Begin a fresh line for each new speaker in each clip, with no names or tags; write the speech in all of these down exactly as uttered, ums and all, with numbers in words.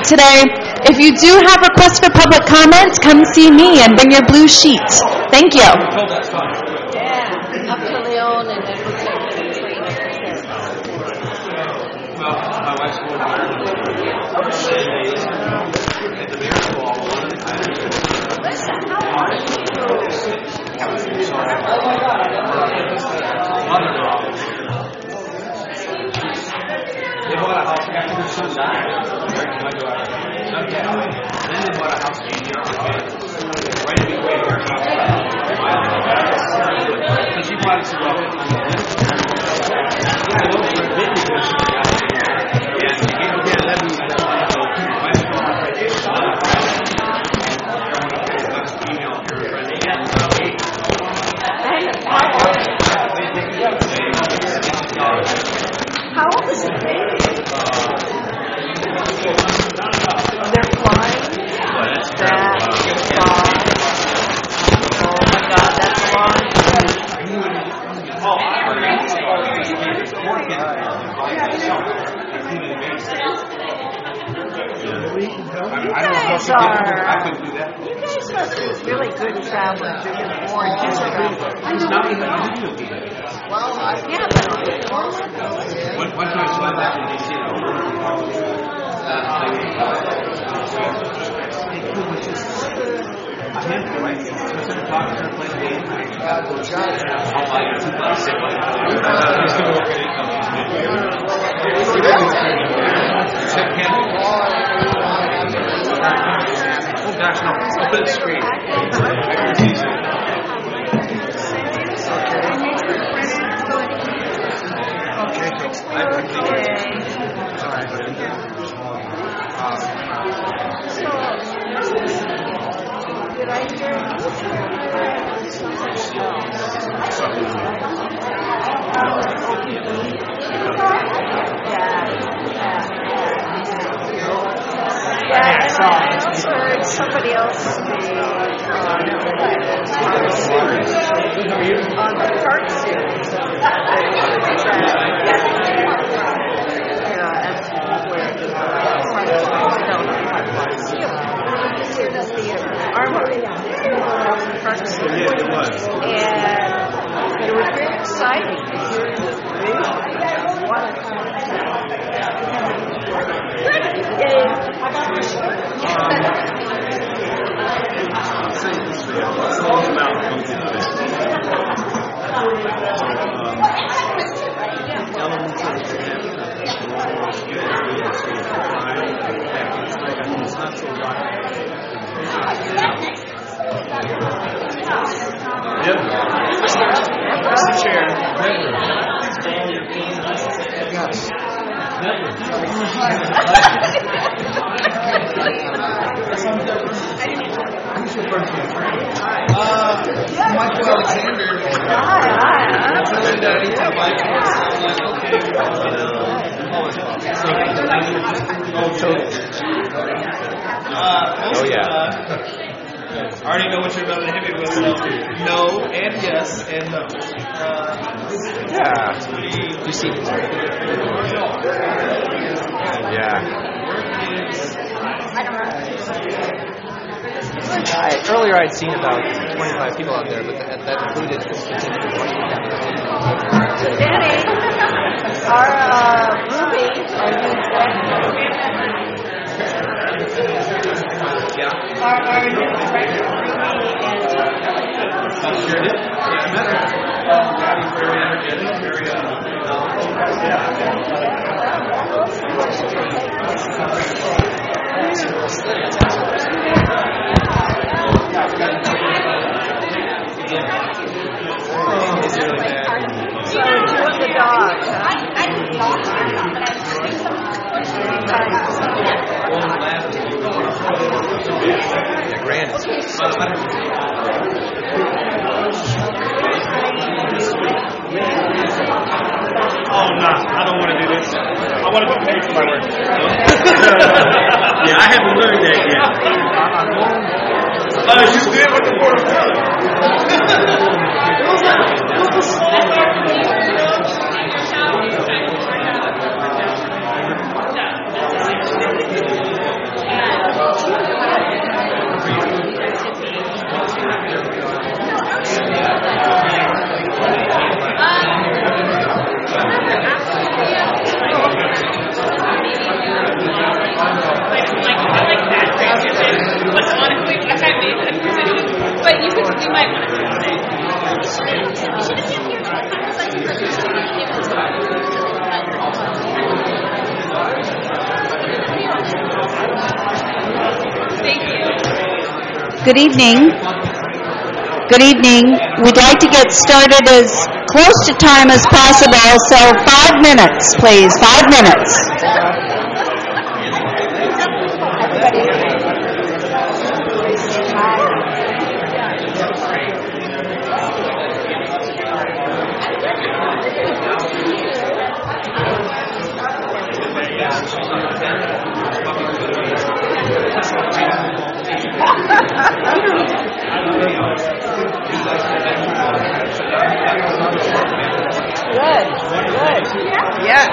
today. If you do have requests for public comment, come see me and bring your blue sheet. Thank you.
Yeah, up to Leon and then we'll take the train.
Well, my wife's going to Ireland for ten days. At the Mayor's Ball,
Listen, how are you?
mother-in-law. They bought a house after their son died. My daughter. Then they bought a house in New York. Right between her house. So she bought it to love it.
How old is the baby? They're flying? That's that far. Oh my God, that's long. You guys are, you guys must be really good travelers. You've been born good travelers. Well, uh, yeah, but
One, one time I saw that in D C. A handful, right? So instead of talking to her, playing the game, I'll buy you two bucks. Oh gosh, no. Open the screen. Okay. Did I hear Yeah, and I also heard somebody else say on the Park series. Armory. Yeah, it was.
And it was very exciting to hear the vision. What a
Yep. That's the chair. Uh, Michael Alexander.
Hi, hi.
Oh, totally. Uh,
Oh, yeah.
Uh, I already know what you're about to hit me with. So no and yes and no. Uh,
Yeah. You see this? Yeah. I, earlier I'd seen about twenty-five people out there, but that, that included fifteen to twenty.
Danny, our uh, Ruby, are you back?
yeah.
Our, our new director, Ruby,
I sure did. Yeah, I met her. Very energetic, very, uh,
It's really bad.
so two of the dogs, huh?
Yeah, grand.
Oh, no, I don't want to do this. I want to go pay for my work.
Good evening. Good evening. We'd like to get started as close to time as possible, so five minutes, please. Five minutes.
Good, good. Yes.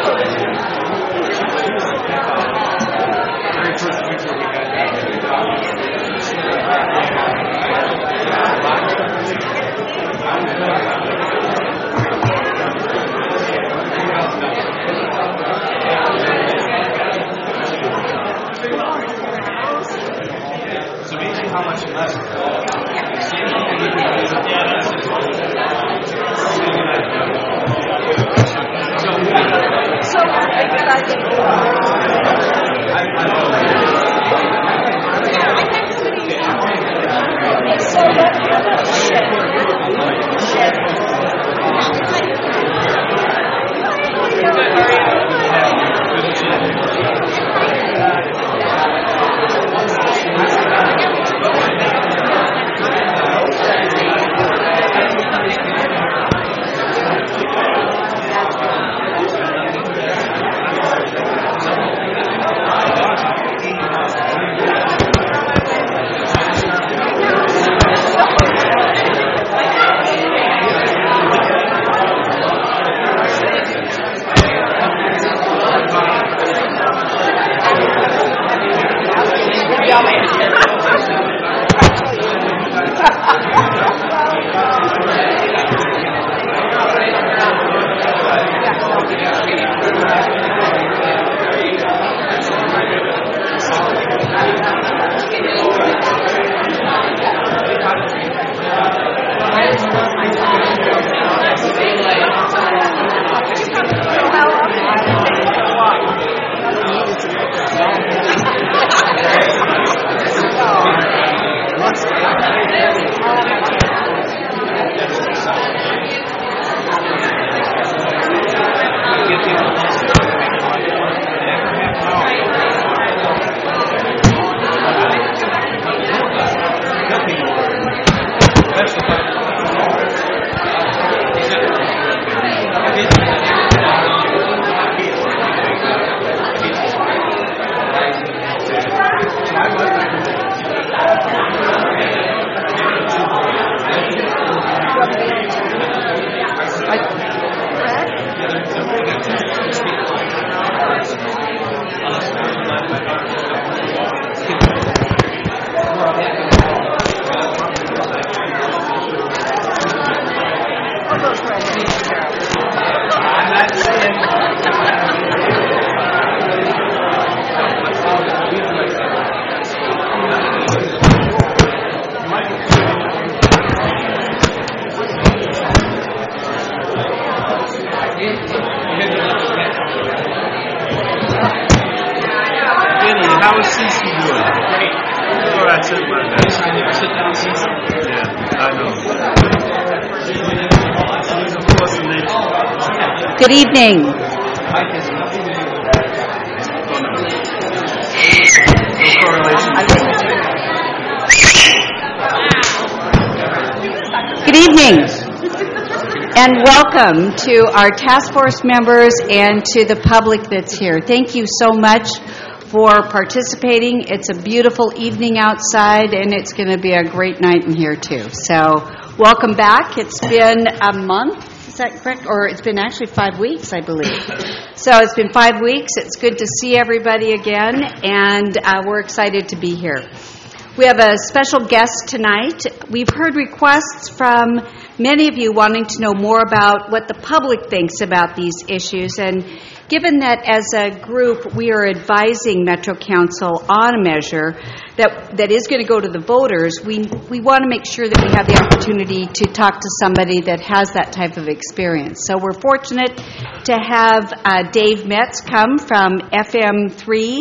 So basically, how much less?
So, I think I think. So, what about shed? Shed.
How is Cece doing? Before I said my best. Sit down, Cece. Yeah, I know. She's of course the next.
Good evening.
No correlation.
Good evening. And welcome to our task force members and to the public that's here. Thank you so much for participating. It's a beautiful evening outside, and it's going to be a great night in here, too. So welcome back. It's been a month, is that correct? Or it's been actually five weeks, I believe. So it's been five weeks. It's good to see everybody again, and uh, we're excited to be here. We have a special guest tonight. We've heard requests from many of you wanting to know more about what the public thinks about these issues, and given that as a group we are advising Metro Council on a measure that that is going to go to the voters, we we want to make sure that we have the opportunity to talk to somebody that has that type of experience. So we're fortunate to have uh, Dave Metz come from F M three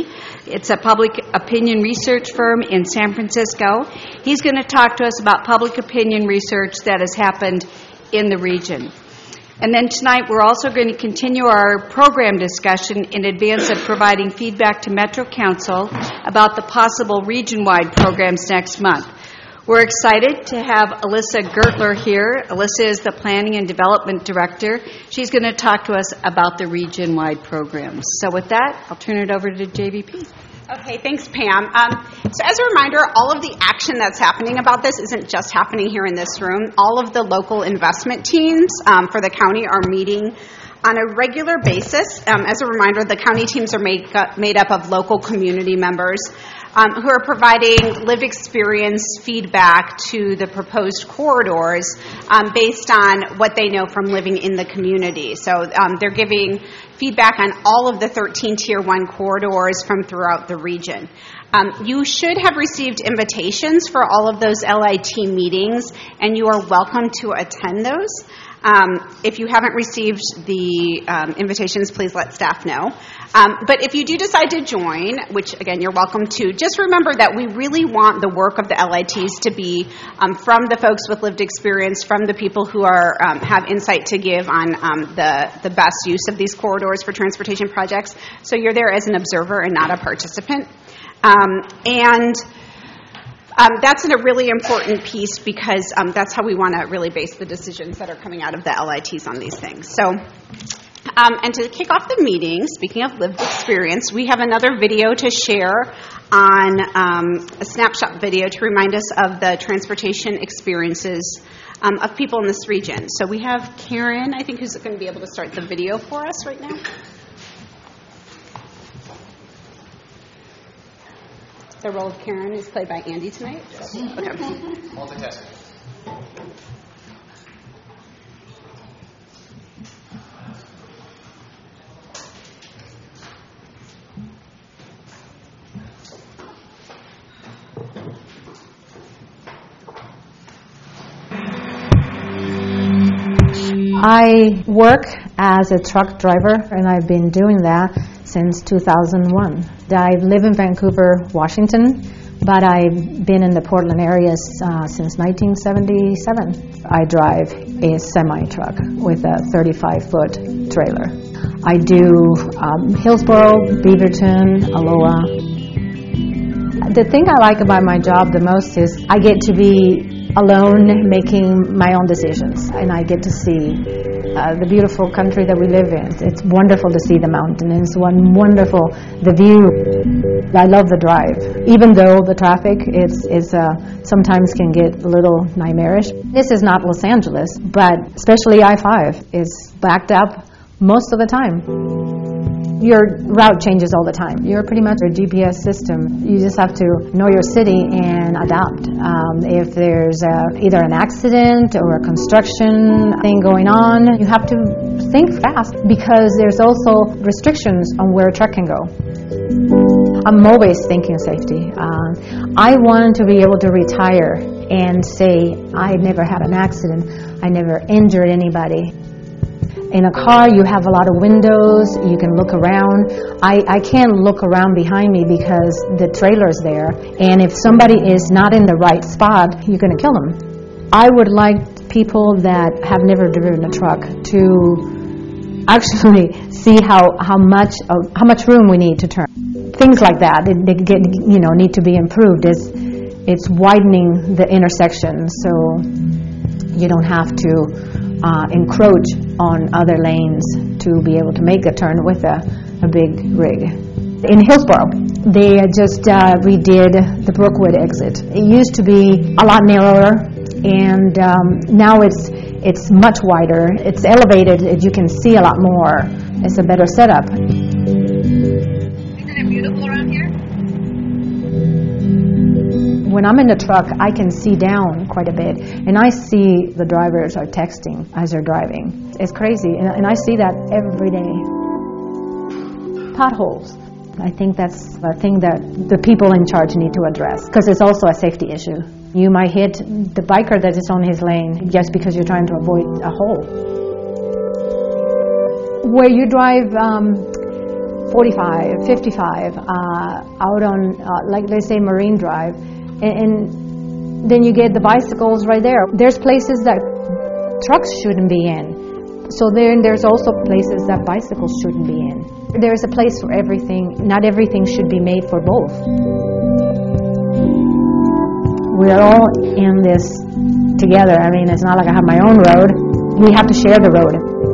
It's a public opinion research firm in San Francisco. He's going to talk to us about public opinion research that has happened in the region. And then tonight we're also going to continue our program discussion in advance of providing feedback to Metro Council about the possible region-wide programs next month. We're excited to have Alyssa Gertler here. Alyssa is the Planning and Development Director. She's going to talk to us about the region-wide programs. So with that, I'll turn it over to J V P.
Okay, thanks, Pam. Um, so as a reminder, all of the action that's happening about this isn't just happening here in this room. All of the local investment teams um, for the county are meeting on a regular basis. Um, as a reminder, the county teams are made up, made up of local community members um, who are providing lived experience feedback to the proposed corridors um, based on what they know from living in the community. So um, they're giving feedback on all of the thirteen Tier one corridors from throughout the region. Um, you should have received invitations for all of those L I T meetings, and you are welcome to attend those. Um, if you haven't received the um, invitations, please let staff know. Um, but if you do decide to join, which again you're welcome to, just remember that we really want the work of the L I Ts to be um, from the folks with lived experience, from the people who are um, have insight to give on um, the, the best use of these corridors for transportation projects. So you're there as an observer and not a participant. Um, and Um, that's a really important piece because um, that's how we want to really base the decisions that are coming out of the L I Ts on these things. So, um, and to kick off the meeting, speaking of lived experience, we have another video to share on um, a snapshot video to remind us of the transportation experiences um, of people in this region. So we have Karen, I think, who's going to be able to start the video for us right now. The role of Karen is played by Andy tonight.
Yes.
Okay.
Multitasking.
I work as a truck driver, and I've been doing that since two thousand one. I live in Vancouver, Washington, but I've been in the Portland area uh, since nineteen seventy-seven. I drive a semi-truck with a thirty-five foot trailer. I do um, Hillsboro, Beaverton, Aloha. The thing I like about my job the most is I get to be alone making my own decisions, and I get to see uh, the beautiful country that we live in. It's wonderful to see the mountains. It's one wonderful the view. I love the drive, even though the traffic is is uh, sometimes can get a little nightmarish. This is not Los Angeles, but especially I five is backed up most of the time. Your route changes all the time. You're pretty much a G P S system. You just have to know your city and adapt. Um, if there's a, either an accident or a construction thing going on, you have to think fast because there's also restrictions on where a truck can go. I'm always thinking safety. Um, I want to be able to retire and say, I never had an accident. I never injured anybody. In a car, you have a lot of windows, you can look around. I, I can't look around behind me because the trailer's there, and if somebody is not in the right spot, you're going to kill them. I would like people that have never driven a truck to actually see how, how much of, how much room we need to turn. Things like that, they, they get, you know, need to be improved. It's, it's widening the intersection so you don't have to Uh, encroach on other lanes to be able to make a turn with a, a big rig. In Hillsboro, they just uh, redid the Brookwood exit. It used to be a lot narrower, and um, now it's it's much wider. It's elevated, you can see a lot more. It's a better setup.
Isn't it beautiful around here?
When I'm in the truck, I can see down quite a bit, and I see the drivers are texting as they're driving. It's crazy, and, and I see that every day. Potholes. I think that's a thing that the people in charge need to address, because it's also a safety issue. You might hit the biker that is on his lane just because you're trying to avoid a hole. Where you drive um, forty-five, fifty-five, uh, out on, uh, like let's say Marine Drive, and, and then you get the bicycles right there. There's places that trucks shouldn't be in. So then there's also places that bicycles shouldn't be in. There's a place for everything. Not everything should be made for both. We're all in this together. I mean, it's not like I have my own road. We have to share the road.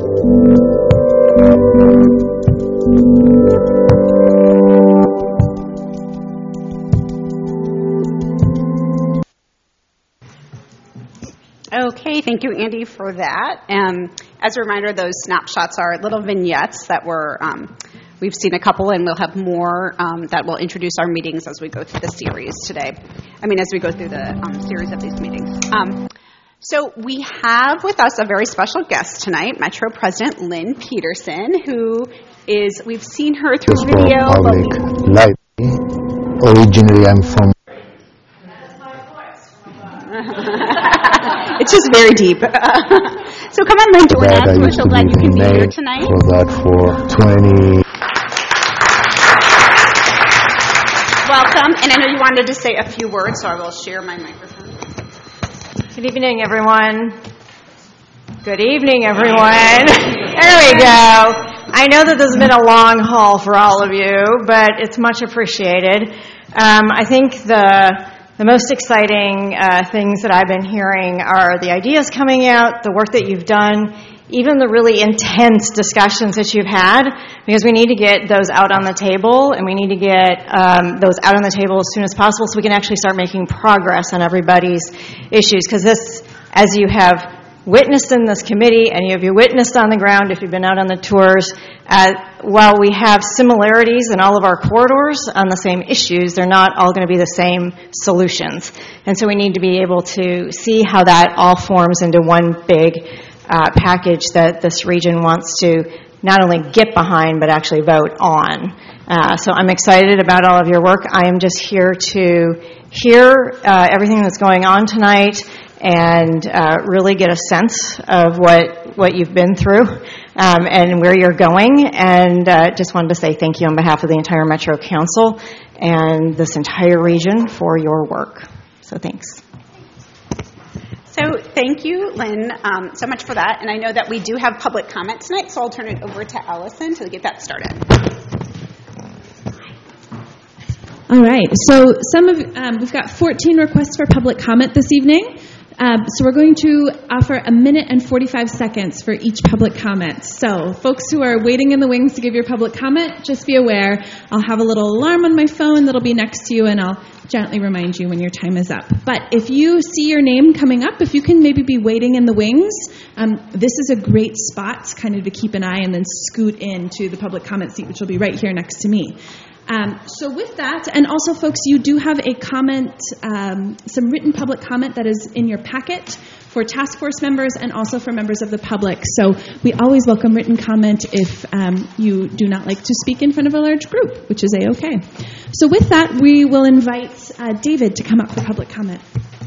Okay, thank you, Andy, for that. Um, as a reminder, those snapshots are little vignettes that were, um, we've seen a couple, and we'll have more um, that will introduce our meetings as we go through the series today. I mean, as we go through the um, series of these meetings. Um, so we have with us a very special guest tonight, Metro President Lynn Peterson, who is, we've seen her through
Just
video.
for public library. Originally, I'm from.
It's just very deep. So come on, Lynn, join us. We're so glad you can be here tonight.
For that, for twenty.
Welcome, and I know you wanted to say a few words, so I will share my microphone.
Good evening, everyone. Good evening, everyone. There we go. I know that this has been a long haul for all of you, but it's much appreciated. Um, I think the the most exciting uh, things that I've been hearing are the ideas coming out, the work that you've done, even the really intense discussions that you've had, because we need to get those out on the table, and we need to get um, those out on the table as soon as possible so we can actually start making progress on everybody's issues. Because this, as you have witnessed in this committee, and you have you witnessed on the ground if you've been out on the tours, uh, while we have similarities in all of our corridors on the same issues, they're not all going to be the same solutions. And so we need to be able to see how that all forms into one big uh, package that this region wants to not only get behind, but actually vote on. Uh, so I'm excited about all of your work. I am just here to hear uh, everything that's going on tonight, and uh, really get a sense of what what you've been through um, and where you're going. And uh, just wanted to say thank you on behalf of the entire Metro Council and this entire region for your work. So thanks.
So thank you, Lynn, um, so much for that. And I know that we do have public comment tonight, so I'll turn it over to Allison to get that started.
All right. So some of um, we've got fourteen requests for public comment this evening. Um, so we're going to offer a minute and forty-five seconds for each public comment. So folks who are waiting in the wings to give your public comment, just be aware, I'll have a little alarm on my phone that'll be next to you, and I'll gently remind you when your time is up. But if you see your name coming up, if you can maybe be waiting in the wings, um, this is a great spot kind of to keep an eye and then scoot into the public comment seat, which will be right here next to me. Um, so with that, and also folks, you do have a comment, um, some written public comment that is in your packet for task force members and also for members of the public. So we always welcome written comment if um, you do not like to speak in front of a large group, which is A-okay. So with that, we will invite uh, David to come up for public comment.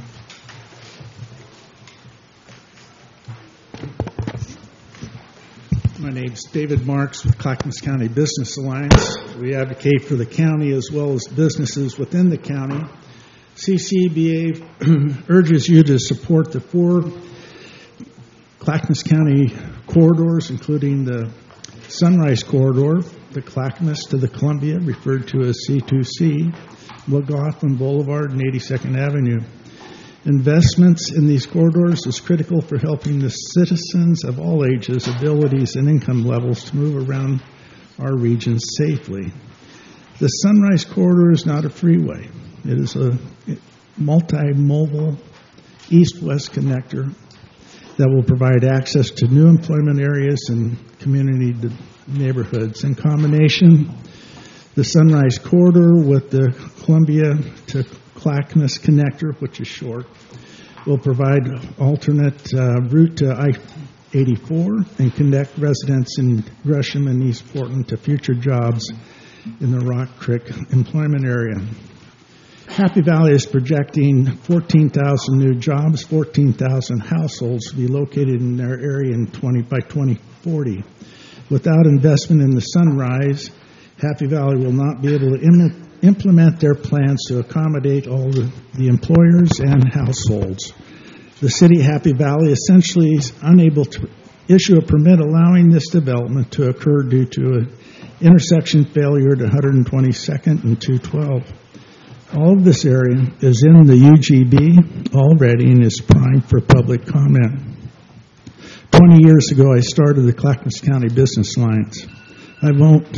My name's David Marks with Clackamas County Business Alliance. We advocate for the county as well as businesses within the county. C C B A urges you to support the four Clackamas County corridors, including the Sunrise Corridor, the Clackamas to the Columbia, referred to as C two C, McLaughlin Boulevard, and eighty-second Avenue. Investments in these corridors is critical for helping the citizens of all ages, abilities, and income levels to move around our region safely. The Sunrise Corridor is not a freeway. It is a multimodal east-west connector that will provide access to new employment areas and community neighborhoods. In combination, the Sunrise Corridor with the Columbia to Clackamas connector, which is short, will provide alternate uh, route to I eighty-four and connect residents in Gresham and East Portland to future jobs in the Rock Creek employment area. Happy Valley is projecting fourteen thousand new jobs, fourteen thousand households to be located in their area in twenty by twenty forty. Without investment in the Sunrise Happy Valley will not be able to im- implement their plans to accommodate all the, the employers and households. The city of Happy Valley essentially is unable to issue a permit allowing this development to occur due to an intersection failure at one hundred twenty-second and two twelve. All of this area is in the U G B already and is primed for public comment. Twenty years ago, I started the Clackamas County Business Alliance. I won't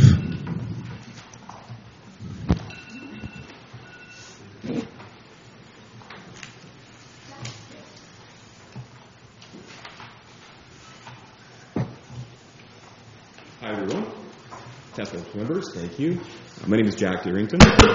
Hi, everyone. Task Force members, thank you. Uh, my name is Jack Deerington.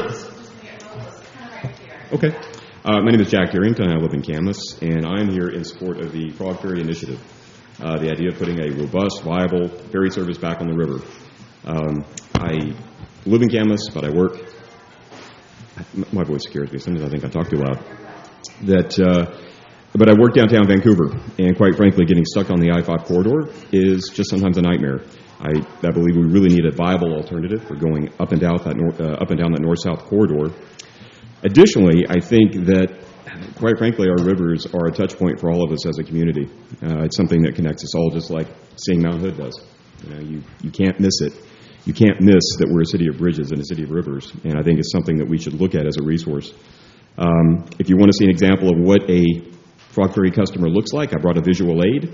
Okay. Uh, my name is Jack Deerington. I live in Camas, and I'm here in support of the Frog Ferry Initiative, uh, the idea of putting a robust, viable ferry service back on the river. Um, I live in Camas, but I work. My voice scares me. Sometimes I think I talk too loud. That. Uh, But I work downtown Vancouver, and quite frankly, getting stuck on the I five corridor is just sometimes a nightmare. I, I believe we really need a viable alternative for going up and down that north, uh, up and down that north-south corridor. Additionally, I think that, quite frankly, our rivers are a touch point for all of us as a community. Uh, it's something that connects us all, just like seeing Mount Hood does. You know, you, you can't miss it. You can't miss that we're a city of bridges and a city of rivers, and I think it's something that we should look at as a resource. Um, if you want to see an example of what a Frog Ferry customer looks like, I brought a visual aid.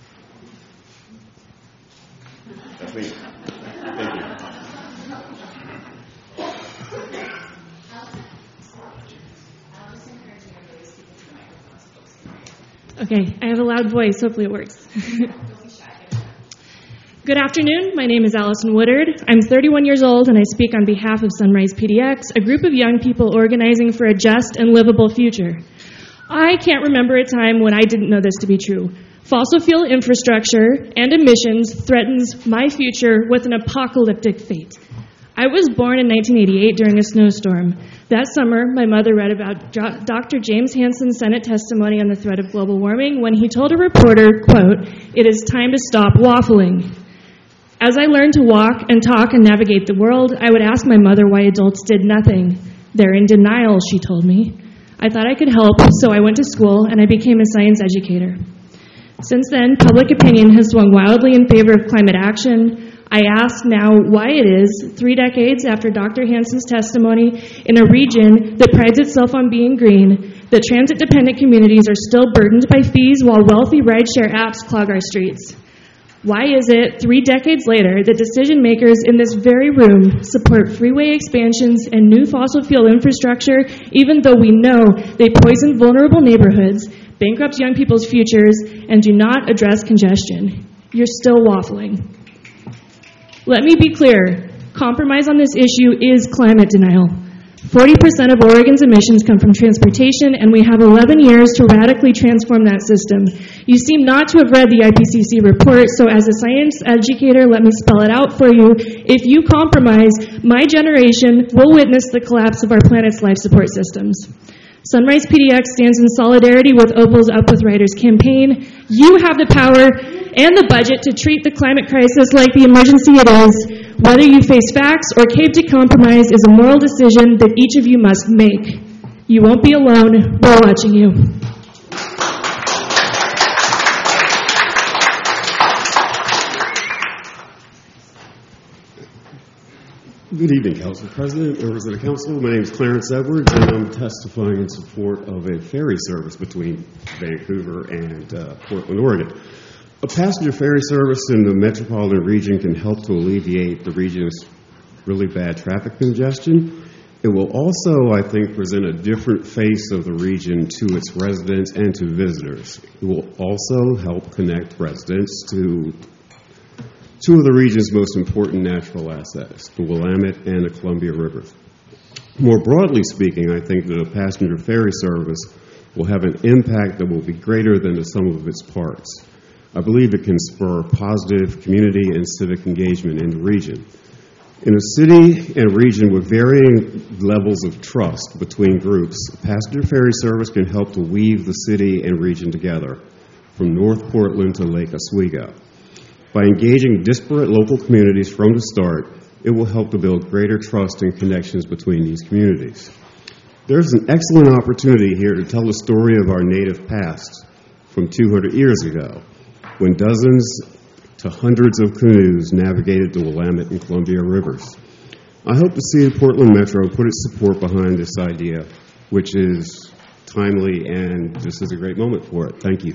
That's me. Thank you.
Okay, I have a loud voice. Hopefully it works. Good afternoon. My name is Allison Woodard. I'm thirty-one years old, and I speak on behalf of Sunrise P D X, a group of young people organizing for a just and livable future. I can't remember a time when I didn't know this to be true. Fossil fuel infrastructure and emissions threatens my future with an apocalyptic fate. I was born in nineteen eighty-eight during a snowstorm. That summer, my mother read about Doctor James Hansen's Senate testimony on the threat of global warming when he told a reporter, quote, "It is time to stop waffling." As I learned to walk and talk and navigate the world, I would ask my mother why adults did nothing. They're in denial, she told me. I thought I could help, so I went to school and I became a science educator. Since then, public opinion has swung wildly in favor of climate action. I ask now why it is, three decades after Doctor Hansen's testimony, in a region that prides itself on being green, that transit-dependent communities are still burdened by fees while wealthy rideshare apps clog our streets. Why is it, three decades later, that decision makers in this very room support freeway expansions and new fossil fuel infrastructure, even though we know they poison vulnerable neighborhoods, bankrupt young people's futures, and do not address congestion? You're still waffling. Let me be clear. Compromise on this issue is climate denial. forty percent of Oregon's emissions come from transportation, and we have eleven years to radically transform that system. You seem not to have read the I P C C report, so as a science educator, let me spell it out for you. If you compromise, my generation will witness the collapse of our planet's life support systems. Sunrise P D X stands in solidarity with Opal's Up With Riders campaign. You have the power and the budget to treat the climate crisis like the emergency it is. Whether you face facts or cave to compromise is a moral decision that each of you must make. You won't be alone. We're watching you.
Good evening, Council President, members of the Council. My name is Clarence Edwards, and I'm testifying in support of a ferry service between Vancouver and uh, Portland, Oregon. A passenger ferry service in the metropolitan region can help to alleviate the region's really bad traffic congestion. It will also, I think, present a different face of the region to its residents and to visitors. It will also help connect residents to two of the region's most important natural assets, the Willamette and the Columbia Rivers. More broadly speaking, I think that a passenger ferry service will have an impact that will be greater than the sum of its parts. I believe it can spur positive community and civic engagement in the region. In a city and region with varying levels of trust between groups, a passenger ferry service can help to weave the city and region together, from North Portland to Lake Oswego. By engaging disparate local communities from the start, it will help to build greater trust and connections between these communities. There's an excellent opportunity here to tell the story of our native past from two hundred years ago, when dozens to hundreds of canoes navigated the Willamette and Columbia rivers. I hope to see the Portland Metro put its support behind this idea, which is timely, and this is a great moment for it. Thank you.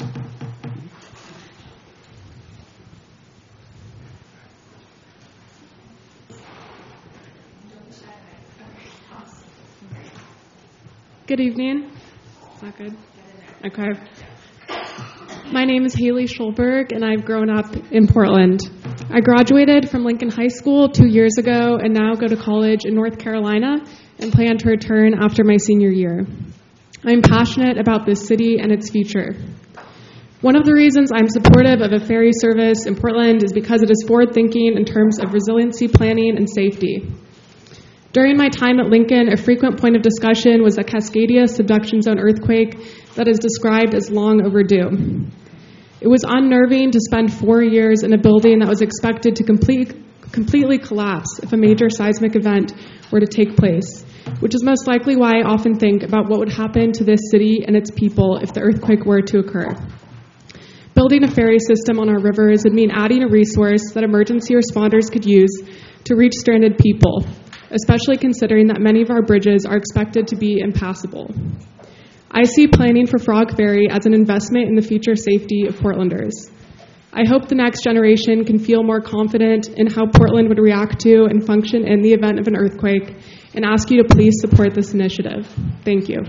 Good evening. Is that good? Okay. My name is Haley Schulberg, and I've grown up in Portland. I graduated from Lincoln High School two years ago and now go to college in North Carolina and plan to return after my senior year. I'm passionate about this city and its future. One of the reasons I'm supportive of a ferry service in Portland is because it is forward-thinking in terms of resiliency planning and safety. During my time at Lincoln, a frequent point of discussion was the Cascadia subduction zone earthquake that is described as long overdue. It was unnerving to spend four years in a building that was expected to complete, completely collapse if a major seismic event were to take place, which is most likely why I often think about what would happen to this city and its people if the earthquake were to occur. Building a ferry system on our rivers would mean adding a resource that emergency responders could use to reach stranded people, especially considering that many of our bridges are expected to be impassable. I see planning for Frog Ferry as an investment in the future safety of Portlanders. I hope the next generation can feel more confident in how Portland would react to and function in the event of an earthquake, and ask you to please support this initiative. Thank you.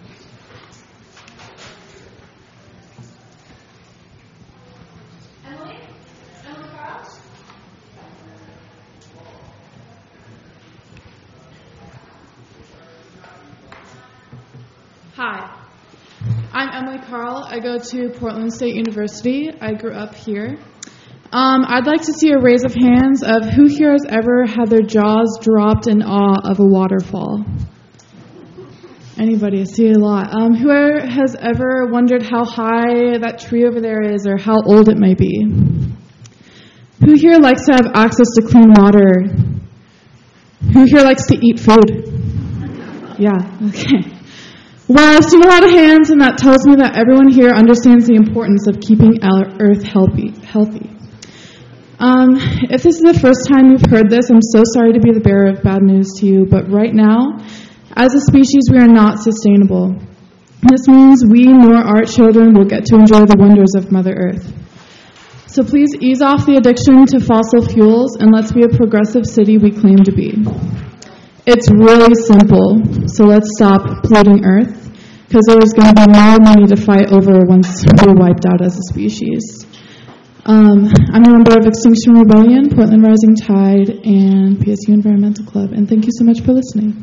Hi, I'm Emily Carl. I go to Portland State University. I grew up here. Um, I'd like to see a raise of hands of who here has ever had their jaws dropped in awe of a waterfall. Anybody? I see a lot. Um, who has ever wondered how high that tree over there is or how old it might be? Who here likes to have access to clean water? Who here likes to eat food? Yeah, okay. Well, I've seen a lot of hands, and that tells me that everyone here understands the importance of keeping our Earth healthy. healthy. Um, if this is the first time you've heard this, I'm so sorry to be the bearer of bad news to you, but right now, as a species, we are not sustainable. This means we nor our children will get to enjoy the wonders of Mother Earth. So please ease off the addiction to fossil fuels, and let's be a progressive city we claim to be. It's really simple, so let's stop polluting Earth, because there's going to be more money to fight over once we're wiped out as a species. Um, I'm a member of Extinction Rebellion, Portland Rising Tide, and P S U Environmental Club, and thank you so much for listening.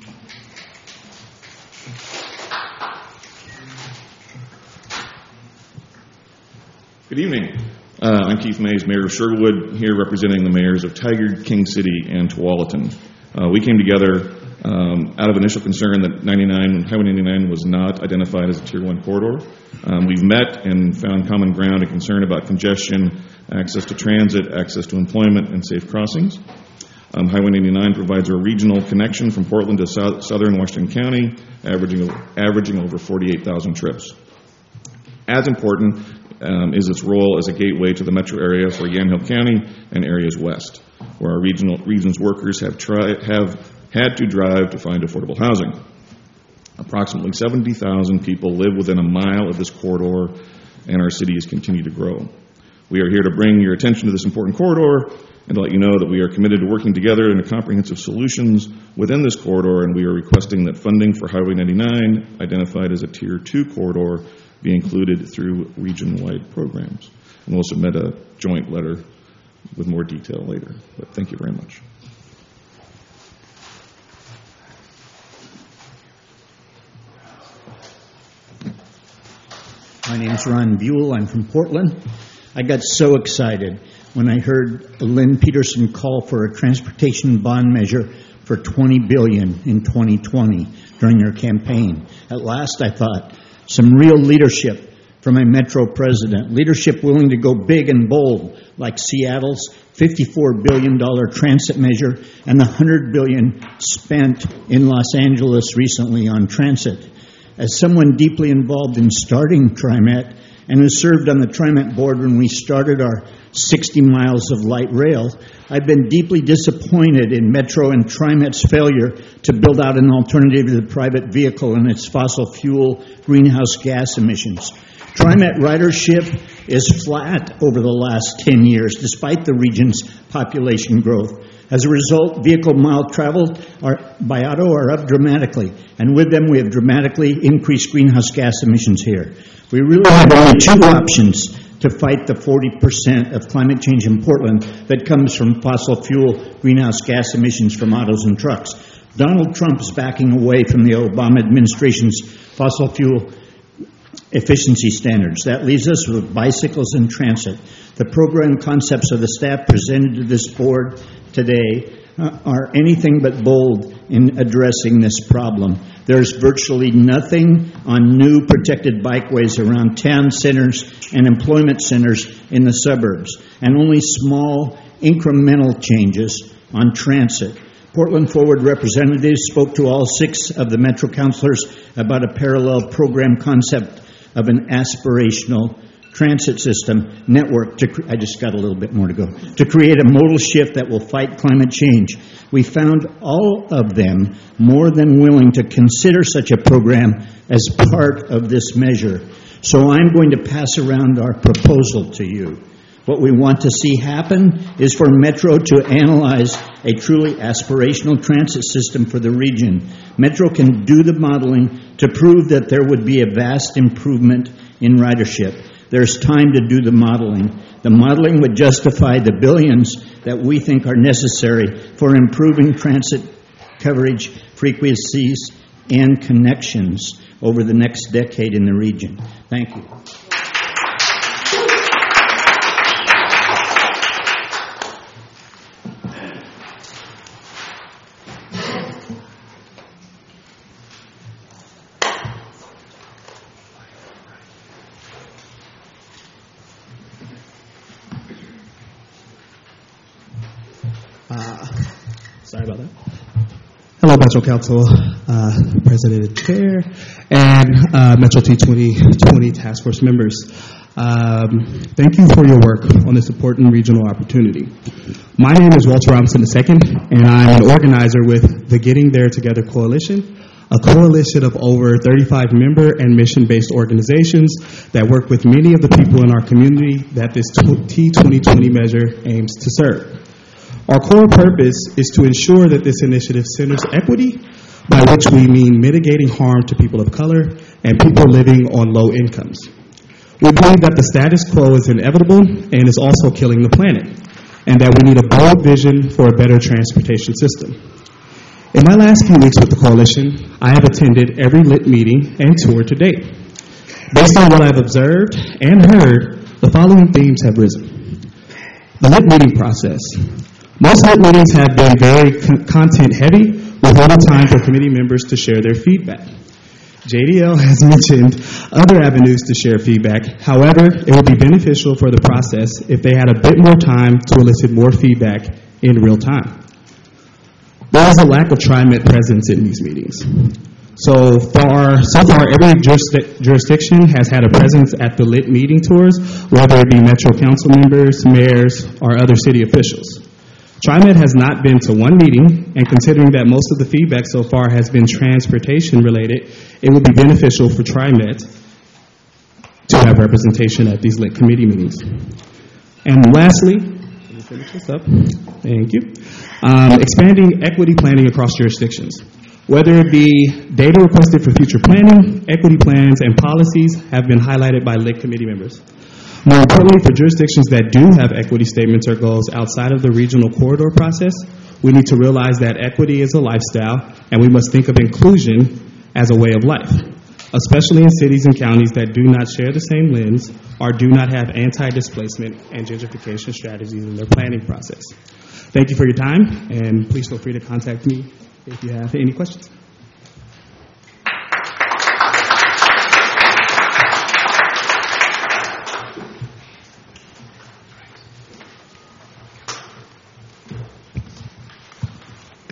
Good evening. Uh, I'm Keith Mays, Mayor of Sherwood, here representing the mayors of Tigard, King City, and Tualatin. Uh, we came together um, out of initial concern that ninety-nine, Highway ninety-nine was not identified as a Tier one corridor. Um, we've met and found common ground and concern about congestion, access to transit, access to employment, and safe crossings. Um, Highway ninety-nine provides a regional connection from Portland to south, southern Washington County, averaging, averaging over forty-eight thousand trips. As important um, is its role as a gateway to the metro area for Yamhill County and areas west, where our regional region's workers have, tried, have had to drive to find affordable housing. Approximately seventy thousand people live within a mile of this corridor, and our cities continue to grow. We are here to bring your attention to this important corridor and to let you know that we are committed to working together in comprehensive solutions within this corridor, and we are requesting that funding for Highway ninety-nine, identified as a Tier two corridor, be included through region-wide programs. And we'll submit a joint letter with more detail later. But thank you very much.
My name's Ron Buell. I'm from Portland. I got so excited when I heard Lynn Peterson call for a transportation bond measure for twenty billion dollars in twenty twenty during her campaign. At last, I thought, some real leadership from a Metro president. Leadership willing to go big and bold, like Seattle's fifty-four billion dollars transit measure and the one hundred billion dollars spent in Los Angeles recently on transit. As someone deeply involved in starting TriMet and who served on the TriMet board when we started our sixty miles of light rail, I've been deeply disappointed in Metro and TriMet's failure to build out an alternative to the private vehicle and its fossil fuel greenhouse gas emissions. TriMet ridership is flat over the last ten years, despite the region's population growth. As a result, vehicle mile traveled are, by auto are up dramatically, and with them we have dramatically increased greenhouse gas emissions here. We really have only two options to fight the forty percent of climate change in Portland that comes from fossil fuel greenhouse gas emissions from autos and trucks. Donald Trump is backing away from the Obama administration's fossil fuel efficiency standards. That leaves us with bicycles and transit. The program concepts of the staff presented to this board today uh, are anything but bold in addressing this problem. There's virtually nothing on new protected bikeways around town centers and employment centers in the suburbs, and only small incremental changes on transit. Portland Forward representatives spoke to all six of the Metro councilors about a parallel program concept of an aspirational transit system network to, I just got a little bit more to go, to create a modal shift that will fight climate change. We found all of them more than willing to consider such a program as part of this measure. So I'm going to pass around our proposal to you. What we want to see happen is for Metro to analyze a truly aspirational transit system for the region. Metro can do the modeling to prove that there would be a vast improvement in ridership. There's time to do the modeling. The modeling would justify the billions that we think are necessary for improving transit coverage, frequencies, and connections over the next decade in the region. Thank you.
Uh, sorry about that. Hello, Metro Council, uh, President and Chair, and uh, Metro T twenty twenty Task Force members. Um, thank you for your work on this important regional opportunity. My name is Walter Robinson the second, and I'm an organizer with the Getting There Together Coalition, a coalition of over thirty-five member and mission-based organizations that work with many of the people in our community that this T twenty twenty measure aims to serve. Our core purpose is to ensure that this initiative centers equity, by which we mean mitigating harm to people of color and people living on low incomes. We believe that the status quo is inevitable and is also killing the planet, and that we need a bold vision for a better transportation system. In my last few weeks with the coalition, I have attended every lit meeting and tour to date. Based on what I've observed and heard, the following themes have risen. The lit meeting process. Most lit meetings have been very con- content heavy, with little time for committee members to share their feedback. J D L has mentioned other avenues to share feedback. However, it would be beneficial for the process if they had a bit more time to elicit more feedback in real time. There is a lack of TriMet presence in these meetings. So far, so far, every jurisdi- jurisdiction has had a presence at the lit meeting tours, whether it be Metro Council members, mayors, or other city officials. TriMet has not been to one meeting, and considering that most of the feedback so far has been transportation related, it would be beneficial for TriMet to have representation at these lit committee meetings. And lastly, let me finish this up. Thank you. Um, expanding equity planning across jurisdictions. Whether it be data requested for future planning, equity plans, and policies have been highlighted by lit committee members. More importantly, for jurisdictions that do have equity statements or goals outside of the regional corridor process, we need to realize that equity is a lifestyle, and we must think of inclusion as a way of life, especially in cities and counties that do not share the same lens or do not have anti-displacement and gentrification strategies in their planning process. Thank you for your time, and please feel free to contact me if you have any questions.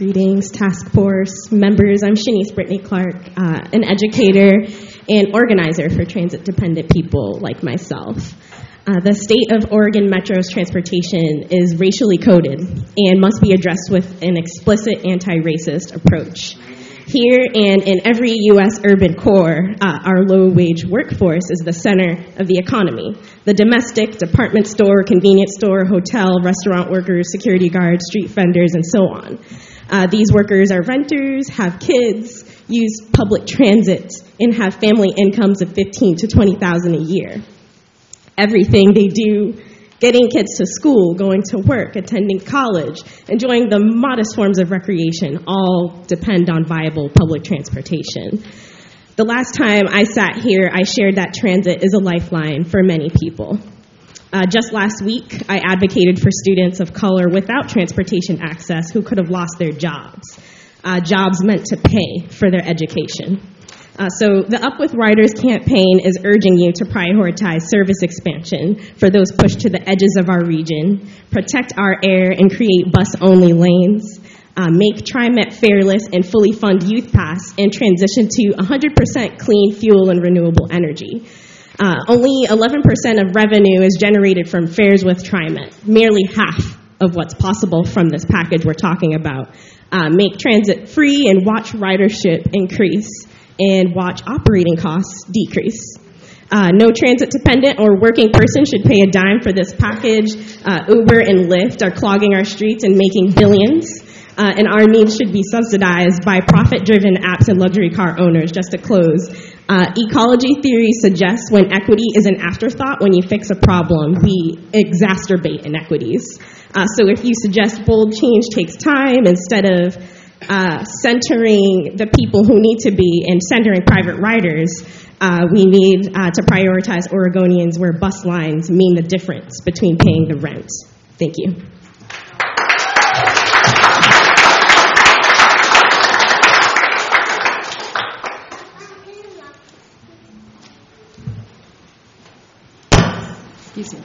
Greetings, task force members. I'm Shanice Brittany Clark, uh, an educator and organizer for transit-dependent people like myself. Uh, the state of Oregon Metro's transportation is racially coded and must be addressed with an explicit anti-racist approach. Here and in every U S urban core, uh, our low-wage workforce is the center of the economy. The domestic, department store, convenience store, hotel, restaurant workers, security guards, street vendors, and so on. Uh, these workers are renters, have kids, use public transit, and have family incomes of fifteen to twenty thousand a year. Everything they do, getting kids to school, going to work, attending college, enjoying the modest forms of recreation, all depend on viable public transportation. The last time I sat here, I shared that transit is a lifeline for many people. Uh, just last week, I advocated for students of color without transportation access who could have lost their jobs, uh, jobs meant to pay for their education. Uh, so the Up With Riders campaign is urging you to prioritize service expansion for those pushed to the edges of our region, protect our air and create bus-only lanes, uh, make TriMet fairless and fully fund Youth Pass, and transition to one hundred percent clean fuel and renewable energy. Uh, only eleven percent of revenue is generated from fares with TriMet, merely half of what's possible from this package we're talking about. Uh, make transit free and watch ridership increase, and watch operating costs decrease. Uh, no transit-dependent or working person should pay a dime for this package. Uh, Uber and Lyft are clogging our streets and making billions, uh, and our needs should be subsidized by profit-driven apps and luxury car owners. Just to close, uh, ecology theory suggests when equity is an afterthought, when you fix a problem, we exacerbate inequities. Uh, so if you suggest bold change takes time instead of Uh, centering the people who need to be and centering private riders, uh, we need uh, to prioritize Oregonians where bus lines mean the difference between paying the rent. Thank you.
Excuse me.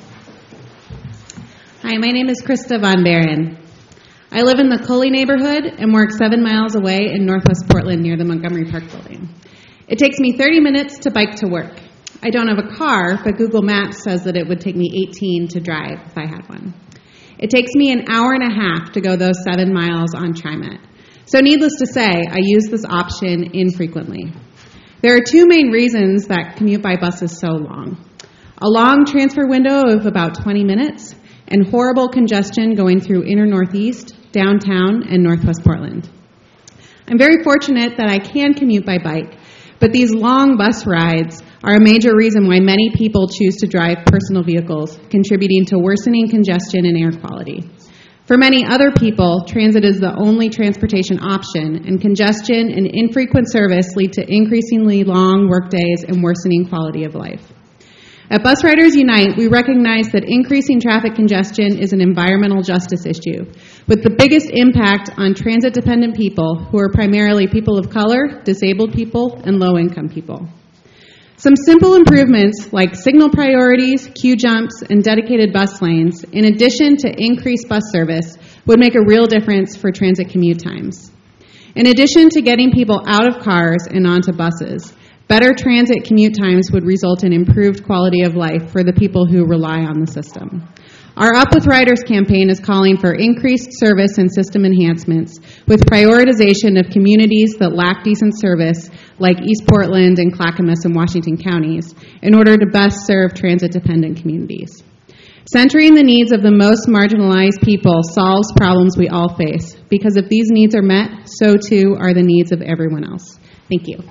Hi, my name is Krista Von Baron. I live in the Cully neighborhood and work seven miles away in Northwest Portland near the Montgomery Park building. It takes me thirty minutes to bike to work. I don't have a car, but Google Maps says that it would take me eighteen to drive if I had one. It takes me an hour and a half to go those seven miles on TriMet. So needless to say, I use this option infrequently. There are two main reasons that commute by bus is so long. A long transfer window of about twenty minutes, and horrible congestion going through inner Northeast, downtown, and Northwest Portland. I'm very fortunate that I can commute by bike, but these long bus rides are a major reason why many people choose to drive personal vehicles, contributing to worsening congestion and air quality. For many other people, transit is the only transportation option, and congestion and infrequent service lead to increasingly long workdays and worsening quality of life. At Bus Riders Unite, we recognize that increasing traffic congestion is an environmental justice issue, with the biggest impact on transit-dependent people, who are primarily people of color, disabled people, and low-income people. Some simple improvements like signal priorities, queue jumps, and dedicated bus lanes, in addition to increased bus service, would make a real difference for transit commute times. In addition to getting people out of cars and onto buses, better transit commute times would result in improved quality of life for the people who rely on the system. Our Up With Riders campaign is calling for increased service and system enhancements with prioritization of communities that lack decent service, like East Portland and Clackamas and Washington counties, in order to best serve transit-dependent communities. Centering the needs of the most marginalized people solves problems we all face, because if these needs are met, so too are the needs of everyone else. Thank you.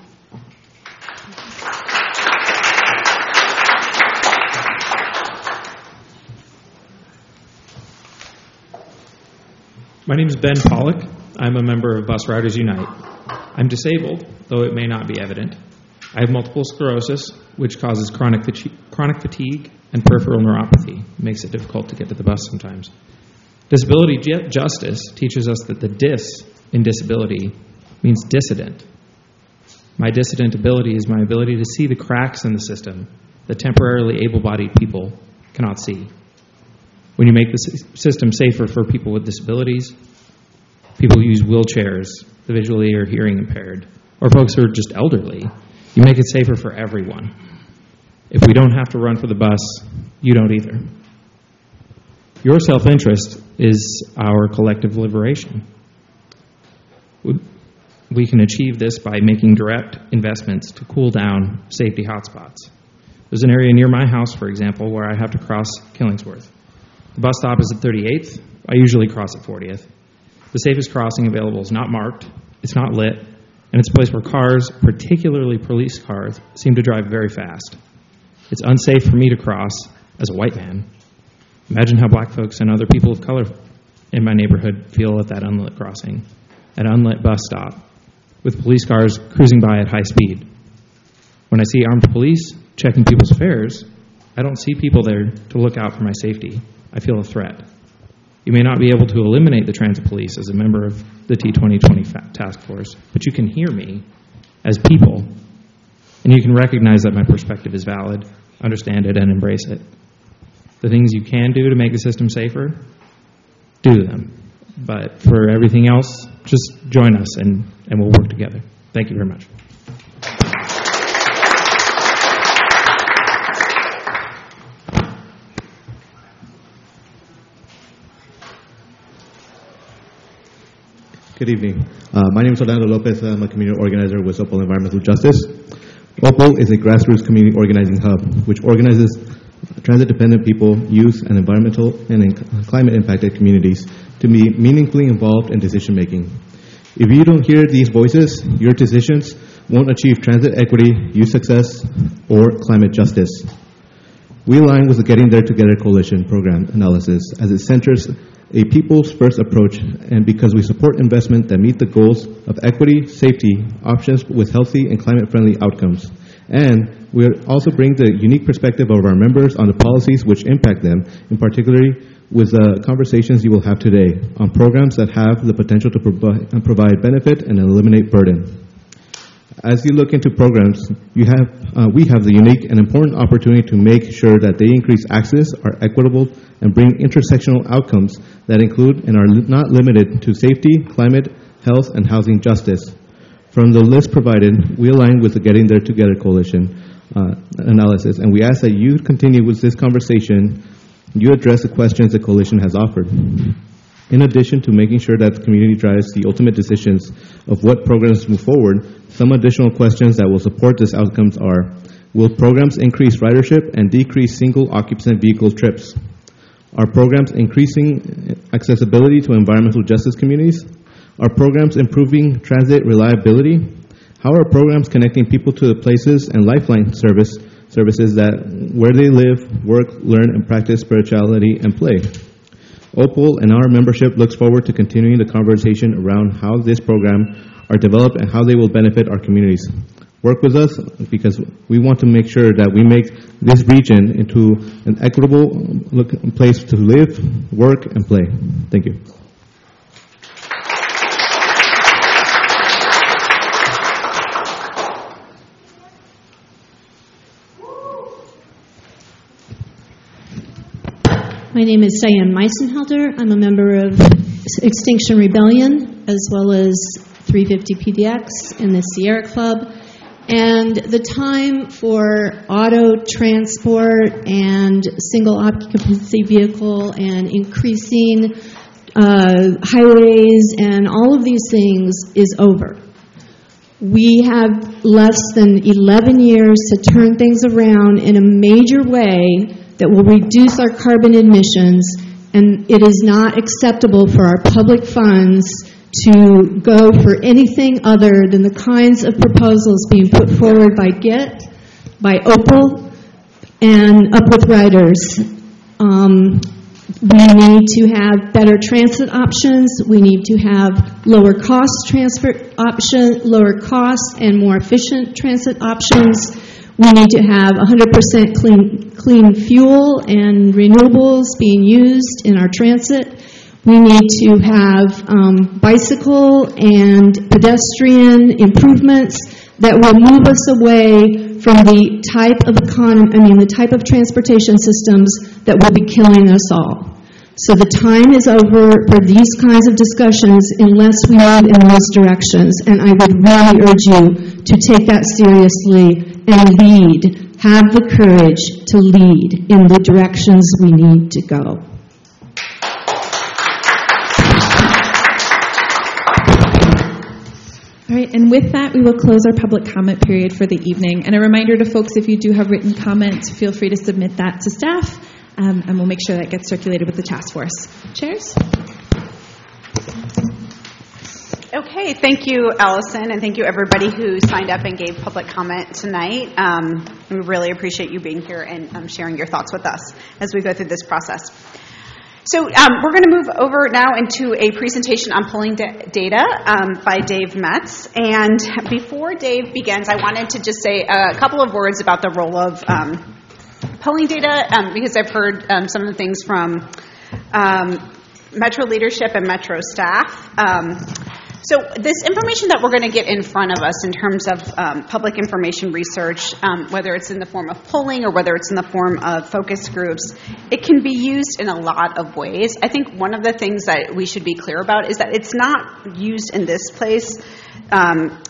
My name is Ben Pollock. I'm a member of Bus Riders Unite. I'm disabled, though it may not be evident. I have multiple sclerosis, which causes chronic fatigue, chronic fatigue and peripheral neuropathy. It makes it difficult to get to the bus sometimes. Disability ju- justice teaches us that the dis in disability means dissident. My dissident ability is my ability to see the cracks in the system that temporarily able-bodied people cannot see. When you make the system safer for people with disabilities, people who use wheelchairs, the visually or hearing impaired, or folks who are just elderly. You make it safer for everyone. If we don't have to run for the bus, you don't either. Your self-interest is our collective liberation. We can achieve this by making direct investments to cool down safety hotspots. There's an area near my house, for example, where I have to cross Killingsworth. The bus stop is at thirty-eighth. I usually cross at fortieth. The safest crossing available is not marked, it's not lit, and it's a place where cars, particularly police cars, seem to drive very fast. It's unsafe for me to cross as a white man. Imagine how black folks and other people of color in my neighborhood feel at that unlit crossing, at an unlit bus stop, with police cars cruising by at high speed. When I see armed police checking people's fares, I don't see people there to look out for my safety. I feel a threat. You may not be able to eliminate the transit police as a member of the T twenty twenty task force, but you can hear me as people, and you can recognize that my perspective is valid, understand it, and embrace it. The things you can do to make the system safer, do them. But for everything else, just join us and, and we'll work together. Thank you very much.
Good evening. Uh, my name is Orlando Lopez. I'm a community organizer with Opal Environmental Justice. Opal is a grassroots community organizing hub which organizes transit-dependent people, youth, and environmental and climate-impacted communities to be meaningfully involved in decision-making. If you don't hear these voices, your decisions won't achieve transit equity, youth success, or climate justice. We align with the Getting There Together Coalition program analysis as it centers a people's first approach, and because we support investment that meet the goals of equity, safety, options with healthy and climate-friendly outcomes. And we also bring the unique perspective of our members on the policies which impact them, in particular with the conversations you will have today on programs that have the potential to provi- provide benefit and eliminate burden. As you look into programs, you have, uh, we have the unique and important opportunity to make sure that they increase access, are equitable, and bring intersectional outcomes that include and are li- not limited to safety, climate, health, and housing justice. From the list provided, we align with the Getting There Together Coalition uh, analysis, and we ask that you continue with this conversation, you address the questions the coalition has offered. In addition to making sure that the community drives the ultimate decisions of what programs move forward, some additional questions that will support these outcomes are: will programs increase ridership and decrease single occupant vehicle trips? Are programs increasing accessibility to environmental justice communities? Are programs improving transit reliability? How are programs connecting people to the places and lifeline service services that where they live, work, learn, and practice spirituality and play? Opal and our membership looks forward to continuing the conversation around how this program are developed and how they will benefit our communities. Work with us because we want to make sure that we make this region into an equitable place to live, work, and play. Thank you.
My name is Diane Meisenhelder. I'm a member of Extinction Rebellion as well as three fifty P D X and the Sierra Club. And the time for auto transport and single occupancy vehicle and increasing uh, highways and all of these things is over. We have less than eleven years to turn things around in a major way that will reduce our carbon emissions, and it is not acceptable for our public funds to go for anything other than the kinds of proposals being put forward by GET, by Opal, and Up With Riders. Um, we need to have better transit options. We need to have lower cost transfer option, lower cost and more efficient transit options. We need to have one hundred percent clean, clean fuel and renewables being used in our transit. We need to have um, bicycle and pedestrian improvements that will move us away from the type of economy, I mean, the type of transportation systems that will be killing us all. So the time is over for these kinds of discussions unless we move in those directions. And I would really urge you to take that seriously and lead. Have the courage to lead in the directions we need to go.
All right, and with that, we will close our public comment period for the evening. And a reminder to folks, if you do have written comments, feel free to submit that to staff, um, and we'll make sure that gets circulated with the task force. Chairs?
Okay, thank you, Allison, and thank you, everybody who signed up and gave public comment tonight. Um, we really appreciate you being here and um, sharing your thoughts with us as we go through this process. So um, we're going to move over now into a presentation on polling da- data um, by Dave Metz. And before Dave begins, I wanted to just say a couple of words about the role of um, polling data, um, because I've heard um, some of the things from um, Metro leadership and Metro staff. Um, So this information that we're going to get in front of us in terms of um, public information research, um, whether it's in the form of polling or whether it's in the form of focus groups, it can be used in a lot of ways. I think one of the things that we should be clear about is that it's not used in this place um,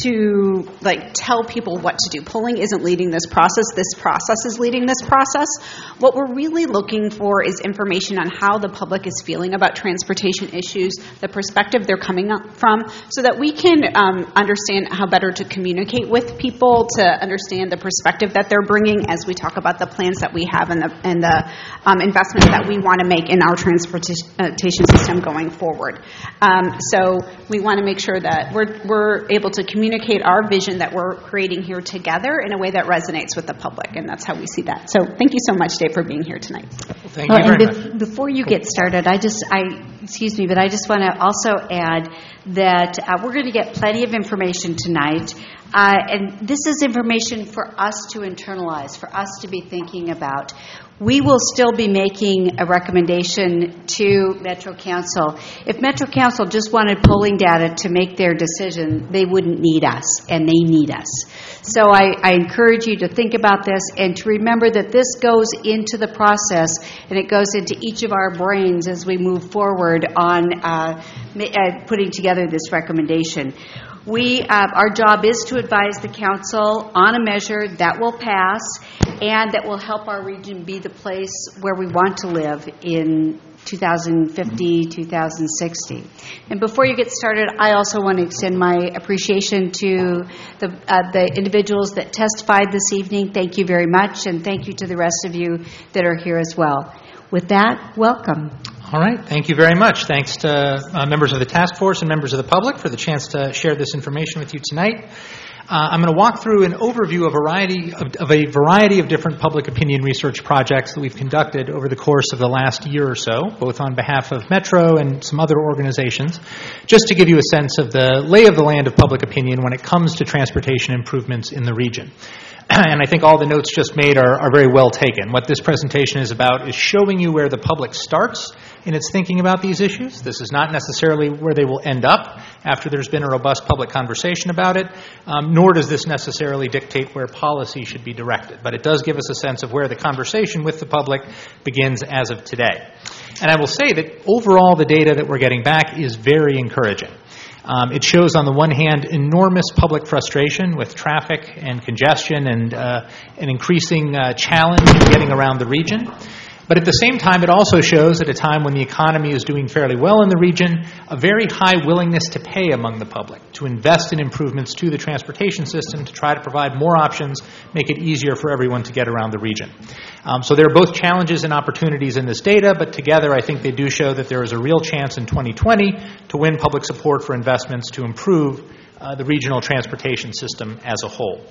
to like tell people what to do. Polling isn't leading this process. This process is leading this process. What we're really looking for is information on how the public is feeling about transportation issues, the perspective they're coming up from, so that we can um, understand how better to communicate with people, to understand the perspective that they're bringing as we talk about the plans that we have and the, and the um, investments that we want to make in our transportation system going forward. Um, so we want to make sure that we're, we're able to communicate our vision that we're creating here together in a way that resonates with the public, and that's how we see that. So thank you so much, Dave, for being here tonight.
Well, thank
oh,
you very
and be-
much.
Before you get started, I just, I excuse me, but I just want to also add that uh, we're going to get plenty of information tonight, uh, and this is information for us to internalize, for us to be thinking about. We will still be making a recommendation to Metro Council. If Metro Council just wanted polling data to make their decision, they wouldn't need us, and they need us. So I, I encourage you to think about this and to remember that this goes into the process, and it goes into each of our brains as we move forward on uh, uh, putting together this recommendation. We, uh, our job is to advise the council on a measure that will pass and that will help our region be the place where we want to live in two thousand fifty, two thousand sixty. And before you get started, I also want to extend my appreciation to the, uh, the individuals that testified this evening. Thank you very much, and thank you to the rest of you that are here as well. With that, welcome.
All right. Thank you very much. Thanks to uh, members of the task force and members of the public for the chance to share this information with you tonight. Uh, I'm going to walk through an overview of, variety of, of a variety of different public opinion research projects that we've conducted over the course of the last year or so, both on behalf of Metro and some other organizations, just to give you a sense of the lay of the land of public opinion when it comes to transportation improvements in the region. And I think all the notes just made are, are very well taken. What this presentation is about is showing you where the public starts in its thinking about these issues. This is not necessarily where they will end up after there's been a robust public conversation about it, um, nor does this necessarily dictate where policy should be directed. But it does give us a sense of where the conversation with the public begins as of today. And I will say that overall the data that we're getting back is very encouraging. Um, it shows, on the one hand, enormous public frustration with traffic and congestion and uh, an increasing uh, challenge in getting around the region. But at the same time, it also shows, at a time when the economy is doing fairly well in the region, a very high willingness to pay among the public, to invest in improvements to the transportation system, to try to provide more options, make it easier for everyone to get around the region. Um, so there are both challenges and opportunities in this data, but together I think they do show that there is a real chance in twenty twenty to win public support for investments to improve uh, the regional transportation system as a whole.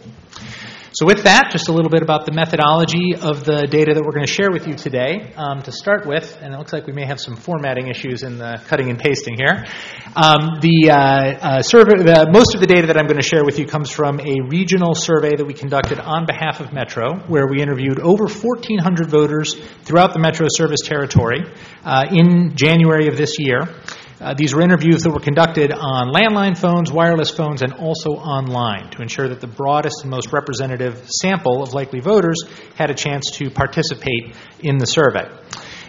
So with that, just a little bit about the methodology of the data that we're going to share with you today. Um, to start with, and it looks like we may have some formatting issues in the cutting and pasting here. Um, the, uh, uh, survey, the most of the data that I'm going to share with you comes from a regional survey that we conducted on behalf of Metro, where we interviewed over fourteen hundred voters throughout the Metro service territory uh, in January of this year. Uh, these were interviews that were conducted on landline phones, wireless phones, and also online to ensure that the broadest and most representative sample of likely voters had a chance to participate in the survey.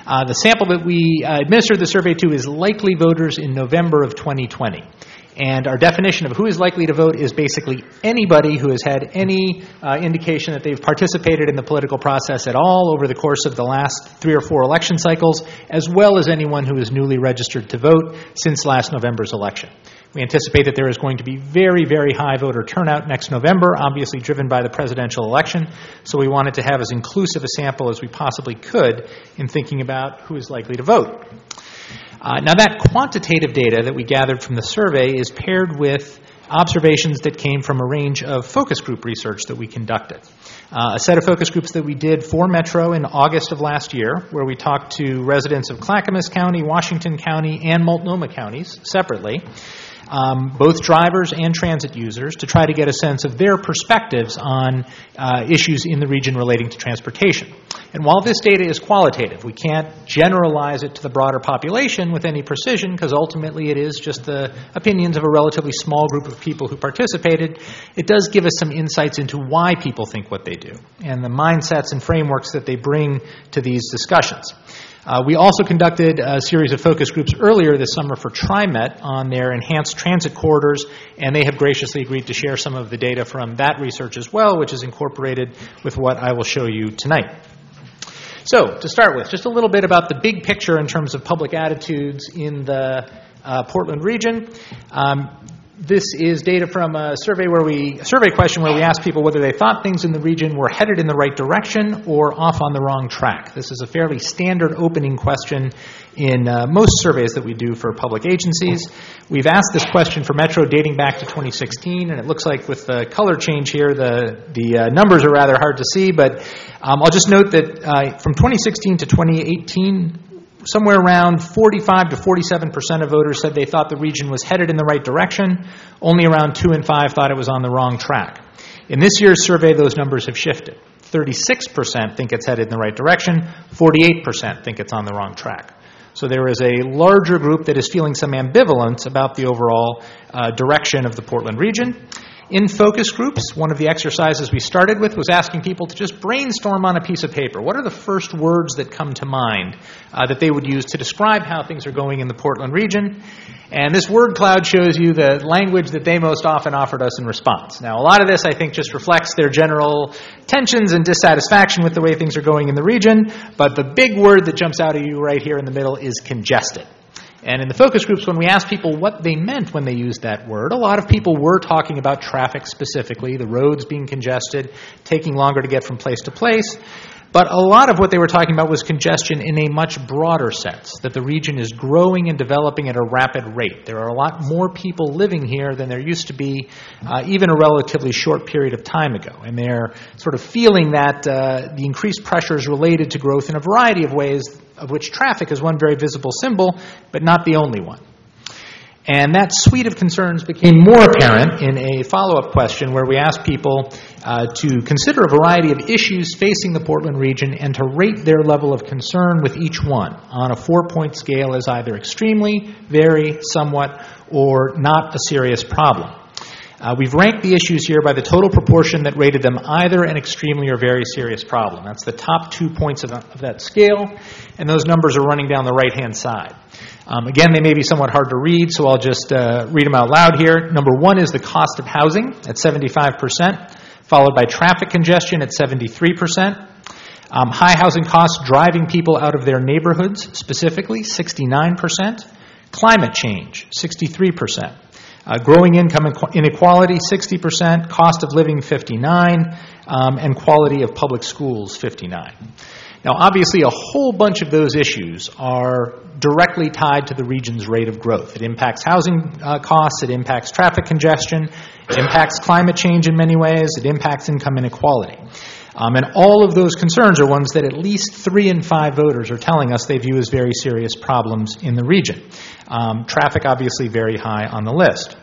Uh, the sample that we uh, administered the survey to is likely voters in November of twenty twenty. And our definition of who is likely to vote is basically anybody who has had any uh, indication that they've participated in the political process at all over the course of the last three or four election cycles, as well as anyone who is newly registered to vote since last November's election. We anticipate that there is going to be very, very high voter turnout next November, obviously driven by the presidential election, so we wanted to have as inclusive a sample as we possibly could in thinking about who is likely to vote. Uh, now, that quantitative data that we gathered from the survey is paired with observations that came from a range of focus group research that we conducted. Uh, a set of focus groups that we did for Metro in August of last year, where we talked to residents of Clackamas County, Washington County, and Multnomah counties separately, um, both drivers and transit users, to try to get a sense of their perspectives on uh, issues in the region relating to transportation. And while this data is qualitative, we can't generalize it to the broader population with any precision, because ultimately it is just the opinions of a relatively small group of people who participated. It does give us some insights into why people think what they do and the mindsets and frameworks that they bring to these discussions. Uh, we also conducted a series of focus groups earlier this summer for TriMet on their enhanced transit corridors, and they have graciously agreed to share some of the data from that research as well, which is incorporated with what I will show you tonight. So, to start with, just a little bit about the big picture in terms of public attitudes in the uh, Portland region. Um, This is data from a survey where we a survey question where we asked people whether they thought things in the region were headed in the right direction or off on the wrong track. This is a fairly standard opening question in uh, most surveys that we do for public agencies. We've asked this question for Metro dating back to twenty sixteen, and it looks like with the color change here, the the uh, numbers are rather hard to see. But um, I'll just note that uh, from twenty sixteen to twenty eighteen. Somewhere around forty-five to forty-seven percent of voters said they thought the region was headed in the right direction. Only around two in five thought it was on the wrong track. In this year's survey, those numbers have shifted. thirty-six percent think it's headed in the right direction. forty-eight percent think it's on the wrong track. So there is a larger group that is feeling some ambivalence about the overall uh, direction of the Portland region. In focus groups, one of the exercises we started with was asking people to just brainstorm on a piece of paper. What are the first words that come to mind uh, that they would use to describe how things are going in the Portland region? And this word cloud shows you the language that they most often offered us in response. Now, a lot of this, I think, just reflects their general tensions and dissatisfaction with the way things are going in the region, but the big word that jumps out at you right here in the middle is congested. And in the focus groups, when we asked people what they meant when they used that word, a lot of people were talking about traffic specifically, the roads being congested, taking longer to get from place to place. But a lot of what they were talking about was congestion in a much broader sense, that the region is growing and developing at a rapid rate. There are a lot more people living here than there used to be uh, even a relatively short period of time ago. And they're sort of feeling that uh, the increased pressures related to growth in a variety of ways, of which traffic is one very visible symbol, but not the only one. And that suite of concerns became more apparent in a follow-up question where we asked people uh, to consider a variety of issues facing the Portland region and to rate their level of concern with each one on a four-point scale as either extremely, very, somewhat, or not a serious problem. Uh, we've ranked the issues here by the total proportion that rated them either an extremely or very serious problem. That's the top two points of, of that scale, and those numbers are running down the right-hand side. Um, again, they may be somewhat hard to read, so I'll just uh, read them out loud here. Number one is the cost of housing at seventy-five percent, followed by traffic congestion at seventy-three percent. Um, high housing costs driving people out of their neighborhoods, specifically, sixty-nine percent. Climate change, sixty-three percent. Uh, growing income inequality, sixty percent. Cost of living, fifty-nine percent. Um, and quality of public schools, fifty-nine percent. Now, obviously, a whole bunch of those issues are directly tied to the region's rate of growth. It impacts housing uh, costs, it impacts traffic congestion, it impacts climate change in many ways, it impacts income inequality. Um, and all of those concerns are ones that at least three in five voters are telling us they view as very serious problems in the region. Um, traffic, obviously, very high on the list.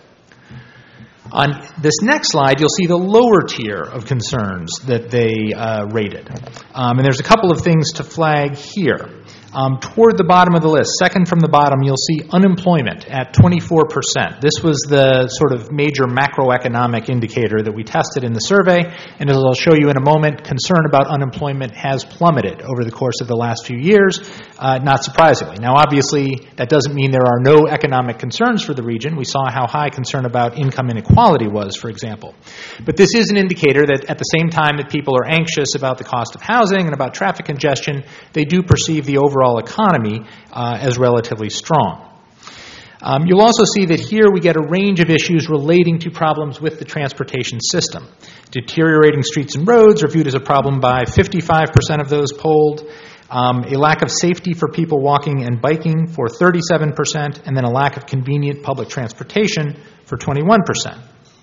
On this next slide, you'll see the lower tier of concerns that they uh, rated. Um, and there's a couple of things to flag here. Um, toward the bottom of the list, second from the bottom, you'll see unemployment at twenty-four percent. This was the sort of major macroeconomic indicator that we tested in the survey, and as I'll show you in a moment, concern about unemployment has plummeted over the course of the last few years, uh, not surprisingly. Now, obviously, that doesn't mean there are no economic concerns for the region. We saw how high concern about income inequality was, for example. But this is an indicator that at the same time that people are anxious about the cost of housing and about traffic congestion, they do perceive the overall economy uh, as relatively strong. Um, you'll also see that here we get a range of issues relating to problems with the transportation system. Deteriorating streets and roads are viewed as a problem by fifty-five percent of those polled, um, a lack of safety for people walking and biking for thirty-seven percent, and then a lack of convenient public transportation for twenty-one percent.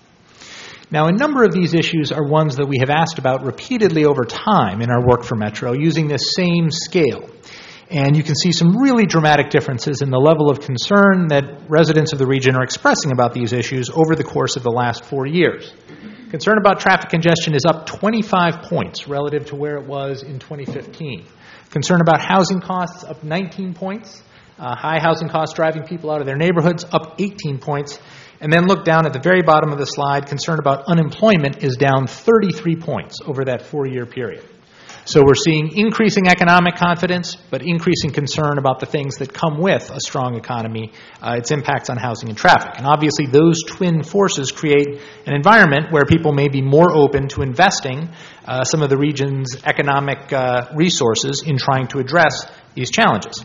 Now, a number of these issues are ones that we have asked about repeatedly over time in our work for Metro using this same scale. And you can see some really dramatic differences in the level of concern that residents of the region are expressing about these issues over the course of the last four years. Concern about traffic congestion is up twenty-five points relative to where it was in twenty fifteen. Concern about housing costs up nineteen points. Uh, high housing costs driving people out of their neighborhoods up eighteen points. And then look down at the very bottom of the slide, concern about unemployment is down thirty-three points over that four-year period. So we're seeing increasing economic confidence, but increasing concern about the things that come with a strong economy, uh, its impacts on housing and traffic. And obviously those twin forces create an environment where people may be more open to investing uh, some of the region's economic uh, resources in trying to address these challenges.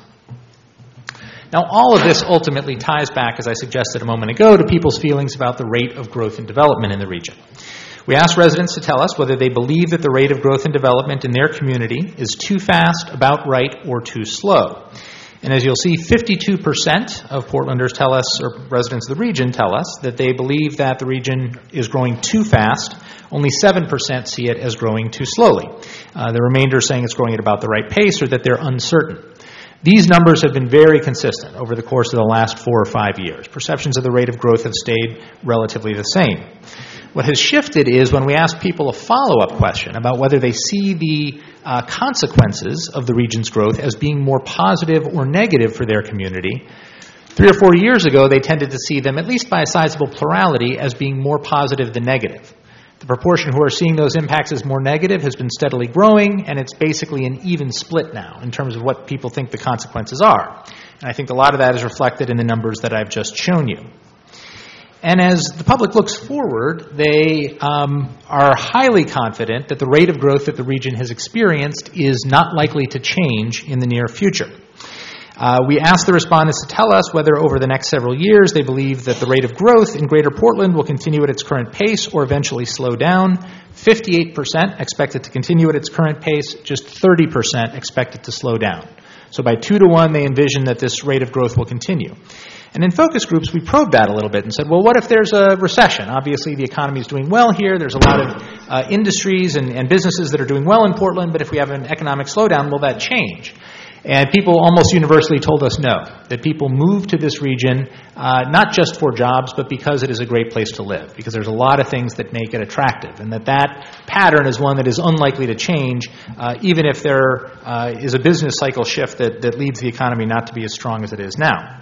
Now, all of this ultimately ties back, as I suggested a moment ago, to people's feelings about the rate of growth and development in the region. We asked residents to tell us whether they believe that the rate of growth and development in their community is too fast, about right, or too slow. And as you'll see, fifty-two percent of Portlanders tell us, or residents of the region tell us, that they believe that the region is growing too fast. Only seven percent see it as growing too slowly. Uh, the remainder saying it's growing at about the right pace or that they're uncertain. These numbers have been very consistent over the course of the last four or five years. Perceptions of the rate of growth have stayed relatively the same. What has shifted is when we ask people a follow-up question about whether they see the uh, consequences of the region's growth as being more positive or negative for their community. Three or four years ago, they tended to see them, at least by a sizable plurality, as being more positive than negative. The proportion who are seeing those impacts as more negative has been steadily growing, and it's basically an even split now in terms of what people think the consequences are. And I think a lot of that is reflected in the numbers that I've just shown you. And as the public looks forward, they um, are highly confident that the rate of growth that the region has experienced is not likely to change in the near future. Uh, we asked the respondents to tell us whether over the next several years they believe that the rate of growth in Greater Portland will continue at its current pace or eventually slow down. fifty-eight percent expect it to continue at its current pace, just thirty percent expect it to slow down. So by two to one, they envision that this rate of growth will continue. And in focus groups, we probed that a little bit and said, well, what if there's a recession? Obviously, the economy is doing well here. There's a lot of uh, industries and, and businesses that are doing well in Portland, but if we have an economic slowdown, will that change? And people almost universally told us no, that people move to this region uh, not just for jobs, but because it is a great place to live, because there's a lot of things that make it attractive, and that that pattern is one that is unlikely to change, uh, even if there uh, is a business cycle shift that, that leads the economy not to be as strong as it is now.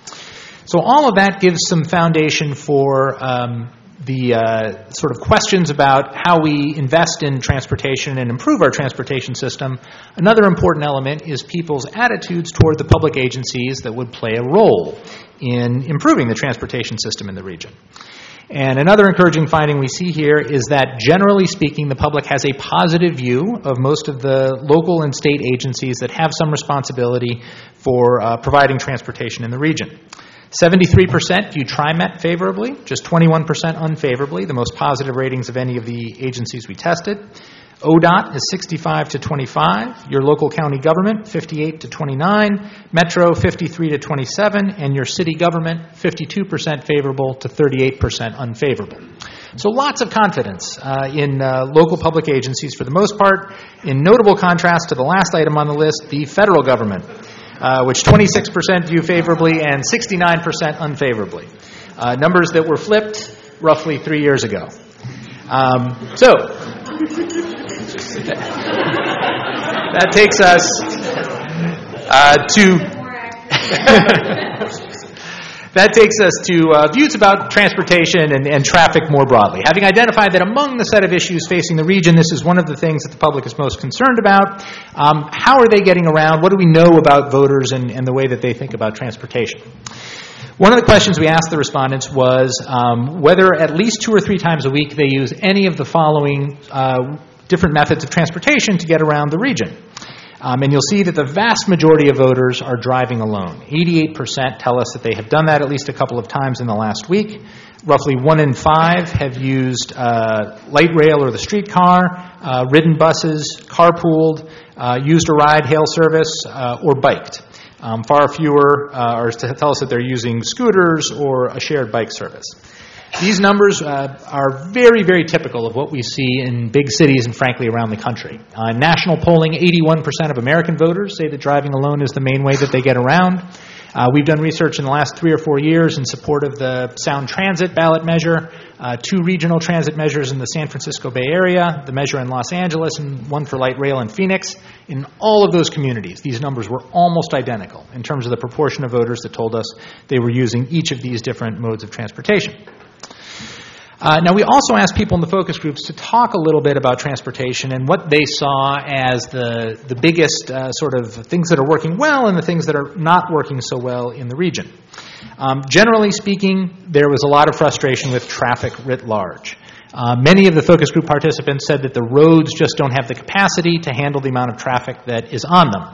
So all of that gives some foundation for um, the uh, sort of questions about how we invest in transportation and improve our transportation system. Another important element is people's attitudes toward the public agencies that would play a role in improving the transportation system in the region. And another encouraging finding we see here is that, generally speaking, the public has a positive view of most of the local and state agencies that have some responsibility for uh, providing transportation in the region. seventy-three percent view TriMet favorably, just twenty-one percent unfavorably, the most positive ratings of any of the agencies we tested. O D O T is sixty-five to twenty-five, your local county government fifty-eight to twenty-nine, Metro fifty-three to twenty-seven, and your city government fifty-two percent favorable to thirty-eight percent unfavorable. So lots of confidence uh, in uh, local public agencies for the most part. In notable contrast to the last item on the list, the federal government, Uh, which twenty-six percent view favorably and sixty-nine percent unfavorably. Uh, numbers that were flipped roughly three years ago. Um, so, that takes us Uh, to That takes us to uh, views about transportation and, and traffic more broadly. Having identified that among the set of issues facing the region, this is one of the things that the public is most concerned about. Um, how are they getting around? What do we know about voters and, and the way that they think about transportation? One of the questions we asked the respondents was um, whether at least two or three times a week they use any of the following uh, different methods of transportation to get around the region. Um, and you'll see that the vast majority of voters are driving alone. eighty-eight percent tell us that they have done that at least a couple of times in the last week. Roughly one in five have used uh, light rail or the streetcar, uh, ridden buses, carpooled, uh, used a ride hail service, uh, or biked. Um, far fewer uh, are to tell us that they're using scooters or a shared bike service. These numbers uh, are very, very typical of what we see in big cities and, frankly, around the country. Uh, in national polling, eighty-one percent of American voters say that driving alone is the main way that they get around. Uh, we've done research in the last three or four years in support of the Sound Transit ballot measure, uh, two regional transit measures in the San Francisco Bay Area, the measure in Los Angeles, and one for light rail in Phoenix. In all of those communities, these numbers were almost identical in terms of the proportion of voters that told us they were using each of these different modes of transportation. Uh, now, we also asked people in the focus groups to talk a little bit about transportation and what they saw as the, the biggest uh, sort of things that are working well and the things that are not working so well in the region. Um, generally speaking, there was a lot of frustration with traffic writ large. Uh, many of the focus group participants said that the roads just don't have the capacity to handle the amount of traffic that is on them.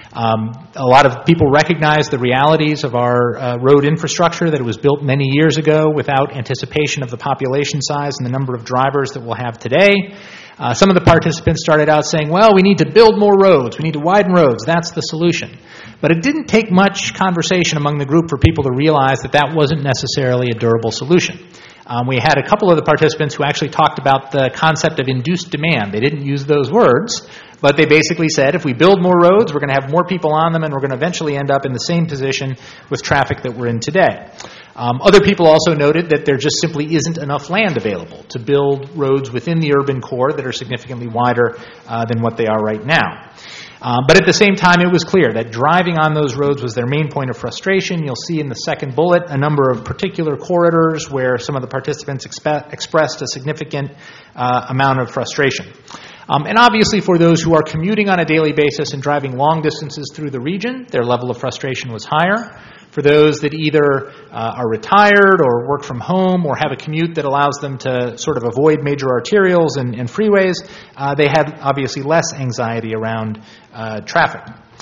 Um, a lot of people recognize the realities of our uh, road infrastructure, that it was built many years ago without anticipation of the population size and the number of drivers that we'll have today. Uh, some of the participants started out saying, well, we need to build more roads, we need to widen roads, that's the solution. But it didn't take much conversation among the group for people to realize that that wasn't necessarily a durable solution. Um, we had a couple of the participants who actually talked about the concept of induced demand. They didn't use those words, but they basically said if we build more roads, we're going to have more people on them, and we're going to eventually end up in the same position with traffic that we're in today. Um, other people also noted that there just simply isn't enough land available to build roads within the urban core that are significantly wider uh, than what they are right now. Um, but at the same time, it was clear that driving on those roads was their main point of frustration. You'll see in the second bullet a number of particular corridors where some of the participants expe- expressed a significant uh, amount of frustration. Um, and obviously for those who are commuting on a daily basis and driving long distances through the region, their level of frustration was higher. For those that either uh, are retired or work from home or have a commute that allows them to sort of avoid major arterials and, and freeways, uh, they had obviously less anxiety around uh, traffic.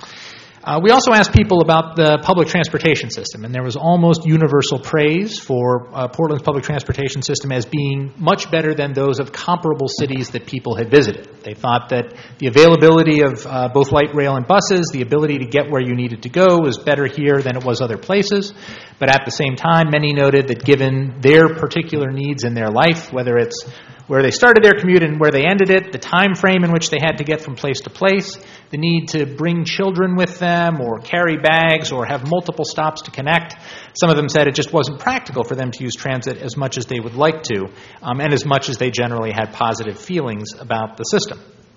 Uh, we also asked people about the public transportation system, and there was almost universal praise for uh, Portland's public transportation system as being much better than those of comparable cities that people had visited. They thought that the availability of uh, both light rail and buses, the ability to get where you needed to go, was better here than it was other places. But at the same time, many noted that given their particular needs in their life, whether it's where they started their commute and where they ended it, the time frame in which they had to get from place to place, the need to bring children with them or carry bags or have multiple stops to connect. Some of them said it just wasn't practical for them to use transit as much as they would like to, um, and as much as they generally had positive feelings about the system.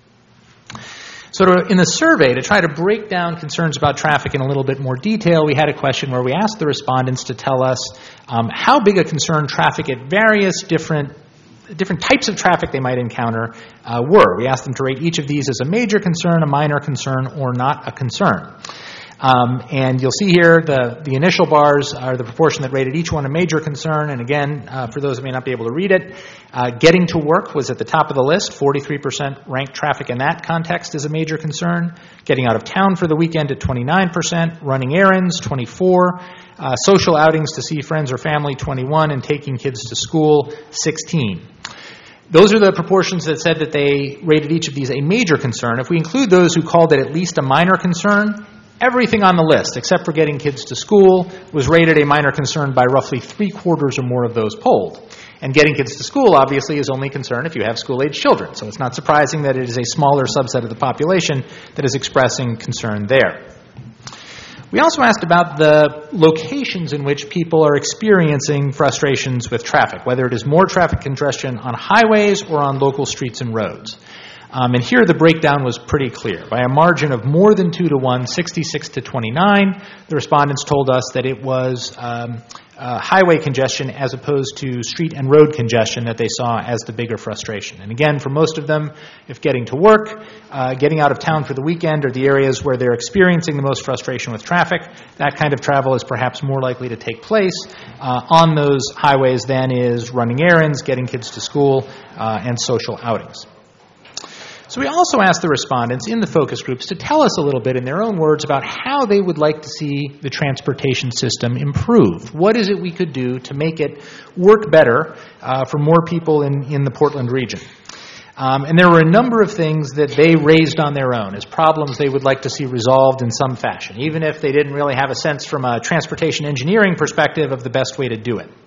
So to, in the survey, to try to break down concerns about traffic in a little bit more detail, we had a question where we asked the respondents to tell us um, how big a concern traffic at various different different types of traffic they might encounter uh, were. We asked them to rate each of these as a major concern, a minor concern, or not a concern. Um, and you'll see here the, the initial bars are the proportion that rated each one a major concern. And again, uh, for those who may not be able to read it, uh, getting to work was at the top of the list. forty-three percent ranked traffic in that context as a major concern. Getting out of town for the weekend at twenty-nine percent. Running errands, twenty-four. Uh, social outings to see friends or family, twenty-one. And taking kids to school, sixteen. Those are the proportions that said that they rated each of these a major concern. If we include those who called it at least a minor concern, everything on the list, except for getting kids to school, was rated a minor concern by roughly three-quarters or more of those polled. And getting kids to school, obviously, is only a concern if you have school-age children. So it's not surprising that it is a smaller subset of the population that is expressing concern there. We also asked about the locations in which people are experiencing frustrations with traffic, whether it is more traffic congestion on highways or on local streets and roads. Um, and here the breakdown was pretty clear. By a margin of more than two to one, sixty-six to twenty-nine, the respondents told us that it was um, uh, highway congestion as opposed to street and road congestion that they saw as the bigger frustration. And again, for most of them, if getting to work, uh, getting out of town for the weekend are the areas where they're experiencing the most frustration with traffic, that kind of travel is perhaps more likely to take place uh, on those highways than is running errands, getting kids to school, uh, and social outings. So we also asked the respondents in the focus groups to tell us a little bit in their own words about how they would like to see the transportation system improved. What is it we could do to make it work better uh, for more people in, in the Portland region? Um, and there were a number of things that they raised on their own as problems they would like to see resolved in some fashion, even if they didn't really have a sense from a transportation engineering perspective of the best way to do it.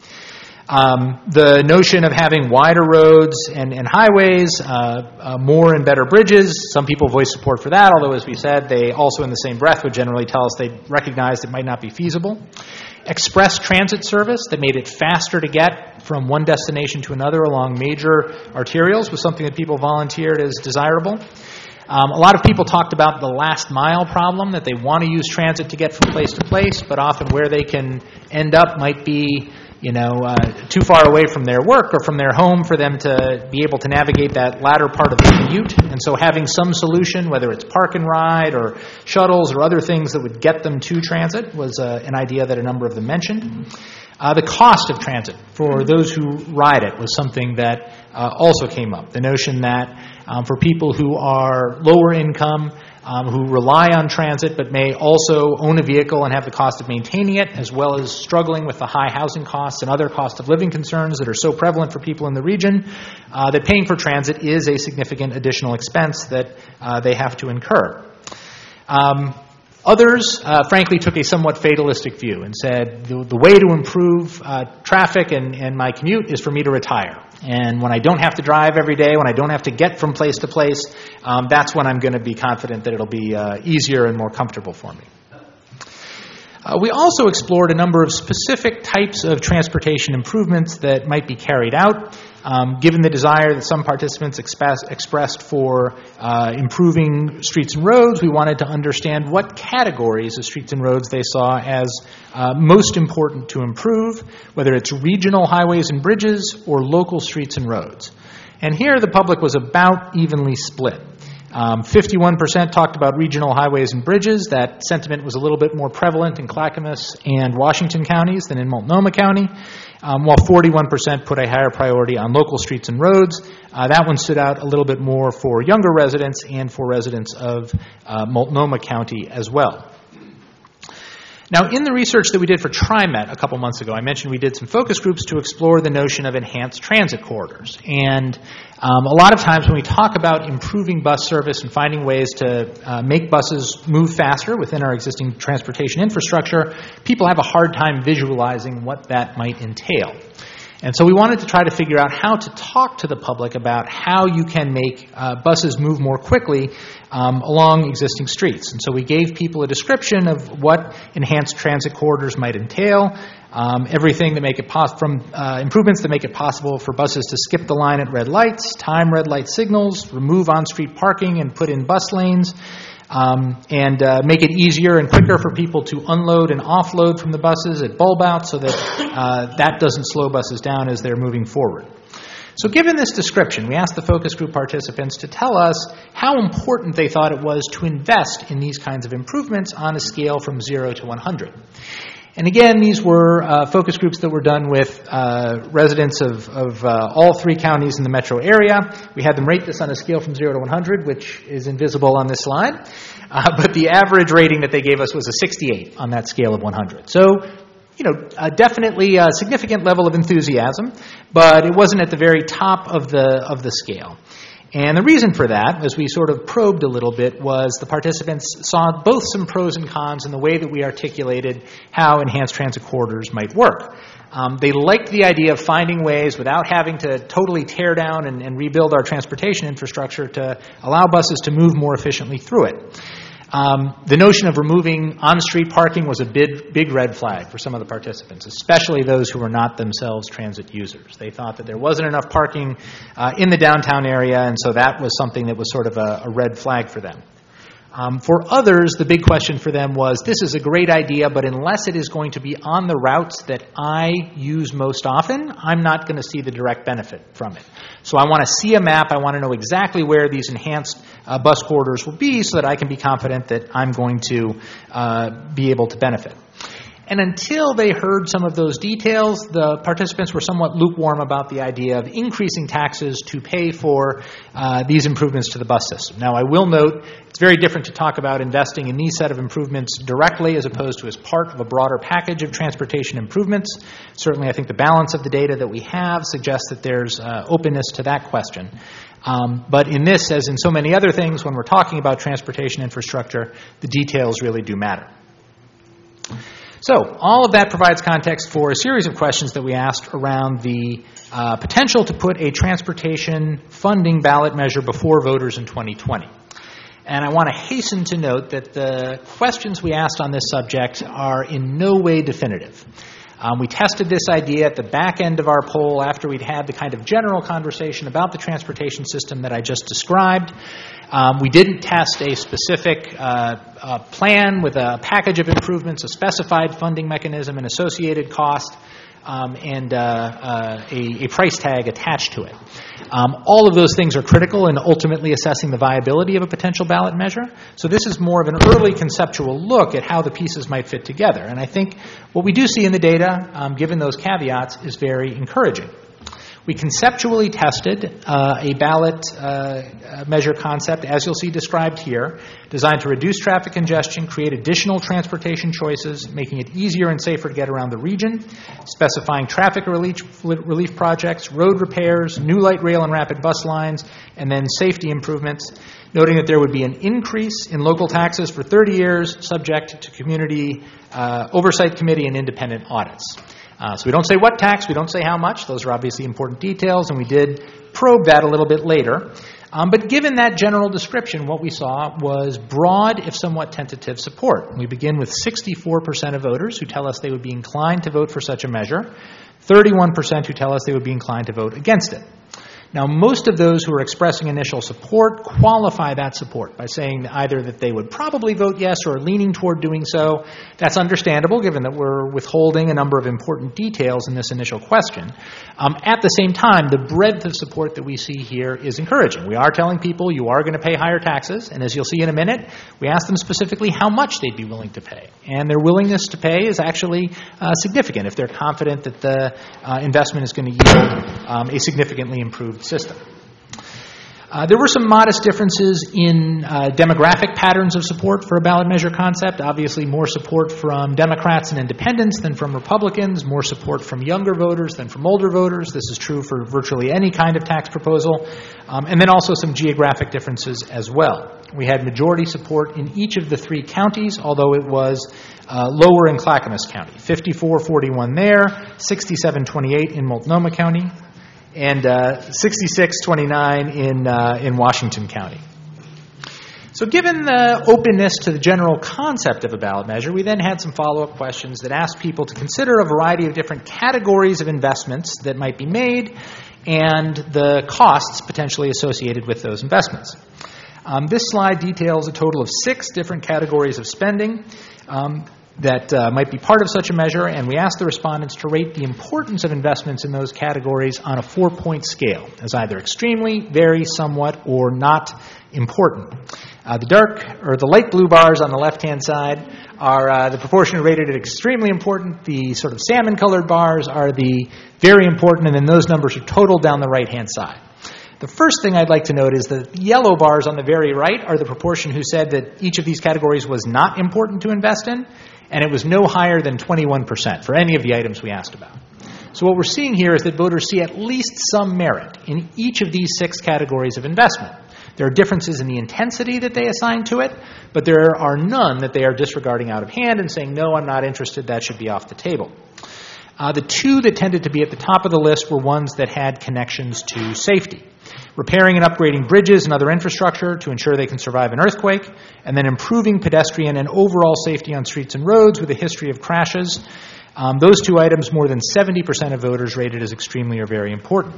Um, the notion of having wider roads and, and highways, uh, uh, more and better bridges, some people voice support for that, although as we said, they also in the same breath would generally tell us they recognized it might not be feasible. Express transit service that made it faster to get from one destination to another along major arterials was something that people volunteered as desirable. Um, a lot of people talked about the last mile problem, that they want to use transit to get from place to place, but often where they can end up might be you know, uh, too far away from their work or from their home for them to be able to navigate that latter part of the commute. And so having some solution, whether it's park and ride or shuttles or other things that would get them to transit, was uh, an idea that a number of them mentioned. Uh, the cost of transit for those who ride it was something that uh, also came up. The notion that um, for people who are lower income, Um, who rely on transit but may also own a vehicle and have the cost of maintaining it, as well as struggling with the high housing costs and other cost of living concerns that are so prevalent for people in the region, uh, that paying for transit is a significant additional expense that uh, they have to incur. Um, Others, uh, frankly, took a somewhat fatalistic view and said the, the way to improve uh, traffic and, and my commute is for me to retire. And when I don't have to drive every day, when I don't have to get from place to place, um, that's when I'm going to be confident that it'll be uh, easier and more comfortable for me. Uh, we also explored a number of specific types of transportation improvements that might be carried out. Um, given the desire that some participants express, expressed for uh, improving streets and roads, we wanted to understand what categories of streets and roads they saw as uh, most important to improve, whether it's regional highways and bridges or local streets and roads. And here the public was about evenly split. Um, fifty-one percent talked about regional highways and bridges. That sentiment was a little bit more prevalent in Clackamas and Washington counties than in Multnomah County, um, while forty-one percent put a higher priority on local streets and roads. Uh, that one stood out a little bit more for younger residents and for residents of uh, Multnomah County as well. Now, in the research that we did for TriMet a couple months ago, I mentioned we did some focus groups to explore the notion of enhanced transit corridors. And um, a lot of times when we talk about improving bus service and finding ways to uh, make buses move faster within our existing transportation infrastructure, people have a hard time visualizing what that might entail. And so we wanted to try to figure out how to talk to the public about how you can make uh, buses move more quickly um, along existing streets. And so we gave people a description of what enhanced transit corridors might entail, um, everything that make it pos- from uh, improvements that make it possible for buses to skip the line at red lights, time red light signals, remove on-street parking and put in bus lanes, Um, and uh, make it easier and quicker for people to unload and offload from the buses at bulb out so that uh, that doesn't slow buses down as they're moving forward. So given this description, we asked the focus group participants to tell us how important they thought it was to invest in these kinds of improvements on a scale from zero to one hundred. And again, these were uh, focus groups that were done with uh, residents of, of uh, all three counties in the metro area. We had them rate this on a scale from zero to one hundred, which is invisible on this slide. Uh, but the average rating that they gave us was a sixty-eight on that scale of one hundred. So, you know, uh, definitely a significant level of enthusiasm, but it wasn't at the very top of the of the scale. And the reason for that, as we sort of probed a little bit, was the participants saw both some pros and cons in the way that we articulated how enhanced transit corridors might work. Um, they liked the idea of finding ways without having to totally tear down and, and rebuild our transportation infrastructure to allow buses to move more efficiently through it. Um, the notion of removing on-street parking was a big, big red flag for some of the participants, especially those who were not themselves transit users. They thought that there wasn't enough parking uh, in the downtown area, and so that was something that was sort of a, a red flag for them. Um, for others, the big question for them was, this is a great idea, but unless it is going to be on the routes that I use most often, I'm not going to see the direct benefit from it. So I want to see a map. I want to know exactly where these enhanced uh, bus corridors will be so that I can be confident that I'm going to uh, be able to benefit. And until they heard some of those details, the participants were somewhat lukewarm about the idea of increasing taxes to pay for uh, these improvements to the bus system. Now, I will note it's very different to talk about investing in these set of improvements directly as opposed to as part of a broader package of transportation improvements. Certainly, I think the balance of the data that we have suggests that there's uh, openness to that question. Um, but in this, as in so many other things, when we're talking about transportation infrastructure, the details really do matter. So all of that provides context for a series of questions that we asked around the uh, potential to put a transportation funding ballot measure before voters in twenty twenty. And I want to hasten to note that the questions we asked on this subject are in no way definitive. Um, we tested this idea at the back end of our poll after we'd had the kind of general conversation about the transportation system that I just described. Um, we didn't test a specific uh, uh, plan with a package of improvements, a specified funding mechanism, an associated cost, um, and uh, uh, a, a price tag attached to it. Um, all of those things are critical in ultimately assessing the viability of a potential ballot measure. So this is more of an early conceptual look at how the pieces might fit together. And I think what we do see in the data, um, given those caveats, is very encouraging. We conceptually tested uh, a ballot uh, measure concept, as you'll see described here, designed to reduce traffic congestion, create additional transportation choices, making it easier and safer to get around the region, specifying traffic relief, relief projects, road repairs, new light rail and rapid bus lines, and then safety improvements, noting that there would be an increase in local taxes for thirty years, subject to community uh, oversight committee and independent audits. Uh, so we don't say what tax, we don't say how much. Those are obviously important details, and we did probe that a little bit later. Um, but given that general description, what we saw was broad, if somewhat tentative, support. We begin with sixty-four percent of voters who tell us they would be inclined to vote for such a measure, thirty-one percent who tell us they would be inclined to vote against it. Now, most of those who are expressing initial support qualify that support by saying either that they would probably vote yes or leaning toward doing so. That's understandable, given that we're withholding a number of important details in this initial question. Um, at the same time, the breadth of support that we see here is encouraging. We are telling people you are going to pay higher taxes, and as you'll see in a minute, we ask them specifically how much they'd be willing to pay. And their willingness to pay is actually uh, significant if they're confident that the uh, investment is going to yield um, a significantly improved system. Uh, there were some modest differences in uh, demographic patterns of support for a ballot measure concept. Obviously, more support from Democrats and independents than from Republicans, more support from younger voters than from older voters. This is true for virtually any kind of tax proposal. Um, and then also some geographic differences as well. We had majority support in each of the three counties, although it was uh, lower in Clackamas County. fifty-four forty-one there, sixty-seven twenty-eight in Multnomah County, and uh, sixty-six twenty-nine in uh, in Washington County. So given the openness to the general concept of a ballot measure, we then had some follow-up questions that asked people to consider a variety of different categories of investments that might be made and the costs potentially associated with those investments. Um, this slide details a total of six different categories of spending um, that uh, might be part of such a measure, and we asked the respondents to rate the importance of investments in those categories on a four-point scale, as either extremely, very, somewhat, or not important. Uh, the dark, or the light blue bars on the left-hand side are uh, the proportion rated at extremely important. The sort of salmon-colored bars are the very important, and then those numbers are totaled down the right-hand side. The first thing I'd like to note is that the yellow bars on the very right are the proportion who said that each of these categories was not important to invest in, and it was no higher than twenty-one percent for any of the items we asked about. So what we're seeing here is that voters see at least some merit in each of these six categories of investment. There are differences in the intensity that they assign to it, but there are none that they are disregarding out of hand and saying, no, I'm not interested, that should be off the table. Uh, the two that tended to be at the top of the list were ones that had connections to safety. repairing and upgrading bridges and other infrastructure to ensure they can survive an earthquake, and then improving pedestrian and overall safety on streets and roads with a history of crashes. Um, those two items, more than seventy percent of voters rated as extremely or very important.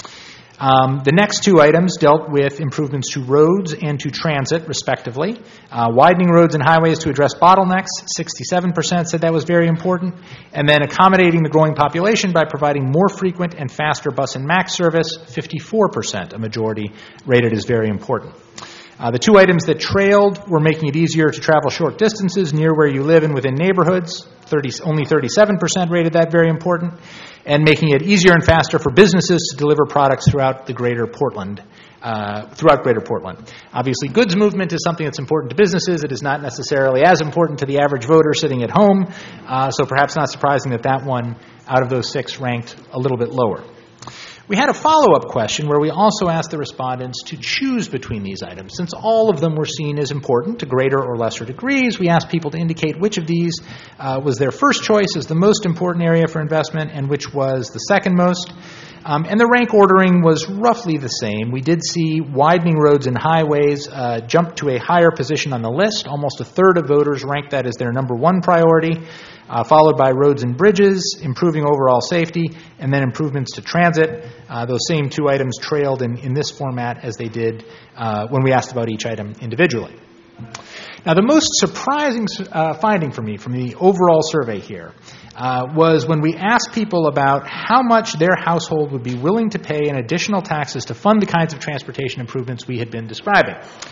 Um, the next two items dealt with improvements to roads and to transit, respectively. Uh, widening roads and highways to address bottlenecks, sixty-seven percent said that was very important. And then accommodating the growing population by providing more frequent and faster bus and MAX service, fifty-four percent, a majority, rated as very important. Uh, the two items that trailed were making it easier to travel short distances near where you live and within neighborhoods. thirty, only thirty-seven percent rated that very important. And making it easier and faster for businesses to deliver products throughout the greater Portland, uh, throughout greater Portland. Obviously, goods movement is something that's important to businesses. It is not necessarily as important to the average voter sitting at home, uh, so perhaps not surprising that that one, out of those six, ranked a little bit lower. We had a follow-up question where we also asked the respondents to choose between these items. Since all of them were seen as important to greater or lesser degrees, we asked people to indicate which of these uh, was their first choice as the most important area for investment and which was the second most. Um, and the rank ordering was roughly the same. We did see widening roads and highways uh, jump to a higher position on the list. Almost a third of voters ranked that as their number one priority, uh, followed by roads and bridges, improving overall safety, and then improvements to transit. Uh, those same two items trailed in, in this format as they did uh, when we asked about each item individually. Now, the most surprising uh, finding for me from the overall survey here uh, was when we asked people about how much their household would be willing to pay in additional taxes to fund the kinds of transportation improvements we had been describing.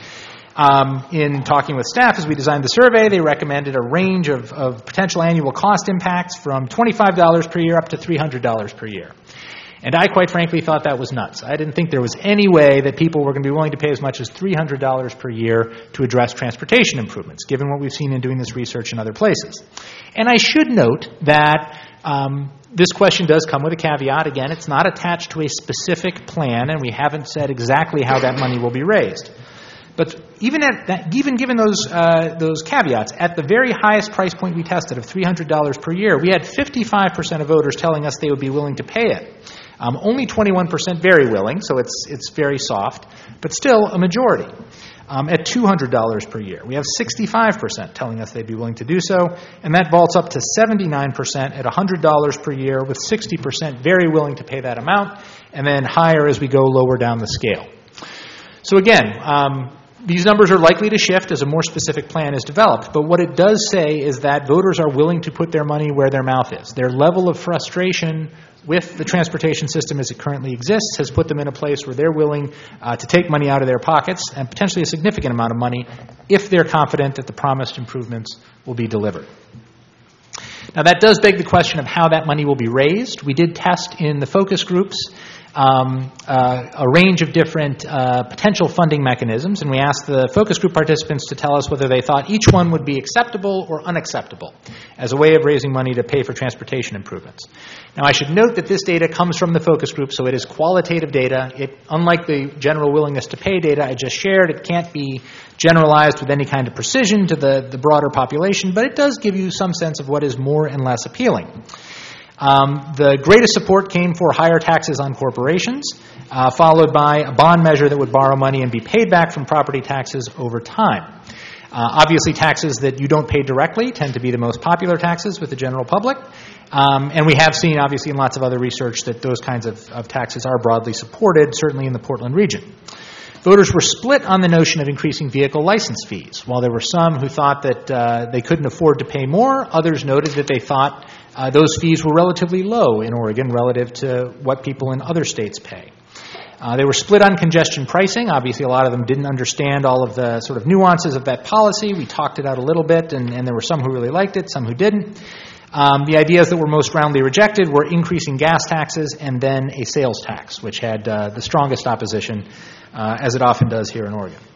Um, in talking with staff as we designed the survey, they recommended a range of, of potential annual cost impacts from twenty-five dollars per year up to three hundred dollars per year. And I, quite frankly, thought that was nuts. I didn't think there was any way that people were going to be willing to pay as much as three hundred dollars per year to address transportation improvements, given what we've seen in doing this research in other places. And I should note that um, this question does come with a caveat. Again, it's not attached to a specific plan, and we haven't said exactly how that money will be raised. But even at that, even given those uh, those caveats, at the very highest price point we tested of three hundred dollars per year, we had fifty-five percent of voters telling us they would be willing to pay it. Um, only twenty-one percent very willing, so it's it's very soft, but still a majority. Um, at two hundred dollars per year, we have sixty-five percent telling us they'd be willing to do so, and that vaults up to seventy-nine percent at one hundred dollars per year, with sixty percent very willing to pay that amount, and then higher as we go lower down the scale. So again, um, these numbers are likely to shift as a more specific plan is developed, but what it does say is that voters are willing to put their money where their mouth is. Their level of frustration with the transportation system as it currently exists has put them in a place where they're willing uh, to take money out of their pockets, and potentially a significant amount of money, if they're confident that the promised improvements will be delivered. Now, that does beg the question of how that money will be raised. We did test in the focus groups Um, uh, a range of different uh, potential funding mechanisms, and we asked the focus group participants to tell us whether they thought each one would be acceptable or unacceptable as a way of raising money to pay for transportation improvements. Now, I should note that this data comes from the focus group, so it is qualitative data. It, unlike the general willingness to pay data I just shared, it can't be generalized with any kind of precision to the, the broader population, but it does give you some sense of what is more and less appealing. Um, the greatest support came for higher taxes on corporations, uh, followed by a bond measure that would borrow money and be paid back from property taxes over time. Uh, obviously, taxes that you don't pay directly tend to be the most popular taxes with the general public, um, and we have seen, obviously, in lots of other research that those kinds of, of taxes are broadly supported, certainly in the Portland region. Voters were split on the notion of increasing vehicle license fees. While there were some who thought that uh, they couldn't afford to pay more, others noted that they thought uh, those fees were relatively low in Oregon relative to what people in other states pay. Uh, they were split on congestion pricing. Obviously, a lot of them didn't understand all of the sort of nuances of that policy. We talked it out a little bit, and, and there were some who really liked it, some who didn't. Um, the ideas that were most roundly rejected were increasing gas taxes and then a sales tax, which had uh, the strongest opposition, uh, as it often does here in Oregon.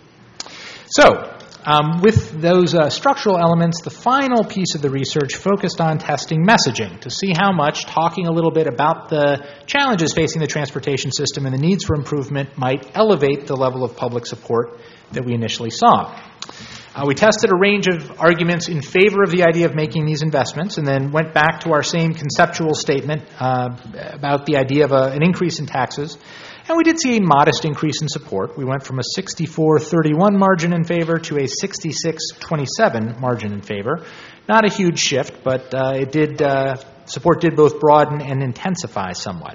So, um, with those uh, structural elements, the final piece of the research focused on testing messaging to see how much talking a little bit about the challenges facing the transportation system and the needs for improvement might elevate the level of public support that we initially saw. Uh, we tested a range of arguments in favor of the idea of making these investments, and then went back to our same conceptual statement uh, about the idea of a, an increase in taxes, And we did see a modest increase in support. We went from a sixty-four thirty-one margin in favor to a sixty-six twenty-seven margin in favor. Not a huge shift, but uh, it did uh, support did both broaden and intensify somewhat.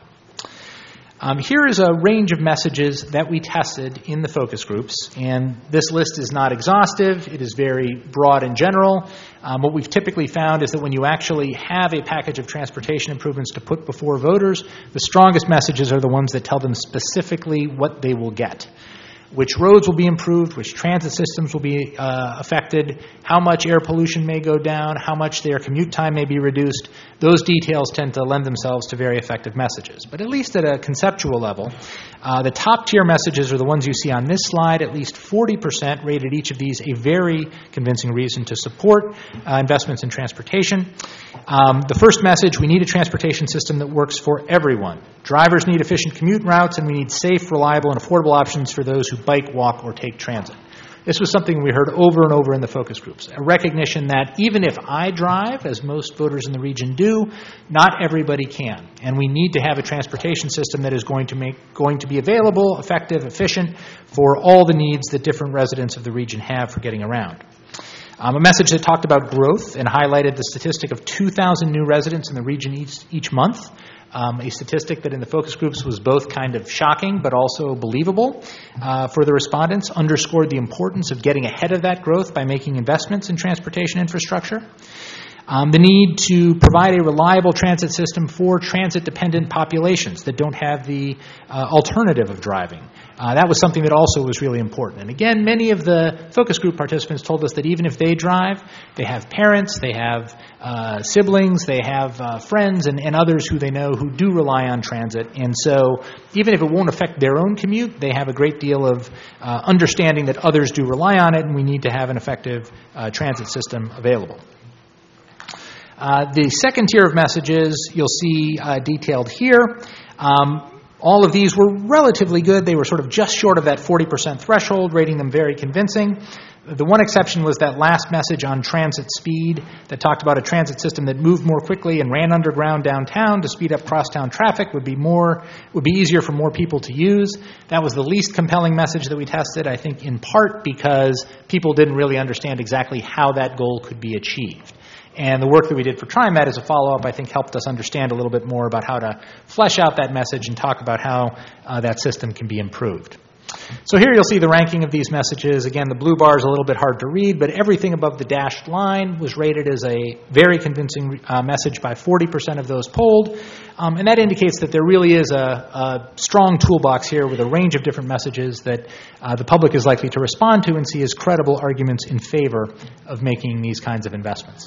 Um, here is a range of messages that we tested in the focus groups, and this list is not exhaustive. It is very broad and general. Um, what we've typically found is that when you actually have a package of transportation improvements to put before voters, the strongest messages are the ones that tell them specifically what they will get. Which roads will be improved, which transit systems will be uh, affected, how much air pollution may go down, how much their commute time may be reduced. Those details tend to lend themselves to very effective messages. But at least at a conceptual level, uh, the top tier messages are the ones you see on this slide. At least forty percent rated each of these a very convincing reason to support uh, investments in transportation. Um, the first message, we need a transportation system that works for everyone. Drivers need efficient commute routes, and we need safe, reliable, and affordable options for those who bike, walk, or take transit. This was something we heard over and over in the focus groups, a recognition that even if I drive, as most voters in the region do, not everybody can. And we need to have a transportation system that is going to make going to be available, effective, efficient for all the needs that different residents of the region have for getting around. Um, a message that talked about growth and highlighted the statistic of two thousand new residents in the region each, each month. Um, a statistic that in the focus groups was both kind of shocking but also believable uh, for the respondents, underscored the importance of getting ahead of that growth by making investments in transportation infrastructure. Um, the need to provide a reliable transit system for transit-dependent populations that don't have the uh, alternative of driving. Uh, that was something that also was really important. And again, many of the focus group participants told us that even if they drive, they have parents, they have uh, siblings, they have uh, friends and, and others who they know who do rely on transit. And so even if it won't affect their own commute, they have a great deal of uh, understanding that others do rely on it, and we need to have an effective uh, transit system available. Uh, the second tier of messages you'll see uh, detailed here. Um, all of these were relatively good. They were sort of just short of that forty percent threshold, rating them very convincing. The one exception was that last message on transit speed that talked about a transit system that moved more quickly and ran underground downtown to speed up crosstown traffic would be more would be easier for more people to use. That was the least compelling message that we tested, I think in part because people didn't really understand exactly how that goal could be achieved. And the work that we did for TriMet as a follow-up, I think, helped us understand a little bit more about how to flesh out that message and talk about how uh, that system can be improved. So here you'll see the ranking of these messages. Again, the blue bar is a little bit hard to read, but everything above the dashed line was rated as a very convincing uh, message by forty percent of those polled. Um, and that indicates that there really is a, a strong toolbox here with a range of different messages that uh, the public is likely to respond to and see as credible arguments in favor of making these kinds of investments.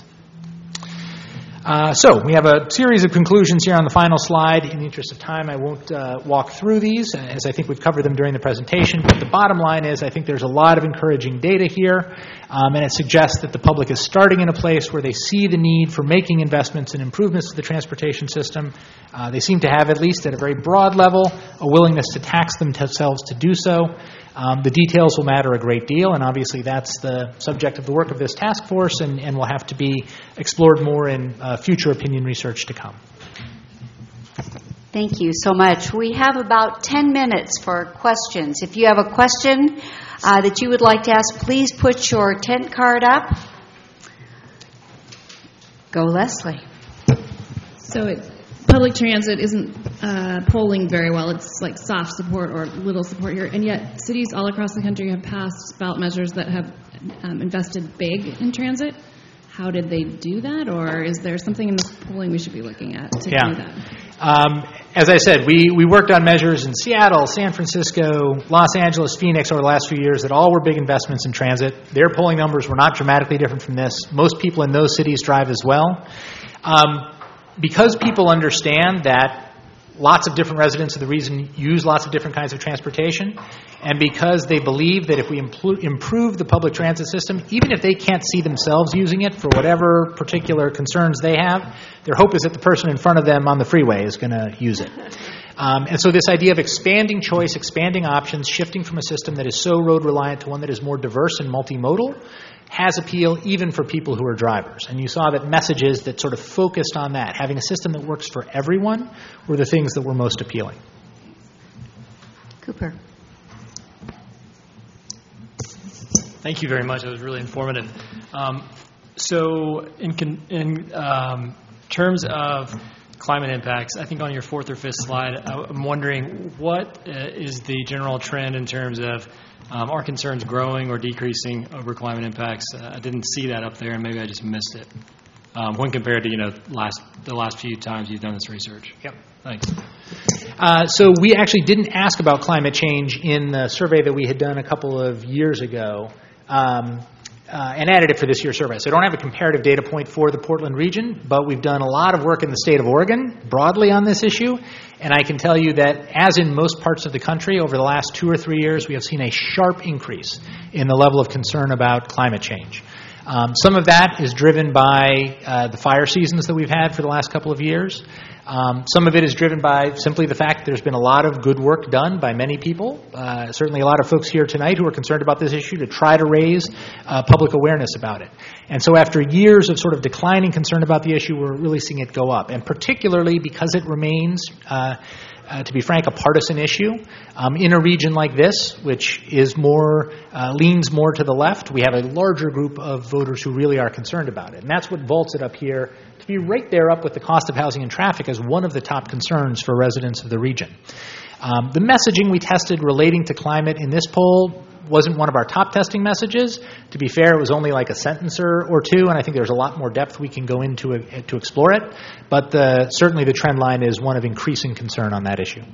Uh, so we have a series of conclusions here on the final slide. In the interest of time, I won't uh, walk through these, as I think we've covered them during the presentation. But the bottom line is I think there's a lot of encouraging data here, um, and it suggests that the public is starting in a place where they see the need for making investments and improvements to the transportation system. Uh, they seem to have, at least at a very broad level, a willingness to tax themselves to do so. Um, the details will matter a great deal, and obviously that's the subject of the work of this task force and, and will have to be explored more in uh, future opinion research to come.
Thank you so much. We have about ten minutes for questions. If you have a question uh, that you would like to ask, please put your tent card up. Go, Leslie.
So it, public transit isn't uh, polling very well. It's like soft support or little support here. And yet cities all across the country have passed ballot measures that have um, invested big in transit. How did they do that? Or is there something in this polling we should be looking at to
yeah.
do that?
Um, as I said, we, we worked on measures in Seattle, San Francisco, Los Angeles, Phoenix over the last few years that all were big investments in transit. Their polling numbers were not dramatically different from this. Most people in those cities drive as well. Um, because people understand that lots of different residents of the region use lots of different kinds of transportation, and because they believe that if we impl- improve the public transit system, even if they can't see themselves using it for whatever particular concerns they have, their hope is that the person in front of them on the freeway is going to use it. Um, and so this idea of expanding choice, expanding options, shifting from a system that is so road-reliant to one that is more diverse and multimodal has appeal even for people who are drivers. And you saw that messages that sort of focused on that, having a system that works for everyone, were the things that were most appealing.
Cooper.
Thank you very much. That was really informative. Um, so, in, con- in um, terms of climate impacts, I think on your fourth or fifth slide, I'm wondering what uh, is the general trend in terms of um, are concerns growing or decreasing over climate impacts? Uh, I didn't see that up there, and maybe I just missed it. Um, when compared to you know last the last few times you've done this research.
Yep.
Thanks.
Uh, so we actually didn't ask about climate change in the survey that we had done a couple of years ago. Um, Uh, and added it for this year's survey. So I don't have a comparative data point for the Portland region, but we've done a lot of work in the state of Oregon broadly on this issue, and I can tell you that as in most parts of the country, over the last two or three years, we have seen a sharp increase in the level of concern about climate change. Um, some of that is driven by uh, the fire seasons that we've had for the last couple of years. Um, some of it is driven by simply the fact there's been a lot of good work done by many people, uh, certainly a lot of folks here tonight who are concerned about this issue to try to raise uh, public awareness about it. And so after years of sort of declining concern about the issue, we're really seeing it go up. And particularly because it remains, uh, uh, to be frank, a partisan issue, um, in a region like this, which is more, uh, leans more to the left, we have a larger group of voters who really are concerned about it. And that's what vaults it up here to be right there up with the cost of housing and traffic as one of the top concerns for residents of the region. Um, the messaging we tested relating to climate in this poll wasn't one of our top testing messages. To be fair, it was only like a sentence or, or two, and I think there's a lot more depth we can go into it, to explore it. But the, certainly the trend line is one of increasing concern on that issue.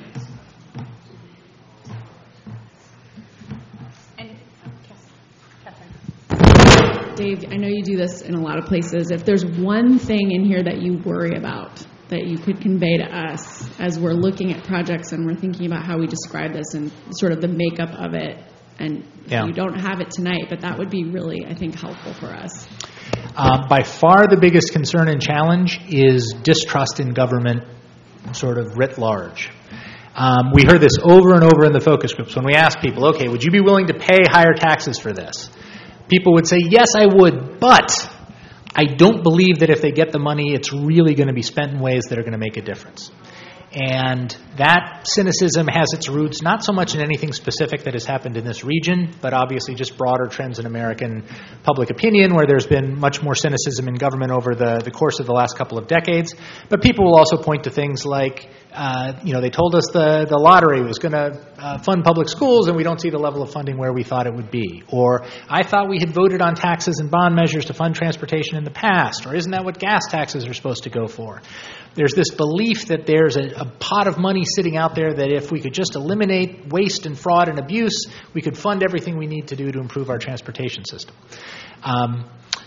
Dave, I know you do this in a lot of places. If there's one thing in here that you worry about that you could convey to us as we're looking at projects and we're thinking about how we describe this and sort of the makeup of it, and
yeah.
you don't have it tonight, but that would be really, I think, helpful for us.
Uh, by far the biggest concern and challenge is distrust in government sort of writ large. Um, we heard this over and over in the focus groups when we asked people, okay, would you be willing to pay higher taxes for this? People would say, yes, I would, but I don't believe that if they get the money, it's really going to be spent in ways that are going to make a difference. And that cynicism has its roots not so much in anything specific that has happened in this region, but obviously just broader trends in American public opinion where there's been much more cynicism in government over the, the course of the last couple of decades. But people will also point to things like, uh, you know, they told us the, the lottery was going to uh, fund public schools and we don't see the level of funding where we thought it would be. Or I thought we had voted on taxes and bond measures to fund transportation in the past. Or isn't that what gas taxes are supposed to go for? There's this belief that there's a, a pot of money sitting out there that if we could just eliminate waste and fraud and abuse, we could fund everything we need to do to improve our transportation system. Um,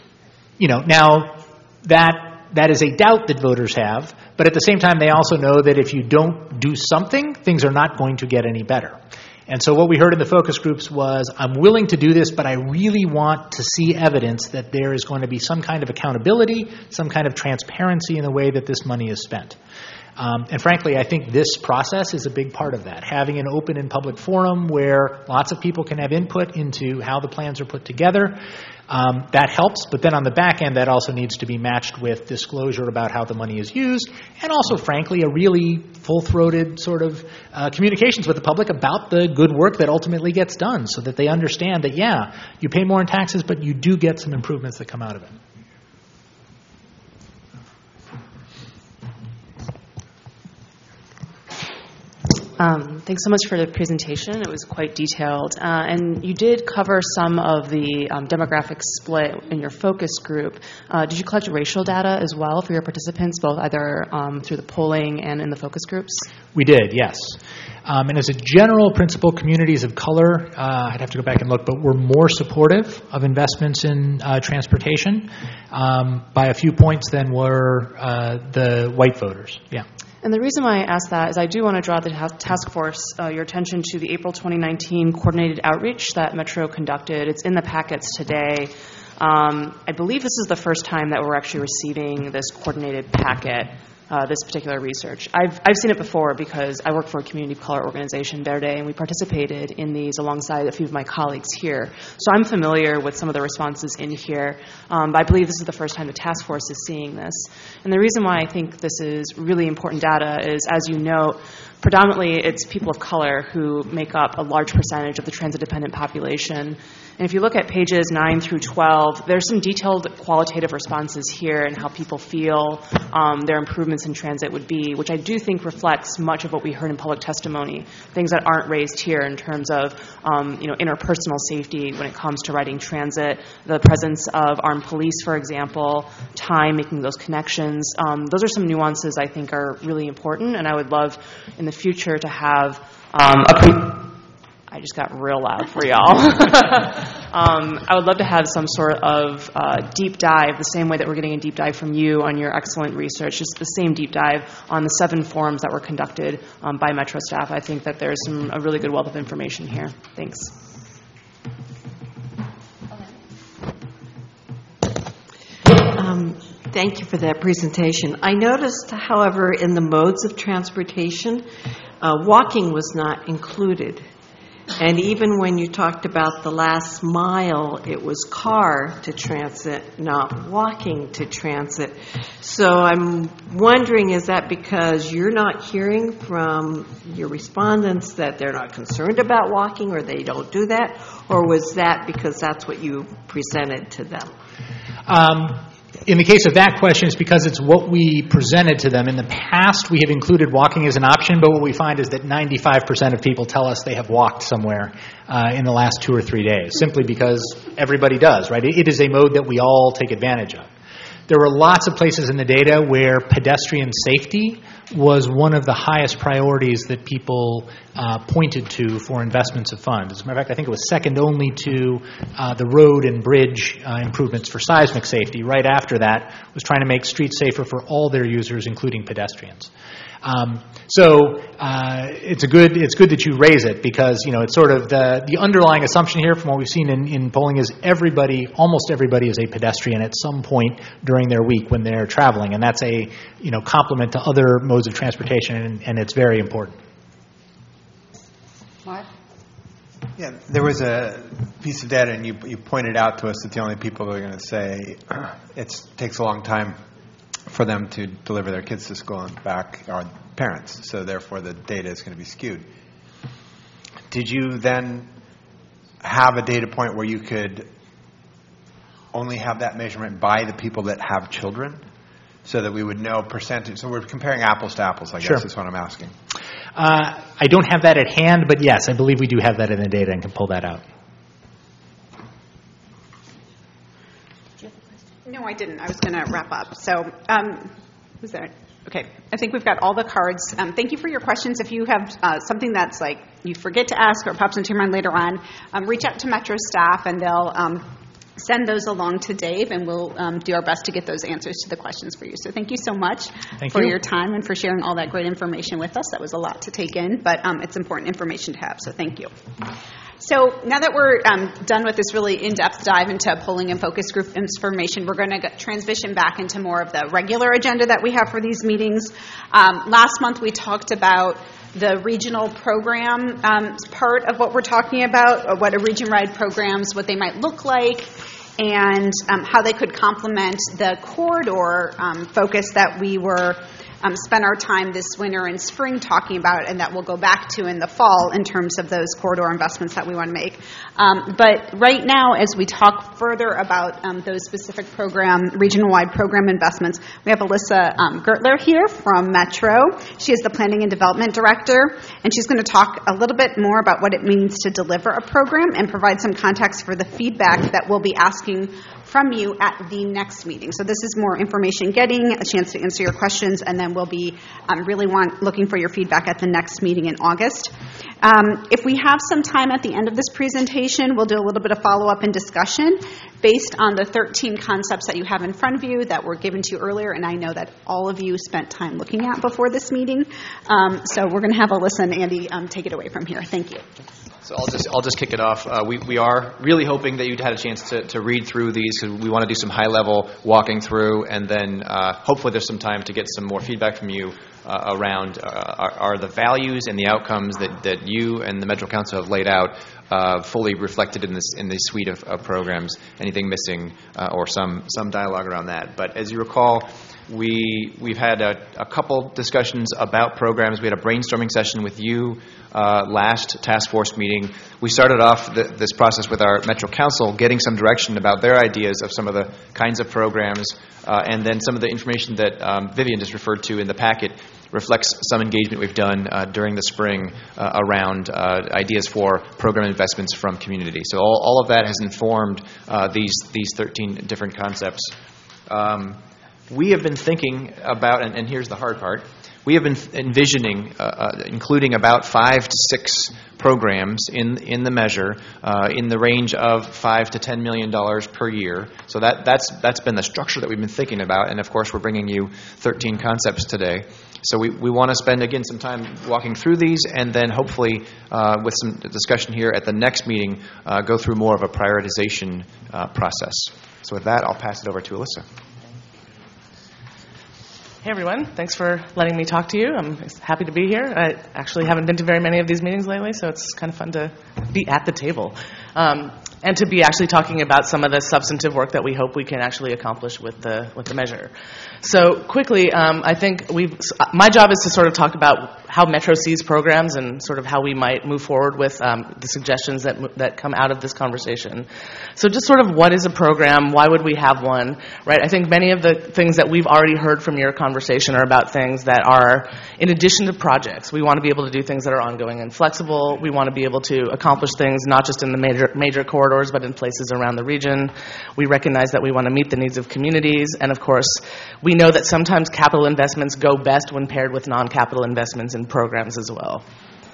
you know, now that that is a doubt that voters have, but at the same time, they also know that if you don't do something, things are not going to get any better. And so what we heard in the focus groups was, I'm willing to do this, but I really want to see evidence that there is going to be some kind of accountability, some kind of transparency in the way that this money is spent. Um, and frankly, I think this process is a big part of that. Having an open and public forum where lots of people can have input into how the plans are put together, um, that helps. But then on the back end, that also needs to be matched with disclosure about how the money is used, and also, frankly, a really full-throated sort of uh, communications with the public about the good work that ultimately gets done so that they understand that, yeah, you pay more in taxes, but you do get some improvements that come out of it.
Um, thanks so much for the presentation. It was quite detailed. Uh, and you did cover some of the um, demographic split in your focus group. Uh, did you collect racial data as well for your participants, both either um, through the polling and in the focus groups?
We did, yes. Um, and as a general principle, communities of color, uh, I'd have to go back and look, but were more supportive of investments in uh, transportation um, by a few points than were uh, the white voters. Yeah.
And the reason why I ask that is I do want to draw the task force, uh, your attention to the April twenty nineteen coordinated outreach that Metro conducted. It's in the packets today. Um, I believe this is the first time that we're actually receiving this coordinated packet. uh, this particular research. I've, I've seen it before because I work for a community of color organization, Verde, and we participated in these alongside a few of my colleagues here. So I'm familiar with some of the responses in here, um, but I believe this is the first time the task force is seeing this. And the reason why I think this is really important data is, as you know, predominantly it's people of color who make up a large percentage of the transit-dependent population. And if you look at pages nine through twelve, there's some detailed qualitative responses here and how people feel um, their improvements in transit would be, which I do think reflects much of what we heard in public testimony, things that aren't raised here in terms of um, you know, interpersonal safety when it comes to riding transit, the presence of armed police, for example, time, making those connections. Um, those are some nuances I think are really important, and I would love in the future to have um, a pre- I just got real loud for y'all. um, I would love to have some sort of uh, deep dive, the same way that we're getting a deep dive from you on your excellent research, just the same deep dive on the seven forums that were conducted um, by Metro staff. I think that there's some, a really good wealth of information here. Thanks.
Um, thank you for that presentation. I noticed, however, in the modes of transportation, uh, walking was not included. And even when you talked about the last mile, it was car to transit, not walking to transit. So I'm wondering, is that because you're not hearing from your respondents that they're not concerned about walking or they don't do that? Or was that because that's what you presented to them?
Um, In the case of that question, it's because it's what we presented to them. In the past, we have included walking as an option, but what we find is that ninety-five percent of people tell us they have walked somewhere uh, in the last two or three days, simply because everybody does, right? It is a mode that we all take advantage of. There were lots of places in the data where pedestrian safety was one of the highest priorities that people uh, pointed to for investments of funds. As a matter of fact, I think it was second only to uh, the road and bridge uh, improvements for seismic safety. Right after that was trying to make streets safer for all their users, including pedestrians. Um, so uh, it's a good it's good that you raise it, because you know it's sort of the the underlying assumption here from what we've seen in, in polling is everybody, almost everybody, is a pedestrian at some point during their week when they're traveling, and that's a you know complement to other modes of transportation, and, and it's very important.
Mark?
Yeah, there was a piece of data, and you you pointed out to us that the only people that are going to say it takes a long time for them to deliver their kids to school and back are parents, so therefore the data is going to be skewed. Did you then have a data point where you could only have that measurement by the people that have children, so that we would know percentage? So we're comparing apples to apples, I guess,
Sure.
is what I'm asking.
Uh, I don't have that at hand, but yes, I believe we do have that in the data and can pull that out.
No, I didn't. I was going to wrap up. So, um, who's there? Okay. I think we've got all the cards. Um, thank you for your questions. If you have uh, something that's like you forget to ask or pops into your mind later on, um, reach out to Metro staff, and they'll um, send those along to Dave, and we'll um, do our best to get those answers to the questions for you. So thank you so much
Thank
for
you.
your time and for sharing all that great information with us. That was a lot to take in, but um, it's important information to have, so thank you. So now that we're um, done with this really in-depth dive into polling and focus group information, we're going to transition back into more of the regular agenda that we have for these meetings. Um, last month we talked about the regional program um, part of what we're talking about, or what a region-wide programs, what they might look like, and um, how they could complement the corridor um, focus that we were Um, spent our time this winter and spring talking about, and that we'll go back to in the fall in terms of those corridor investments that we want to make. Um, but right now, as we talk further about um, those specific program, regional-wide program investments, we have Alyssa um, Gertler here from Metro. She is the Planning and Development Director, and she's going to talk a little bit more about what it means to deliver a program and provide some context for the feedback that we'll be asking from you at the next meeting. So this is more information getting, a chance to answer your questions, and then we'll be um, really want, looking for your feedback at the next meeting in August. Um, if we have some time at the end of this presentation, we'll do a little bit of follow-up and discussion based on the thirteen concepts that you have in front of you that were given to you earlier, and I know that all of you spent time looking at before this meeting. Um, so we're going to have Alyssa and Andy um, take it away from here. Thank you.
So I'll just I'll just kick it off. Uh, we we are really hoping that you had a chance to, to read through these, because we want to do some high level walking through, and then uh, hopefully there's some time to get some more feedback from you uh, around uh, are, are the values and the outcomes that, that you and the Metro Council have laid out uh, fully reflected in this in this suite of, of programs. Anything missing uh, or some some dialogue around that. But as you recall, We, we've had a, a couple discussions about programs. We had a brainstorming session with you uh, last task force meeting. We started off the, this process with our Metro Council, getting some direction about their ideas of some of the kinds of programs, uh, and then some of the information that um, Vivian just referred to in the packet reflects some engagement we've done uh, during the spring uh, around uh, ideas for program investments from community. So all, all of that has informed uh, these, these thirteen different concepts. Um, We have been thinking about, and, and here's the hard part, we have been envisioning uh, uh, including about five to six programs in in the measure uh, in the range of five to ten million dollars per year. So that that's that's been the structure that we've been thinking about, and of course we're bringing you thirteen concepts today. So we, we want to spend again some time walking through these, and then hopefully uh, with some discussion here at the next meeting, uh, go through more of a prioritization uh, process. So with that, I'll pass it over to Alyssa.
Hey everyone, thanks for letting me talk to you. I'm happy to be here. I actually haven't been to very many of these meetings lately, so it's kind of fun to be at the table. Um, and to be actually talking about some of the substantive work that we hope we can actually accomplish with the with the measure. So quickly, um, I think we've. My job is to sort of talk about how Metro sees programs and sort of how we might move forward with um, the suggestions that that come out of this conversation. So just sort of what is a program? Why would we have one? Right? I think many of the things that we've already heard from your conversation are about things that are in addition to projects. We want to be able to do things that are ongoing and flexible. We want to be able to accomplish things not just in the major major corridors, but in places around the region. We recognize that we want to meet the needs of communities, and of course, we know that sometimes capital investments go best when paired with non-capital investments in programs as well.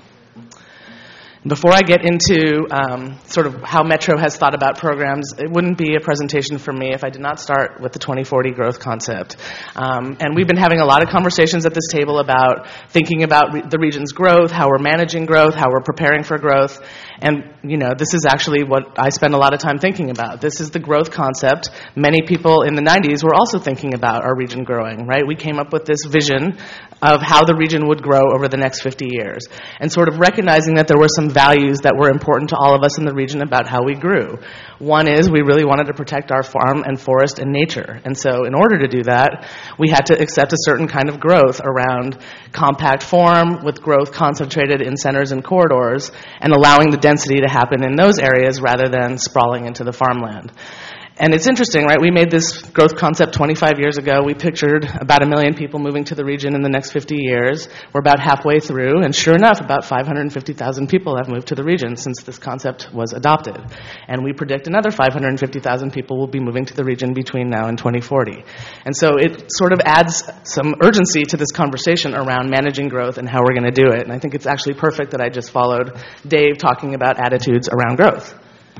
Before I get into um, sort of how Metro has thought about programs, it wouldn't be a presentation for me if I did not start with the twenty forty growth concept. Um, and we've been having a lot of conversations at this table about thinking about re- the region's growth, how we're managing growth, how we're preparing for growth. And, you know, this is actually what I spend a lot of time thinking about. This is the growth concept. Many people in the nineties were also thinking about our region growing, right? We came up with this vision of how the region would grow over the next fifty years, and sort of recognizing that there were some values that were important to all of us in the region about how we grew. One is we really wanted to protect our farm and forest and nature. And so in order to do that, we had to accept a certain kind of growth around compact form with growth concentrated in centers and corridors, and allowing the density to happen in those areas rather than sprawling into the farmland. And it's interesting, right? We made this growth concept twenty-five years ago. We pictured about a million people moving to the region in the next fifty years. We're about halfway through, and sure enough, about five hundred fifty thousand people have moved to the region since this concept was adopted. And we predict another five hundred fifty thousand people will be moving to the region between now and twenty forty. And so it sort of adds some urgency to this conversation around managing growth and how we're going to do it. And I think it's actually perfect that I just followed Dave talking about attitudes around growth.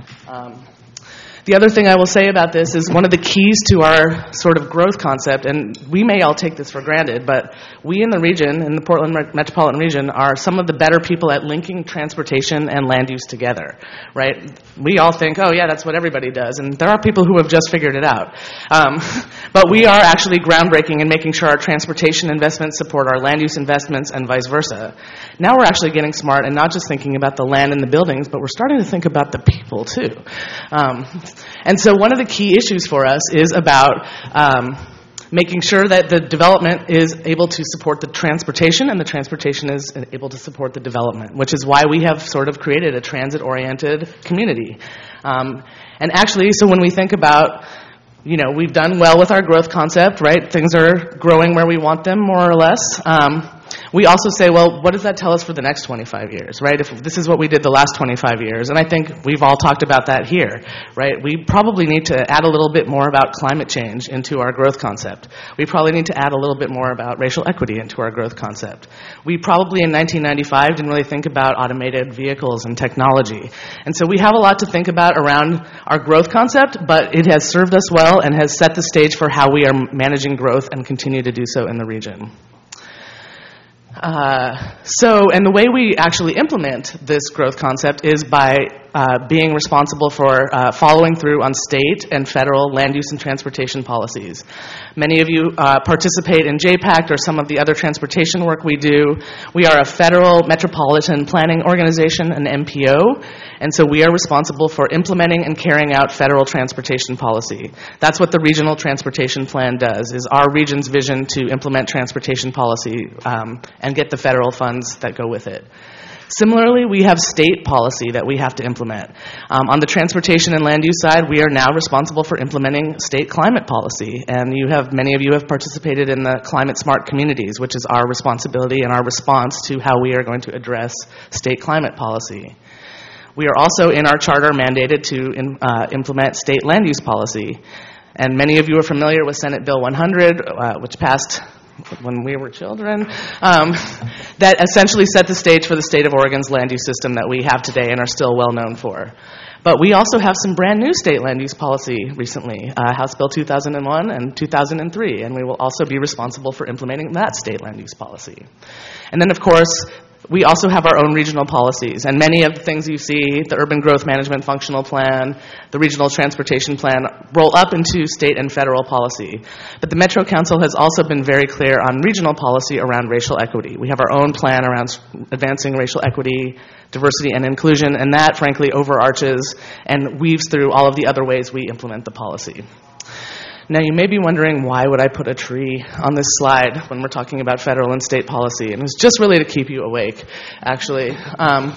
Um, The other thing I will say about this is one of the keys to our sort of growth concept, and we may all take this for granted, but we in the region, in the Portland metropolitan region, are some of the better people at linking transportation and land use together, right? We all think, oh yeah, that's what everybody does, and there are people who have just figured it out. Um, but we are actually groundbreaking in making sure our transportation investments support our land use investments and vice versa. Now we're actually getting smart and not just thinking about the land and the buildings, but we're starting to think about the people too. Um, And so one of the key issues for us is about um, making sure that the development is able to support the transportation and the transportation is able to support the development, which is why we have sort of created a transit-oriented community. Um, and actually, so when we think about, you know, we've done well with our growth concept, right? Things are growing where we want them, more or less. Um, we also say, well, what does that tell us for the next twenty-five years, right? If this is what we did the last twenty-five years, and I think we've all talked about that here, right? We probably need to add a little bit more about climate change into our growth concept. We probably need to add a little bit more about racial equity into our growth concept. We probably in nineteen ninety-five didn't really think about automated vehicles and technology. And so we have a lot to think about around our growth concept, but it has served us well and has set the stage for how we are managing growth and continue to do so in the region. Uh, so, and the way we actually implement this growth concept is by uh, being responsible for uh, following through on state and federal land use and transportation policies. Many of you uh, participate in J PACT or some of the other transportation work we do. We are a federal metropolitan planning organization, an M P O, and so we are responsible for implementing and carrying out federal transportation policy. That's what the Regional Transportation Plan does, is our region's vision to implement transportation policy um, and get the federal funds that go with it. Similarly, we have state policy that we have to implement. Um, on the transportation and land use side, we are now responsible for implementing state climate policy, and you have many of you have participated in the Climate Smart Communities, which is our responsibility and our response to how we are going to address state climate policy. We are also in our charter mandated to in, uh, implement state land use policy, and many of you are familiar with Senate Bill one hundred, uh, which passed when we were children, um, that essentially set the stage for the state of Oregon's land use system that we have today and are still well known for. But we also have some brand new state land use policy recently, uh, House Bill two thousand one and two thousand three, and we will also be responsible for implementing that state land use policy. And then, of course, we also have our own regional policies, and many of the things you see, the Urban Growth Management Functional Plan, the Regional Transportation Plan, roll up into state and federal policy. But the Metro Council has also been very clear on regional policy around racial equity. We have our own plan around advancing racial equity, diversity, and inclusion, and that, frankly, overarches and weaves through all of the other ways we implement the policy. Now, you may be wondering, why would I put a tree on this slide when we're talking about federal and state policy? And it's just really to keep you awake, actually. Um,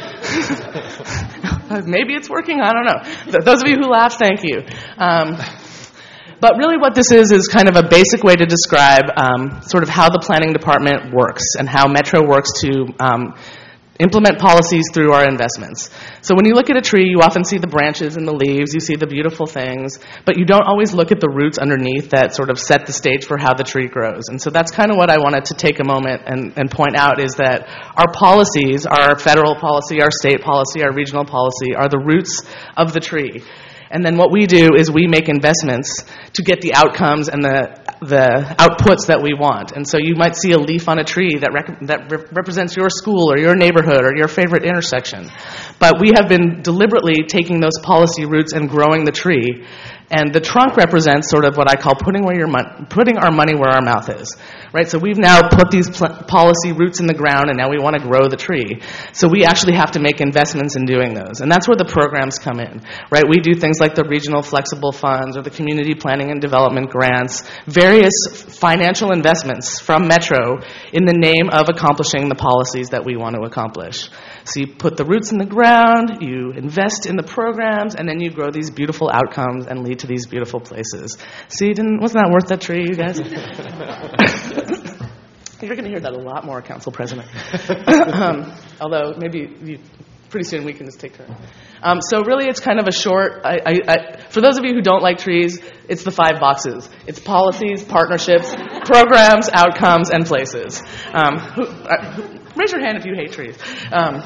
maybe it's working, I don't know. Those of you who laughed, thank you. Um, but really what this is is kind of a basic way to describe um, sort of how the planning department works and how Metro works to um, implement policies through our investments. So when you look at a tree, you often see the branches and the leaves, you see the beautiful things, but you don't always look at the roots underneath that sort of set the stage for how the tree grows. And so that's kind of what I wanted to take a moment and, and point out, is that our policies, our federal policy, our state policy, our regional policy, are the roots of the tree. And then what we do is we make investments to get the outcomes and the the outputs that we want. And so you might see a leaf on a tree that rec- that re- represents your school or your neighborhood or your favorite intersection. But we have been deliberately taking those policy roots and growing the tree. And the trunk represents sort of what I call putting where your mon- putting our money where our mouth is, right? So we've now put these pl- policy roots in the ground, and now we want to grow the tree. So we actually have to make investments in doing those, and that's where the programs come in, right? We do things like the regional flexible funds or the community planning and development grants, various financial investments from Metro in the name of accomplishing the policies that we want to accomplish. So you put the roots in the ground, you invest in the programs, and then you grow these beautiful outcomes and lead to these beautiful places. See, didn't, wasn't that worth that tree, you guys? You're going to hear that a lot more, Council President. um, although maybe you, pretty soon we can just take turns. Um, so really it's kind of a short, I, I, I, for those of you who don't like trees, it's the five boxes. It's policies, partnerships, programs, outcomes, and places. Um, who, uh, who, raise your hand if you hate trees. Um,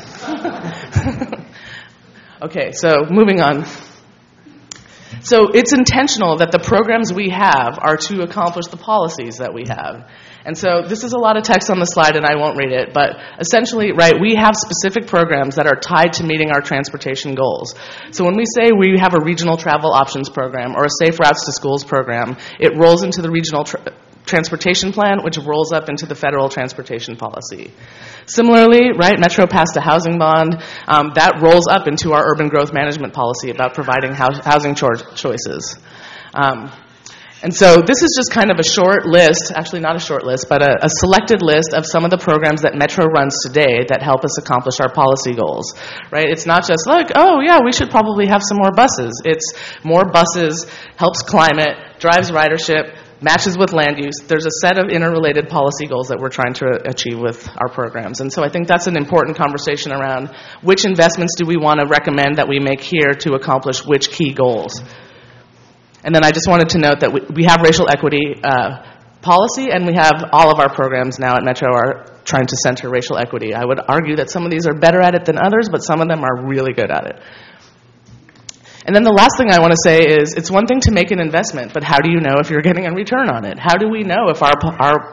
okay, so moving on. So it's intentional that the programs we have are to accomplish the policies that we have. And so this is a lot of text on the slide, and I won't read it, but essentially, right, we have specific programs that are tied to meeting our transportation goals. So when we say we have a regional travel options program or a safe routes to schools program, it rolls into the regional tra- transportation plan, which rolls up into the federal transportation policy. Similarly, right, Metro passed a housing bond. Um, that rolls up into our urban growth management policy about providing house, housing cho- choices. Um, and so this is just kind of a short list, actually not a short list, but a, a selected list of some of the programs that Metro runs today that help us accomplish our policy goals, right? It's not just like, oh yeah, we should probably have some more buses. It's more buses, helps climate, drives ridership, matches with land use. There's a set of interrelated policy goals that we're trying to achieve with our programs. And so I think that's an important conversation around which investments do we want to recommend that we make here to accomplish which key goals. And then I just wanted to note that we, we have racial equity uh, policy, and we have all of our programs now at Metro are trying to center racial equity. I would argue that some of these are better at it than others, but some of them are really good at it. And then the last thing I want to say is, it's one thing to make an investment, but how do you know if you're getting a return on it? How do we know if our our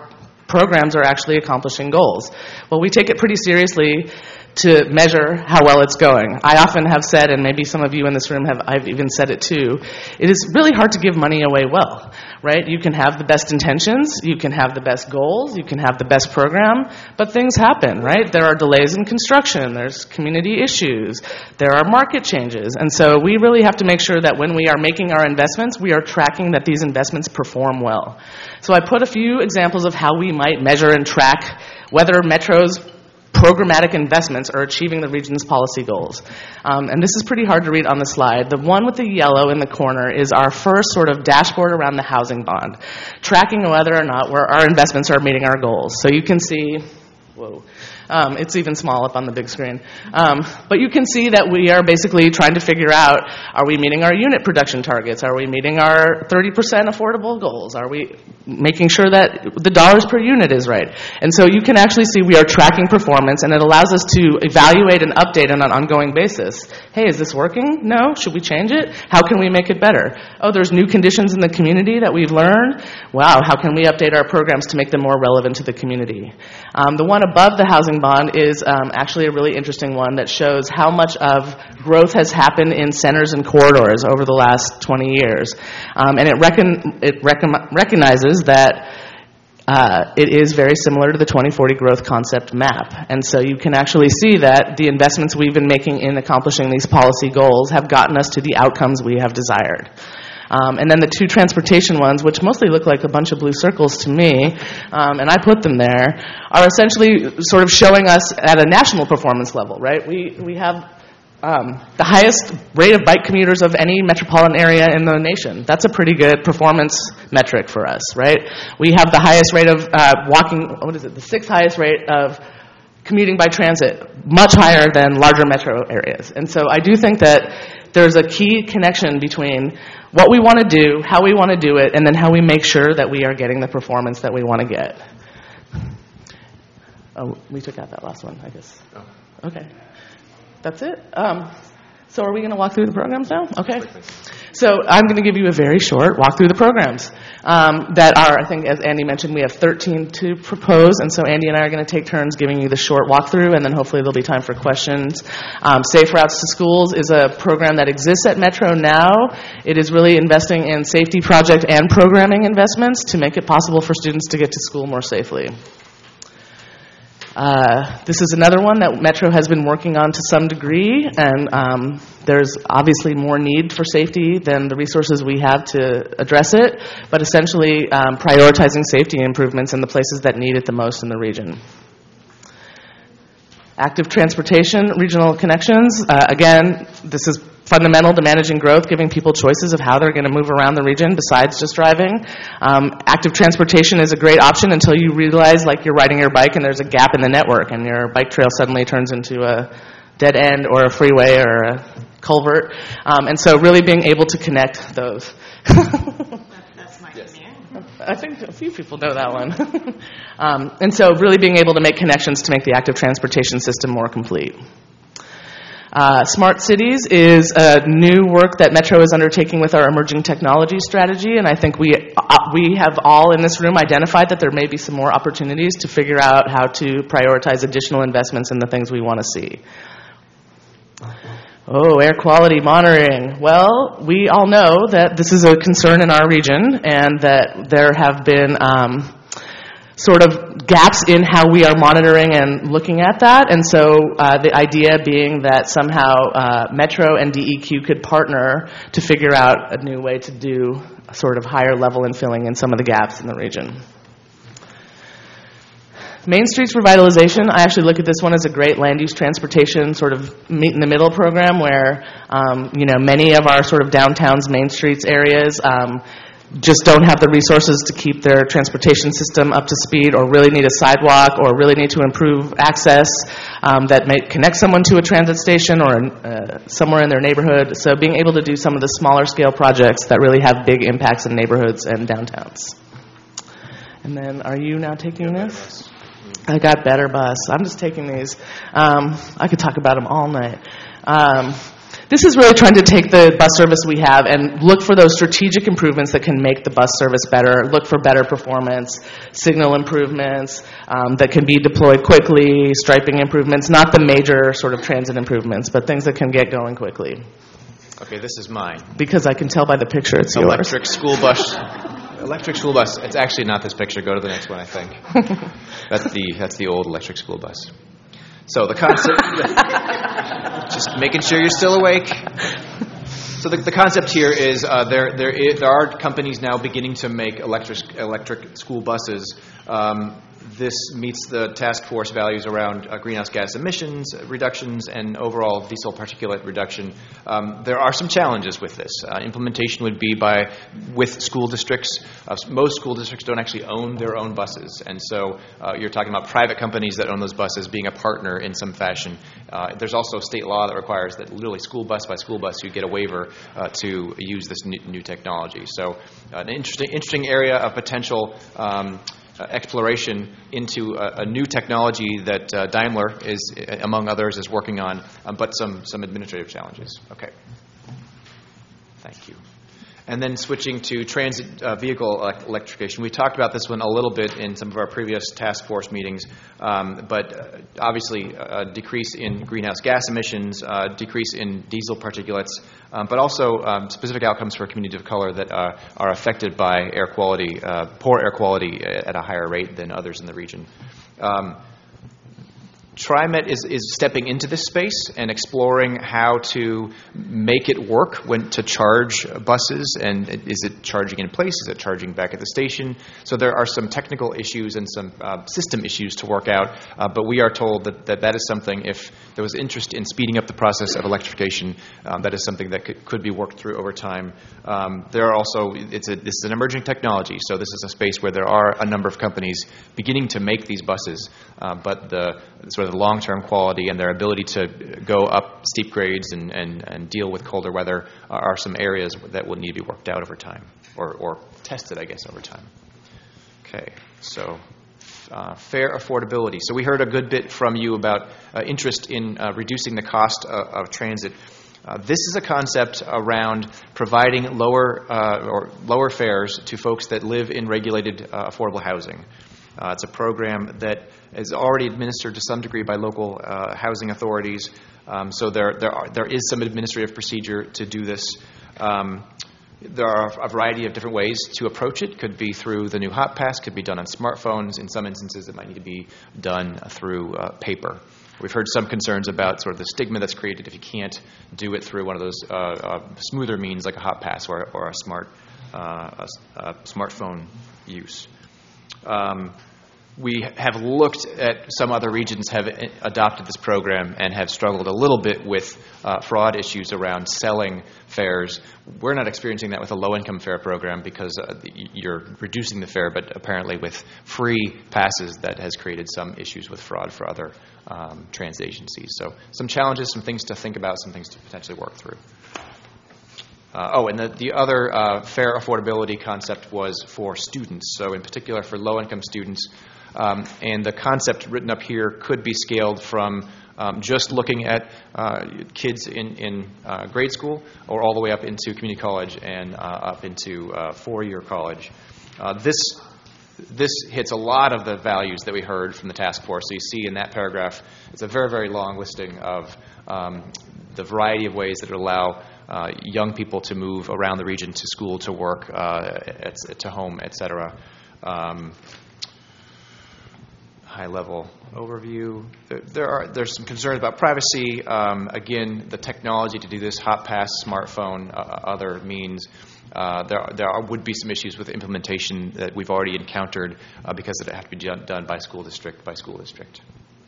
programs are actually accomplishing goals. Well, we take it pretty seriously to measure how well it's going. I often have said, and maybe some of you in this room have, I've even said it too, it is really hard to give money away well, right? You can have the best intentions, you can have the best goals, you can have the best program, but things happen, right? There are delays in construction, there's community issues, there are market changes, and so we really have to make sure that when we are making our investments, we are tracking that these investments perform well. So I put a few examples of how we might measure and track whether Metro's programmatic investments are achieving the region's policy goals. Um, and this is pretty hard to read on the slide. The one with the yellow in the corner is our first sort of dashboard around the housing bond, tracking whether or not where our investments are meeting our goals. So you can see, whoa, um, it's even small up on the big screen. Um, but you can see that we are basically trying to figure out, are we meeting our unit production targets? Are we meeting our thirty percent affordable goals? Are we making sure that the dollars per unit is right? And so you can actually see we are tracking performance, and it allows us to evaluate and update on an ongoing basis. Hey, is this working? No? Should we change it? How can we make it better? Oh, there's new conditions in the community that we've learned. Wow, how can we update our programs to make them more relevant to the community? Um, the one above the housing bond is um, actually a really interesting one that shows how much of growth has happened in centers and corridors over the last twenty years. Um, and it, recon- it recon- recognizes that uh, it is very similar to the twenty forty growth concept map. And so you can actually see that the investments we've been making in accomplishing these policy goals have gotten us to the outcomes we have desired. Um, and then the two transportation ones, which mostly look like a bunch of blue circles to me, um, and I put them there, are essentially sort of showing us at a national performance level, right? We, we have um, the highest rate of bike commuters of any metropolitan area in the nation. That's a pretty good performance metric for us, right? We have the highest rate of uh, walking, what is it, the sixth highest rate of commuting by transit, much higher than larger metro areas. And so I do think that there's a key connection between what we want to do, how we want to do it, and then how we make sure that we are getting the performance that we want to get. Oh, we took out that last one, I guess. Oh. Okay. That's it? Um, so are we going to walk through the programs now? Okay. So I'm going to give you a very short walk through the programs um, that are, I think, as Andy mentioned, we have thirteen to propose, and so Andy and I are going to take turns giving you the short walkthrough, and then hopefully there'll be time for questions. Um, Safe Routes to Schools is a program that exists at Metro now. It is really investing in safety project and programming investments to make it possible for students to get to school more safely. Uh, this is another one that Metro has been working on to some degree, and um, there's obviously more need for safety than the resources we have to address it, but essentially um, prioritizing safety improvements in the places that need it the most in the region. Active transportation, regional connections. Uh, again, this is fundamental to managing growth, giving people choices of how they're going to move around the region besides just driving. Um, active transportation is a great option until you realize like you're riding your bike and there's a gap in the network and your bike trail suddenly turns into a dead end or a freeway or a culvert. Um, and so really being able to connect those.
That's my yes.
I think a few people know that one. um, and so really being able to make connections to make the active transportation system more complete. Uh, Smart Cities is a new work that Metro is undertaking with our emerging technology strategy, and I think we uh, we have all in this room identified that there may be some more opportunities to figure out how to prioritize additional investments in the things we want to see. Oh, air quality monitoring. Well, we all know that this is a concern in our region and that there have been um, sort of gaps in how we are monitoring and looking at that. And so uh, the idea being that somehow uh, Metro and D E Q could partner to figure out a new way to do a sort of higher level and filling in some of the gaps in the region. Main Streets Revitalization, I actually look at this one as a great land use transportation sort of meet in the middle program where, um, you know, many of our sort of downtowns, Main Streets areas, um, just don't have the resources to keep their transportation system up to speed or really need a sidewalk or really need to improve access um, that may connect someone to a transit station or uh, somewhere in their neighborhood. So being able to do some of the smaller scale projects that really have big impacts in neighborhoods and downtowns. And then are you now taking this? I got Better Bus. I'm just taking these. Um, I could talk about them all night. Um, this is really trying to take the bus service we have and look for those strategic improvements that can make the bus service better, look for better performance, signal improvements um, that can be deployed quickly, striping improvements, not the major sort of transit improvements, but things that can get going quickly.
Okay, this is mine.
Because I can tell by the picture it's yours.
Electric school bus. Electric school bus. It's actually not this picture. Go to the next one, I think. That's the that's the old electric school bus. So the concept, just making sure you're still awake. So the, the concept here is uh, there there is, there are companies now beginning to make electric electric school buses. Um, This meets the task force values around uh, greenhouse gas emissions reductions and overall diesel particulate reduction. Um, there are some challenges with this. Uh, implementation would be by with school districts. Uh, most school districts don't actually own their own buses, and so uh, you're talking about private companies that own those buses being a partner in some fashion. Uh, there's also state law that requires that literally school bus by school bus you get a waiver uh, to use this new, new technology. So uh, an interesting interesting area of potential Um, Uh, exploration into a, a new technology that uh, Daimler is, uh, among others, is working on, um, but some some administrative challenges. Okay. Thank you. And then switching to transit uh, vehicle elect- electrification. We talked about this one a little bit in some of our previous task force meetings, um, but uh, obviously a decrease in greenhouse gas emissions, uh, decrease in diesel particulates, um, but also um, specific outcomes for communities of color that uh, are affected by air quality, uh, poor air quality at a higher rate than others in the region. Um, TriMet is, is stepping into this space and exploring how to make it work when to charge buses, and is it charging in place? Is it charging back at the station? So there are some technical issues and some uh, system issues to work out, uh, but we are told that, that that is something, if there was interest in speeding up the process of electrification, um, that is something that could, could be worked through over time. Um, there are also, it's a, this is an emerging technology, so this is a space where there are a number of companies beginning to make these buses, uh, but the sort of the long-term quality and their ability to go up steep grades and, and, and deal with colder weather are some areas that will need to be worked out over time, or, or tested, I guess, over time. Okay, so uh, fare affordability. So we heard a good bit from you about uh, interest in uh, reducing the cost of, of transit. Uh, this is a concept around providing lower uh, or lower fares to folks that live in regulated uh, affordable housing. Uh, it's a program that is already administered to some degree by local uh, housing authorities. Um, so there, there, are, there is some administrative procedure to do this. Um, there are a variety of different ways to approach it. Could be through the new Hot Pass. Could be done on smartphones. In some instances, it might need to be done through uh, paper. We've heard some concerns about sort of the stigma that's created if you can't do it through one of those uh, uh, smoother means like a Hot Pass or, or a smart uh, a, a smartphone use. Um, we have looked at some other regions have adopted this program and have struggled a little bit with uh, fraud issues around selling fares. We're not experiencing that with a low-income fare program because uh, you're reducing the fare, but apparently with free passes that has created some issues with fraud for other um, transit agencies. So some challenges, some things to think about, some things to potentially work through. Uh, oh, and the, the other uh, fare affordability concept was for students, so in particular for low-income students. Um, and the concept written up here could be scaled from um, just looking at uh, kids in, in uh, grade school or all the way up into community college and uh, up into uh, four-year college. Uh, this This hits a lot of the values that we heard from the task force. So you see in that paragraph, it's a very, very long listing of um, the variety of ways that would allow uh, young people to move around the region to school, to work, uh, et, to home, et cetera. Um, high-level overview. There, there are there's some concerns about privacy. Um, again, the technology to do this, Hot Pass, smartphone, uh, other means. Uh, there there are, would be some issues with implementation that we've already encountered uh, because it had to be done, done by school district by school district.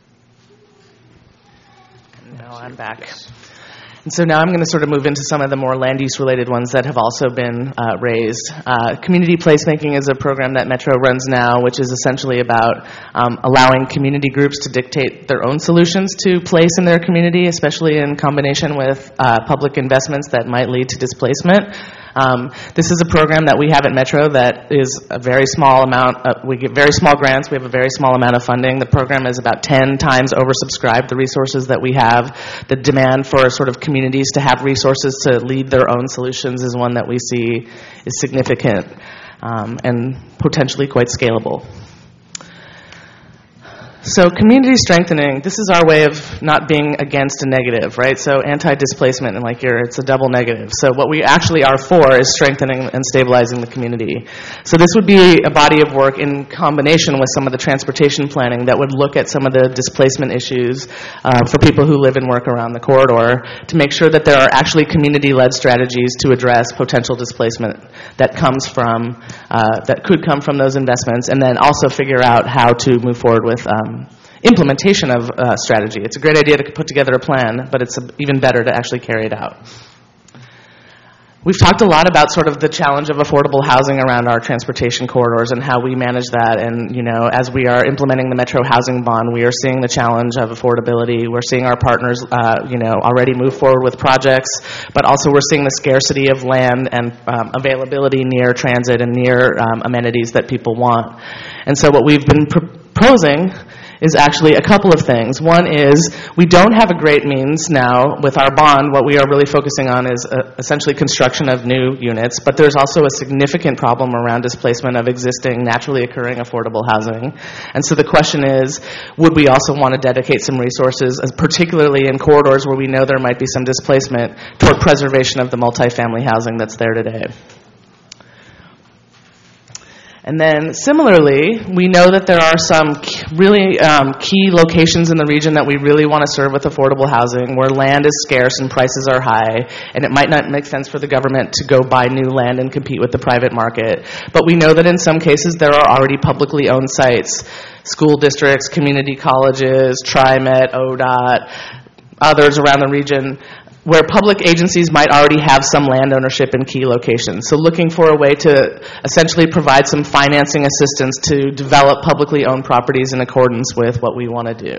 Now I'm back. Yes. And so now I'm going to sort of move into some of the more land use related ones that have also been uh, raised. Uh, community placemaking is a program that Metro runs now, which is essentially about um, allowing community groups to dictate their own solutions to place in their community, especially in combination with uh, public investments that might lead to displacement. Um, this is a program that we have at Metro that is a very small amount. Of, we get very small grants. We have a very small amount of funding. The program is about ten times oversubscribed, the resources that we have. The demand for sort of communities to have resources to lead their own solutions is one that we see is significant um, and potentially quite scalable. So community strengthening, this is our way of not being against a negative, right? So anti-displacement, and like you're, it's a double negative. So what we actually are for is strengthening and stabilizing the community. So this would be a body of work in combination with some of the transportation planning that would look at some of the displacement issues uh, for people who live and work around the corridor to make sure that there are actually community-led strategies to address potential displacement that comes from, uh, that could come from those investments, and then also figure out how to move forward with um, implementation of uh, strategy. It's a great idea to put together a plan, but it's a, even better to actually carry it out. We've talked a lot about sort of the challenge of affordable housing around our transportation corridors and how we manage that. And, you know, as we are implementing the Metro Housing Bond, we are seeing the challenge of affordability. We're seeing our partners, uh, you know, already move forward with projects, but also we're seeing the scarcity of land and um, availability near transit and near um, amenities that people want. And so what we've been proposing is actually a couple of things. One is we don't have a great means now with our bond. What we are really focusing on is uh, essentially construction of new units, but there's also a significant problem around displacement of existing naturally occurring affordable housing. And so the question is, would we also want to dedicate some resources, particularly in corridors where we know there might be some displacement, toward preservation of the multifamily housing that's there today? And then similarly, we know that there are some really um, key locations in the region that we really want to serve with affordable housing, where land is scarce and prices are high, and it might not make sense for the government to go buy new land and compete with the private market. But we know that in some cases there are already publicly owned sites, school districts, community colleges, TriMet, O D O T, others around the region, where public agencies might already have some land ownership in key locations. So looking for a way to essentially provide some financing assistance to develop publicly owned properties in accordance with what we want to do.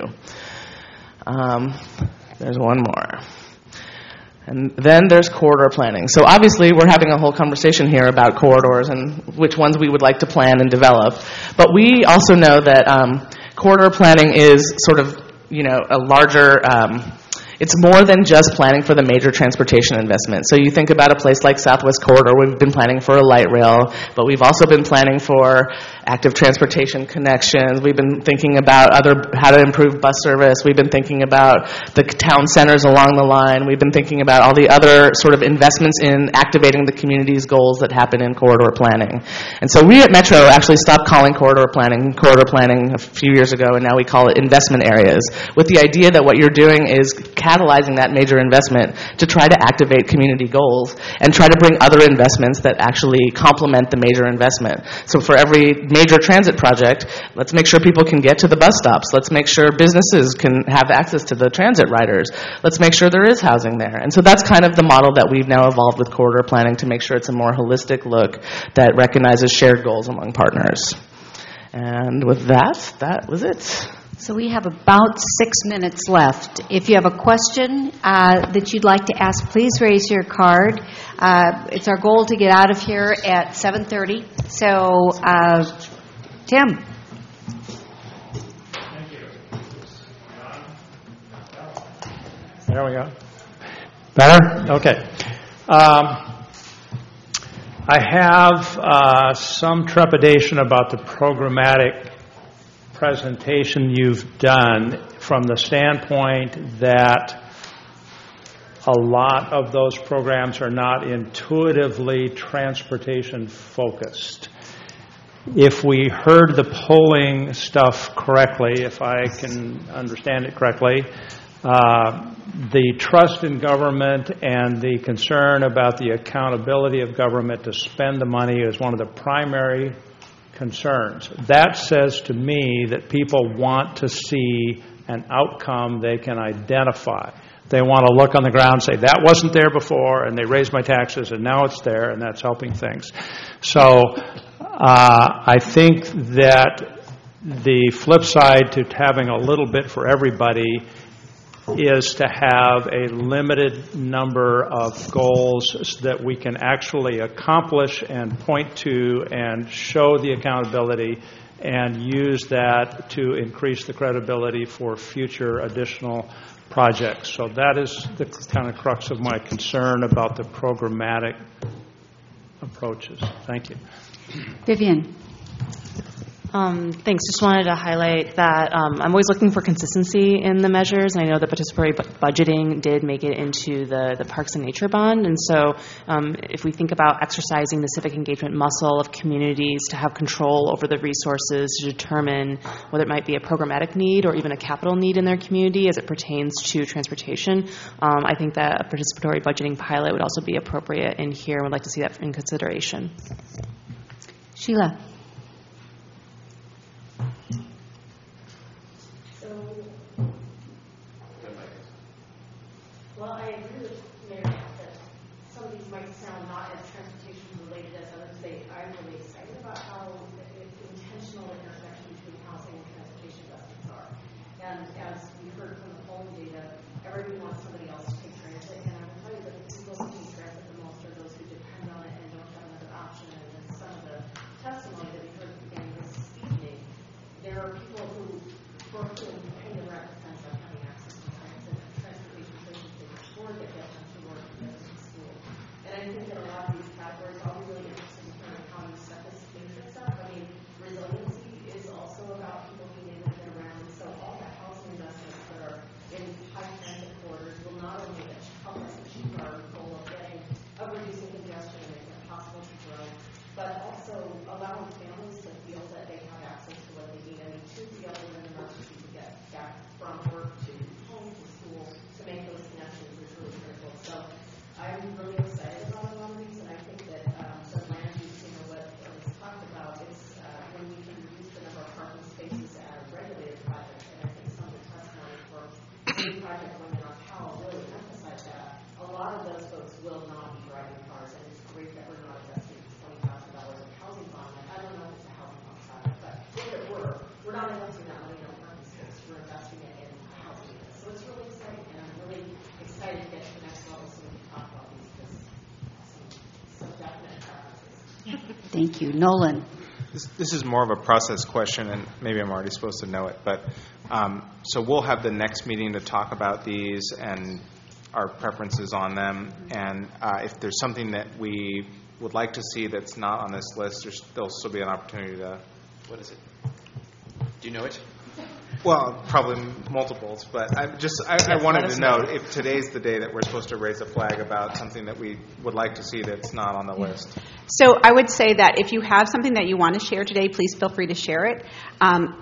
Um, there's one more. And then there's corridor planning. So obviously we're having a whole conversation here about corridors and which ones we would like to plan and develop. But we also know that um, corridor planning is sort of, you know, a larger... Um, It's more than just planning for the major transportation investment. So you think about a place like Southwest Corridor, we've been planning for a light rail, but we've also been planning for active transportation connections. We've been thinking about other how to improve bus service. We've been thinking about the town centers along the line. We've been thinking about all the other sort of investments in activating the community's goals that happen in corridor planning. And so we at Metro actually stopped calling corridor planning corridor planning a few years ago, and now we call it investment areas, with the idea that what you're doing is catalyzing that major investment to try to activate community goals and try to bring other investments that actually complement the major investment. So for every major transit project, let's make sure people can get to the bus stops. Let's make sure businesses can have access to the transit riders. Let's make sure there is housing there. And so that's kind of the model that we've now evolved with corridor planning to make sure it's a more holistic look that recognizes shared goals among partners. And with that, that was it.
So we have about six minutes left. If you have a question uh, that you'd like to ask, please raise your card. Uh, it's our goal to get out of here at seven thirty. So, uh, Tim.
Thank you. There we go. Better? Okay. Um, I have uh, some trepidation about the programmatic presentation you've done from the standpoint that a lot of those programs are not intuitively transportation focused. If we heard the polling stuff correctly, if I can understand it correctly, uh, the trust in government and the concern about the accountability of government to spend the money is one of the primary concerns. That says to me that people want to see an outcome they can identify. They want to look on the ground and say, that wasn't there before, and they raised my taxes, and now it's there, and that's helping things. So uh, I think that the flip side to having a little bit for everybody is to have a limited number of goals so that we can actually accomplish and point to and show the accountability and use that to increase the credibility for future additional projects. So that is the kind of crux of my concern about the programmatic approaches. Thank you.
Vivian.
Um, thanks. Just wanted to highlight that um, I'm always looking for consistency in the measures, and I know that participatory bu- budgeting did make it into the, the Parks and Nature Bond. And so um, if we think about exercising the civic engagement muscle of communities to have control over the resources to determine whether it might be a programmatic need or even a capital need in their community as it pertains to transportation, um, I think that a participatory budgeting pilot would also be appropriate in here, and would like to see that in consideration.
Sheila.
Well, I agree with Mayor that some of these might sound not as transportation related as others. They, I'm really excited about how intentional the intersection between housing and transportation investments are. And as we heard from the polling data, everybody wants somebody else to take transit. And I will tell you that the people who take transit the most are those who depend on it and don't have another option. And in some of the testimony that we heard again this evening, there are people who, for whom paying the rent depends on having access to transit and transportation choices they can afford that get them to work and get them to school. And I think that a lot of these categories, I'll be really interested in kind of how you set this matrix up. I mean, resiliency is also about people being able to get around. And so all the housing investments that are in high transit corridors will not only help us achieve our goal of getting, of reducing congestion and making it possible to grow, but also allowing families to feel that they have access to what they need. I mean, to be able to live in emergency to get back from work to home to school, to make those connections is really critical. So I'm really excited about a lot of these, and I think that um, the land use, you know, what was talked about, is uh, when we can reduce the number of parking spaces at a regulated project, and I think some of the testimony for any project going on Powell really emphasized that. A lot of those folks will not be driving cars, and it's great that we're not investing twenty thousand dollars in housing bond. I don't know if it's a housing bond project, but if it were, we're not investing that money in a parking space. We're investing it in housing. So it's really exciting, and I'm really excited to get to the next level so we can talk about these with some, some definite preferences.
Thank you. Nolan.
This, this is more of a process question, and maybe I'm already supposed to know it, but um, so we'll have the next meeting to talk about these and our preferences on them, and uh, if there's something that we would like to see that's not on this list, there's, there'll still be an opportunity to.
What is it? Do you know it?
Well, probably multiples, but I just I,
Yeah,
I wanted
let us
to know
know.
if today's the day that we're supposed to raise a flag about something that we would like to see that's not on the list.
So I would say that if you have something that you want to share today, please feel free to share it. Um,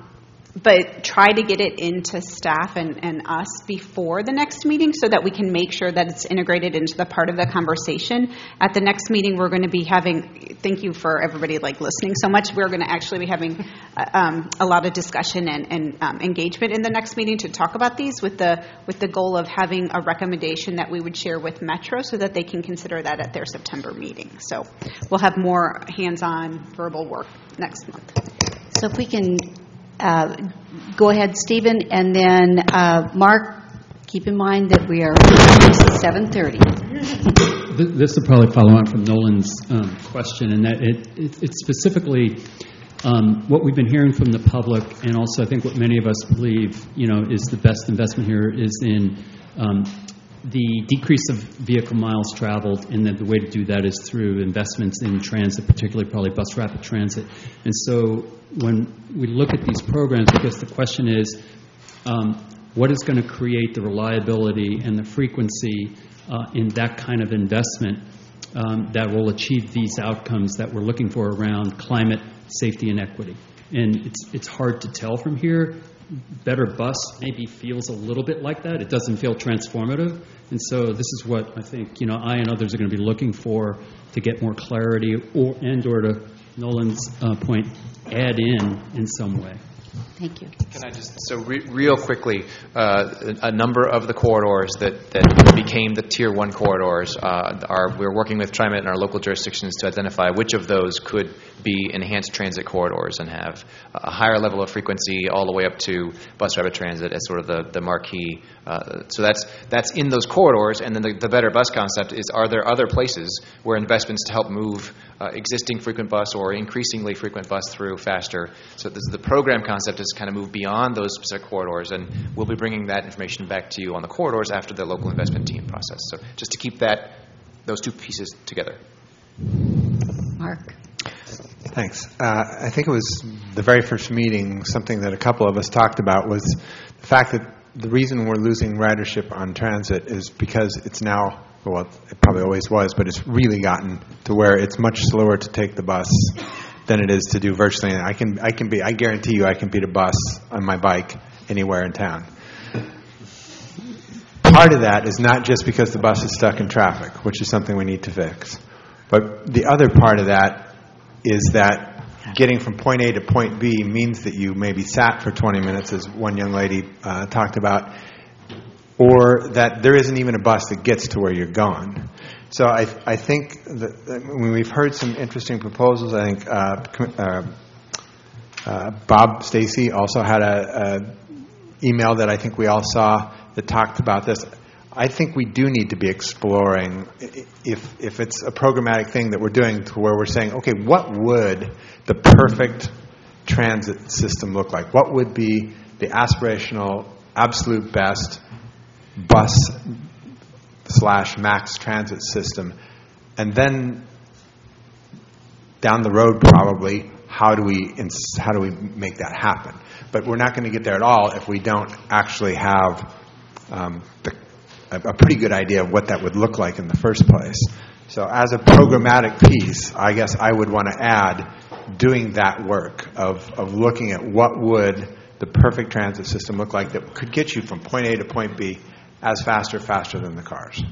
but try to get it into staff and, and us before the next meeting so that we can make sure that it's integrated into the part of the conversation. At the next meeting, we're going to be having, thank you for everybody like listening so much, we're going to actually be having uh, um, a lot of discussion and, and um, engagement in the next meeting to talk about these with the with the goal of having a recommendation that we would share with Metro so that they can consider that at their September meeting. So we'll have more hands-on verbal work next month.
So if we can uh, go ahead, Stephen, and then uh, Mark, keep in mind that we are seven thirty.
This will probably follow on from Nolan's um, question, and that it, it, it's specifically um, what we've been hearing from the public, and also I think what many of us believe, you know, is the best investment here is in um, the decrease of vehicle miles traveled, and that the way to do that is through investments in transit, particularly probably bus rapid transit. And so when we look at these programs, I guess the question is, um, what is going to create the reliability and the frequency uh, in that kind of investment um, that will achieve these outcomes that we're looking for around climate, safety, and equity? And it's it's hard to tell from here. Better Bus maybe feels a little bit like that. It doesn't feel transformative. And so this is what I think, you know, I and others are going to be looking for to get more clarity or and or to Nolan's uh, point, add in in some way.
Thank you.
Can I just, so re- real quickly, uh, a, a number of the corridors that, that became the Tier one corridors uh, are, we're working with TriMet and our local jurisdictions to identify which of those could be enhanced transit corridors and have a higher level of frequency all the way up to bus rapid transit as sort of the, the marquee. Uh, so that's that's in those corridors, and then the, the better bus concept is, are there other places where investments to help move uh, existing frequent bus or increasingly frequent bus through faster? So this, the program concept is kind of move beyond those specific corridors, and we'll be bringing that information back to you on the corridors after the local investment team process. So just to keep that, those two pieces together.
Mark.
Thanks. Uh, I think it was the very first meeting, something that a couple of us talked about was the fact that the reason we're losing ridership on transit is because it's now, well, it probably always was, but it's really gotten to where it's much slower to take the bus than it is to do virtually. And I can, I can be, I guarantee you, I can beat a bus on my bike anywhere in town. Part of that is not just because the bus is stuck in traffic, which is something we need to fix, but the other part of that is that getting from point A to point B means that you maybe sat for twenty minutes, as one young lady uh, talked about, or that there isn't even a bus that gets to where you're going. So I, I think that, that when we've heard some interesting proposals, I think uh, uh, uh, Bob Stacy also had a, a email that I think we all saw that talked about this. I think we do need to be exploring if if it's a programmatic thing that we're doing to where we're saying, okay, what would the perfect transit system look like? What would be the aspirational, absolute best bus slash max transit system? And then down the road, probably, how do we ins- how do we make that happen? But we're not going to get there at all if we don't actually have um, the a pretty good idea of what that would look like in the first place. So as a programmatic piece, I guess I would want to add doing that work of, of looking at what would the perfect transit system look like that could get you from point A to point B as faster, faster than the cars.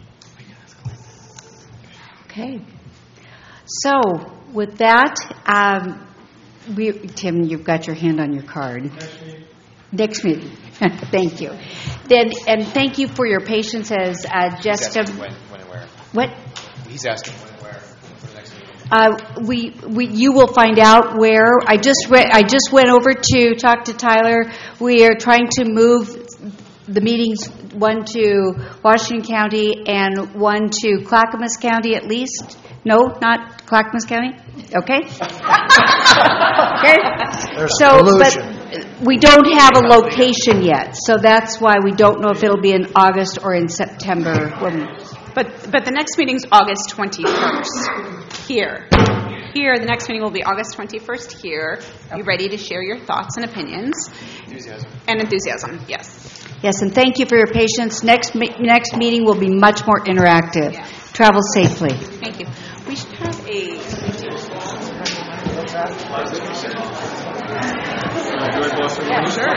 Okay. So with that, um, we, Tim, you've got your hand on your card. Next meeting. Thank you. Then, and thank you for your patience as uh, Jessica.
When, when and where.
What?
He's asking when and where for the next meeting.
Uh, we, we, you will find out where. I just re- I just went over to talk to Tyler. We are trying to move the meetings, one to Washington County and one to Clackamas County at least. No, not Clackamas County? Okay. Okay.
There's
so,
collusion.
But we don't have a location yet, so that's why we don't know if it'll be in August or in September. When
But but the next meeting's August twenty-first here. Here, the next meeting will be August twenty-first here. You ready to share your thoughts and opinions?
Enthusiasm.
And enthusiasm, yes.
Yes, and thank you for your patience. Next me- next meeting will be much more interactive.
Yeah.
Travel safely.
Thank you. We should have a... Yeah, sure.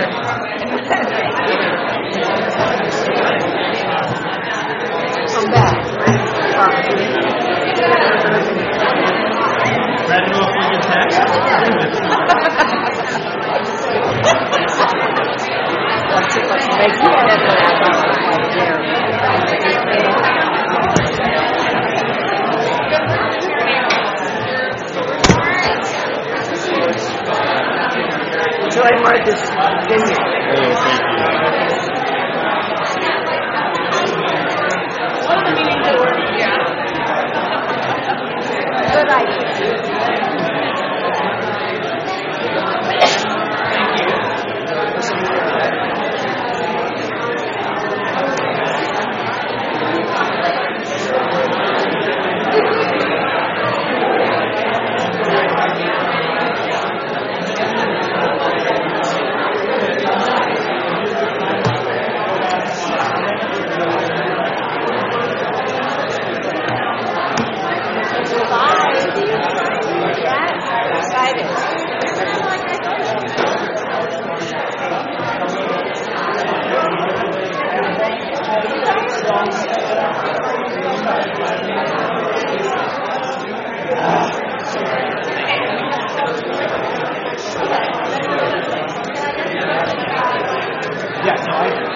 Come back.
Joy Marcus, continue. Oh, thank you.
Good idea.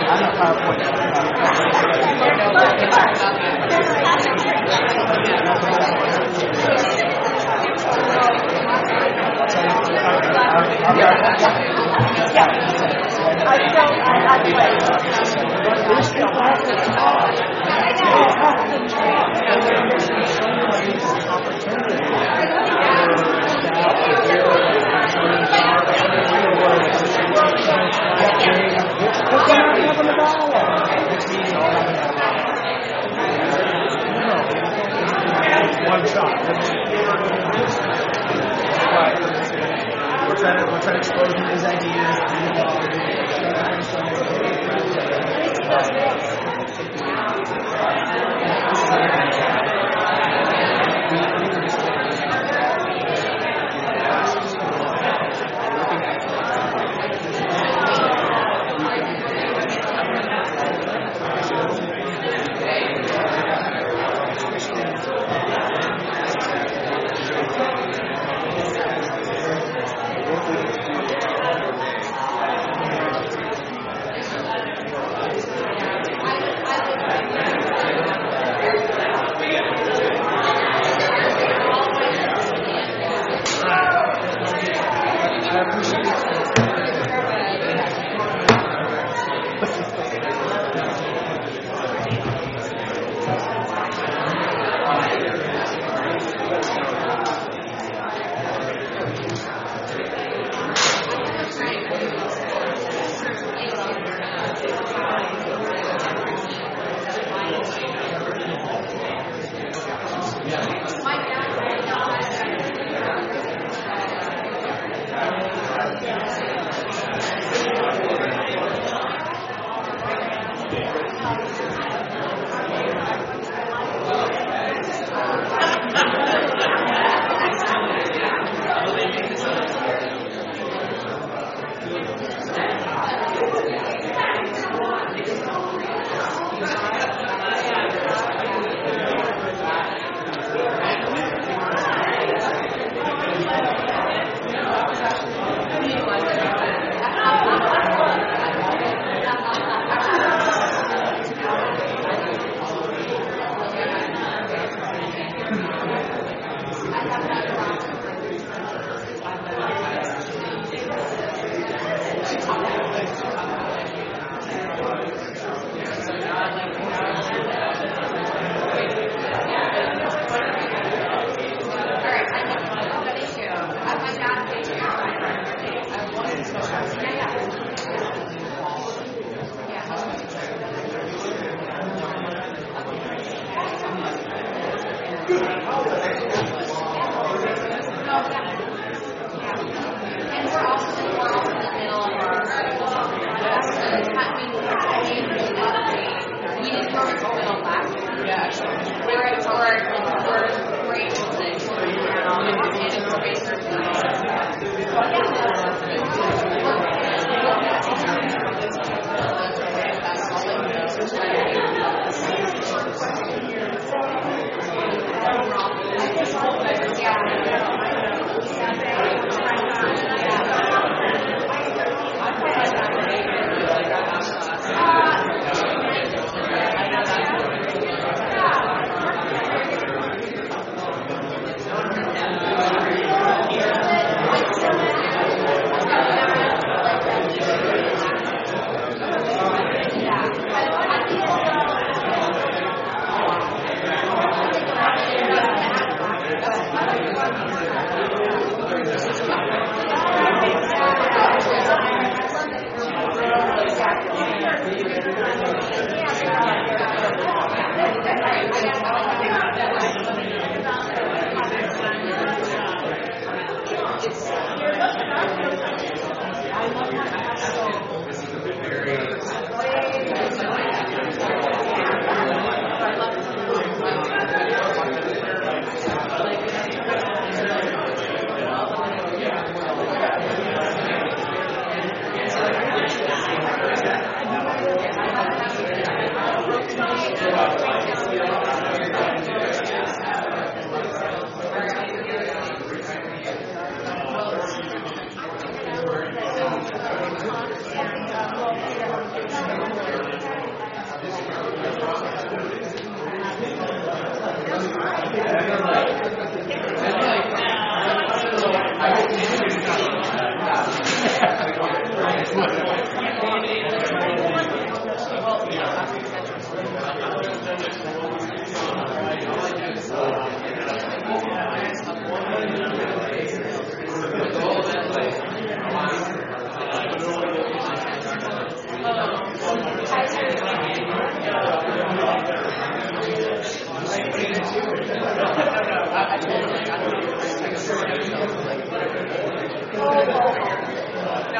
One shot. We're trying to, we're trying to expose him his ideas.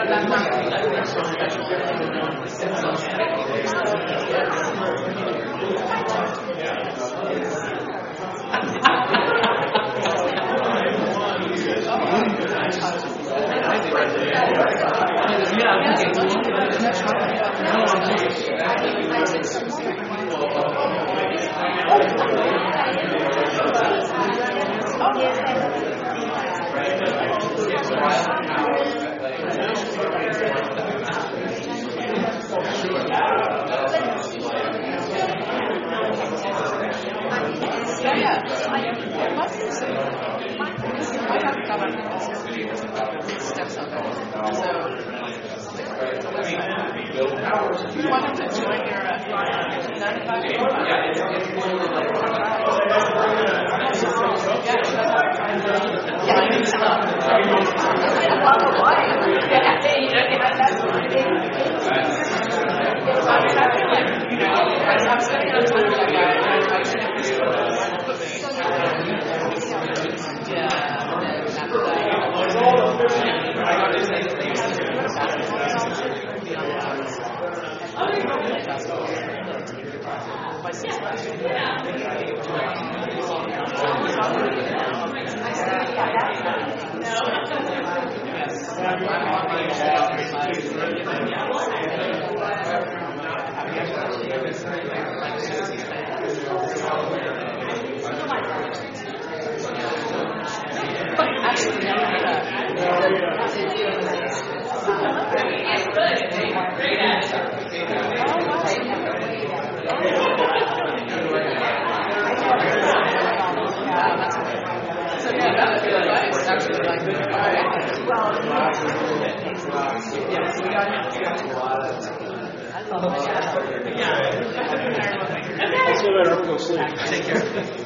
Take care.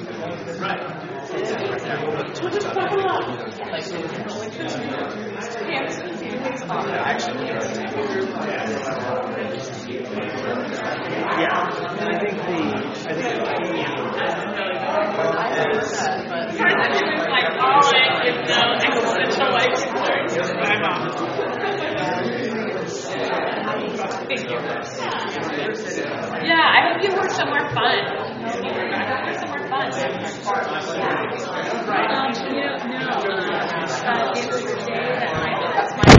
Actually, yeah. And I think the, I think the key.
Like all in with no existential life concerns. My mom. Thank you. Yeah, I hope you work somewhere fun. I hope you work somewhere fun. Um, you know, no. Uh, it was the day that my that's my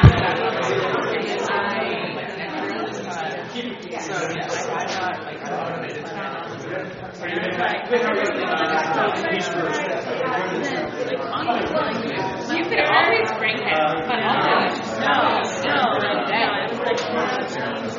you could always bring him, but also no, no, no, no. It was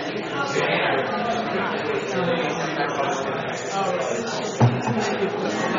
Oh,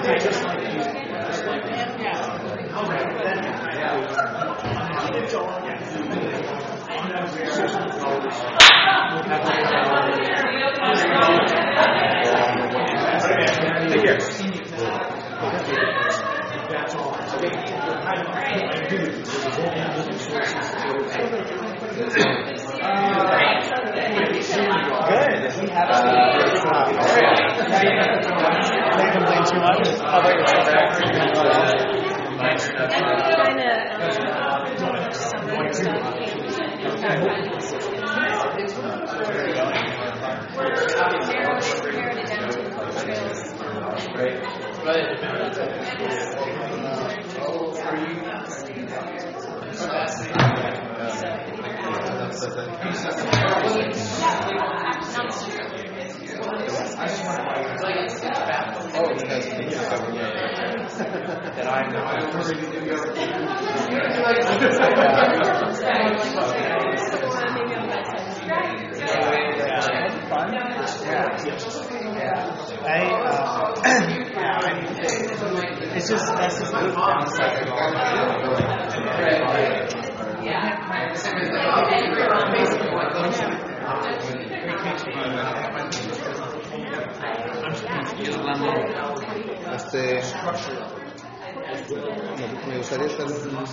It's just, that's just the downside.
Este, me gustaría estar en una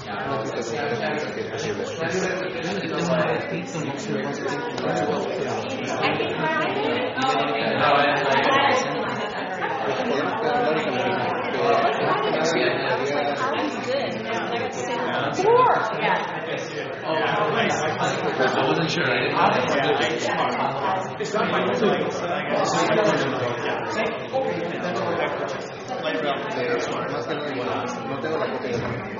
I wasn't sure.
No tengo la copia de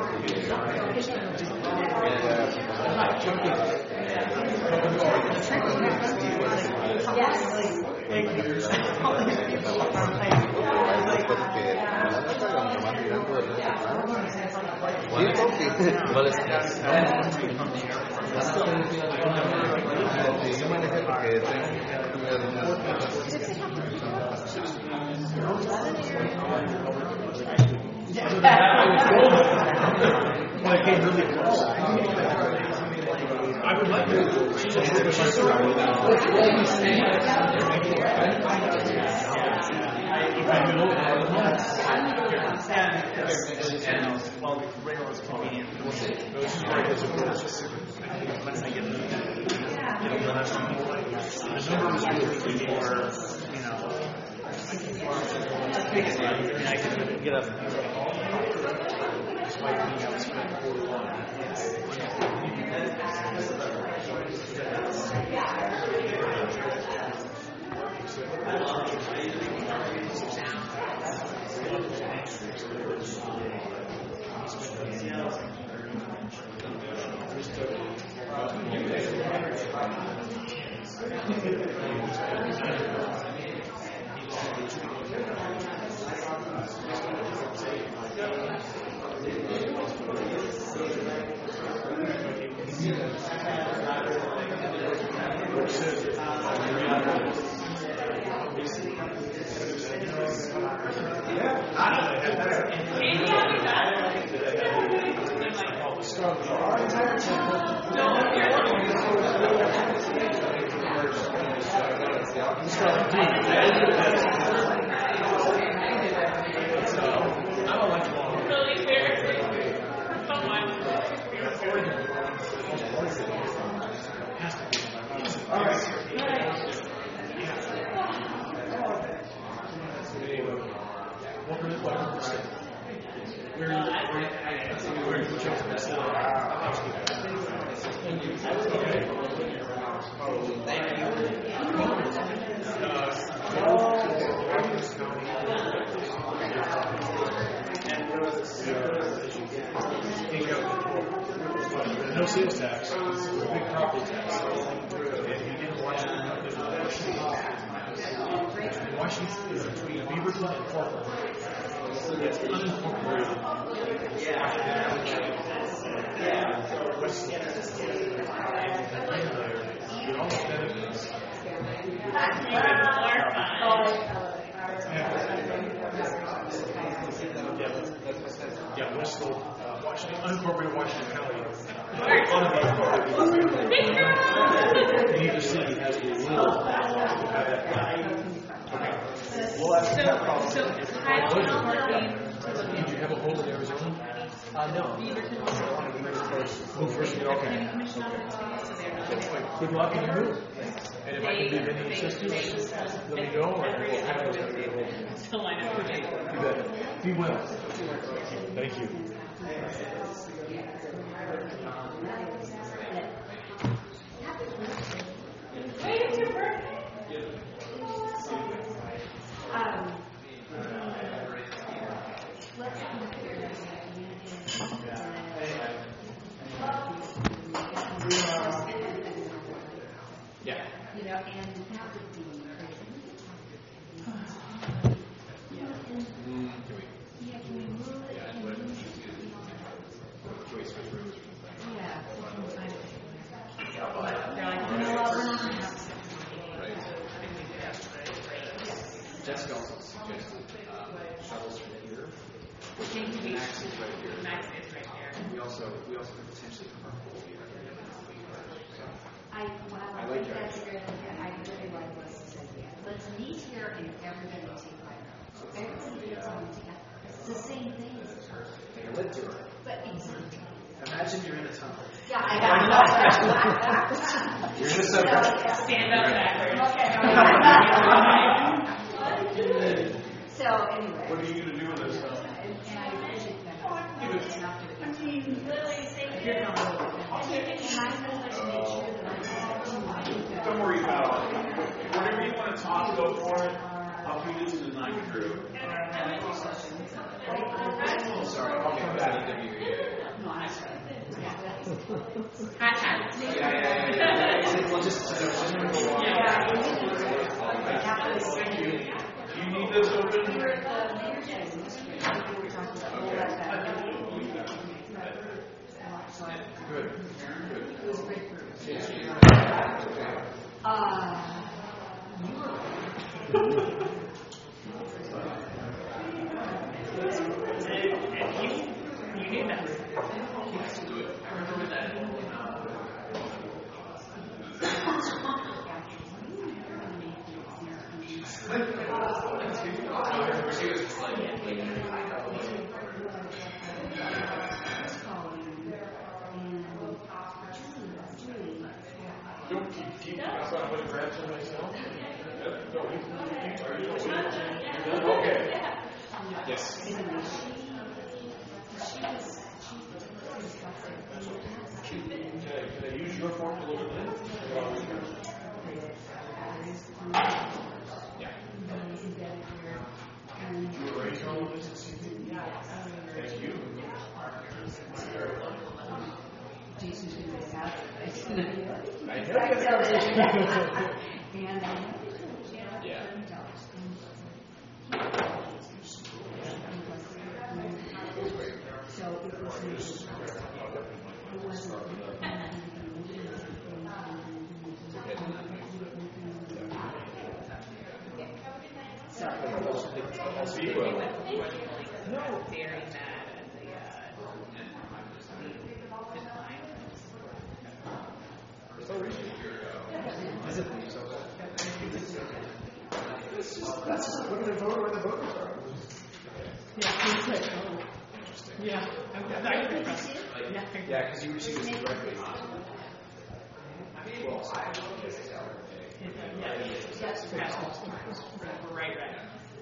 ¿Cuál es? I would like well, radar is convenient. Once I get the number is really more, you know, I can get up. Despite being out spent forty-one. No sales tax, it's a big property tax. Washington is between Beaverton and Portland. It's unincorporated. West it all benefits. Yeah, Westfield, uh, Washington, unincorporated Washington County. And either city has the will to have that done. Okay. We'll ask that problem.
So, Kyle is working.
Did you have a hold in Arizona? Uh, no. Move first. Okay. Good luck in your move. And if I can be of any assistance, let me know, or we'll have those that are hold.
Still line up for me.
You bet. Be well. Thank you.
Wait, it's your birthday?
Um, let's compare
Yeah.
You know, and that would be crazy. Yeah, can we move it? Can we move it? Yeah. They're like, you know what, we're not going to have to.
Jessica also suggested um, shuttles from here.
Thank you.
Max is right here.
Max is right here.
And we also we also could potentially come our whole here. So,
I, wow,
I
I
like
think
your
that's a great idea. I really like what you said. Let's meet here and everybody will take my notes. So everybody gets on together. It's the same thing.
take a lit tour.
But exactly.
Imagine you're in a tunnel.
Yeah, I got it.
You're in a subway.
Stand up backwards.
Okay. So anyway.
What are you going to do with this stuff?
And I appreciate that. I mean, literally, say here. And I'm going to make sure that I
Don't worry about it. Whatever you want to talk, go for it. I'll feed it to the night crew.
Sorry, I'll come back to you.
Hot time.
Yeah, yeah, yeah. yeah. Well, just, just, just remember walk.
Thank you. Do you need this open? Good. Good.
Uh,
You need that.
Don't keep, keep, I'm going to grab some myself. No, you, are you okay?
Yes.
Can I, can I use your form to look at this?
Yeah.
Did you arrange all of this this evening? Thank you.
Jason's going to be happy.
I know you got the
And I
Yeah.
So it was it wasn't
No. Very mad at the uh,
That's just look at the voter where the voters are.
Yeah.
Yeah, because you were choosing directly.
Right, right.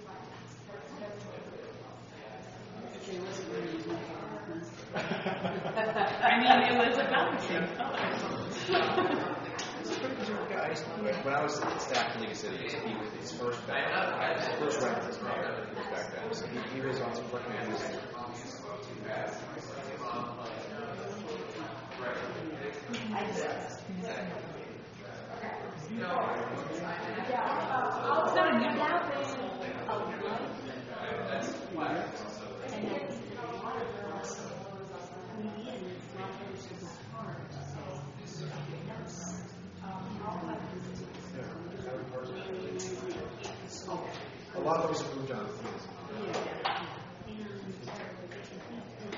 I mean, it was about the same color.
Guys, when I was staff in League of Cities, he was his first first run as mayor. He was back then, so he, he was on some working on his. A lot of those have moved on.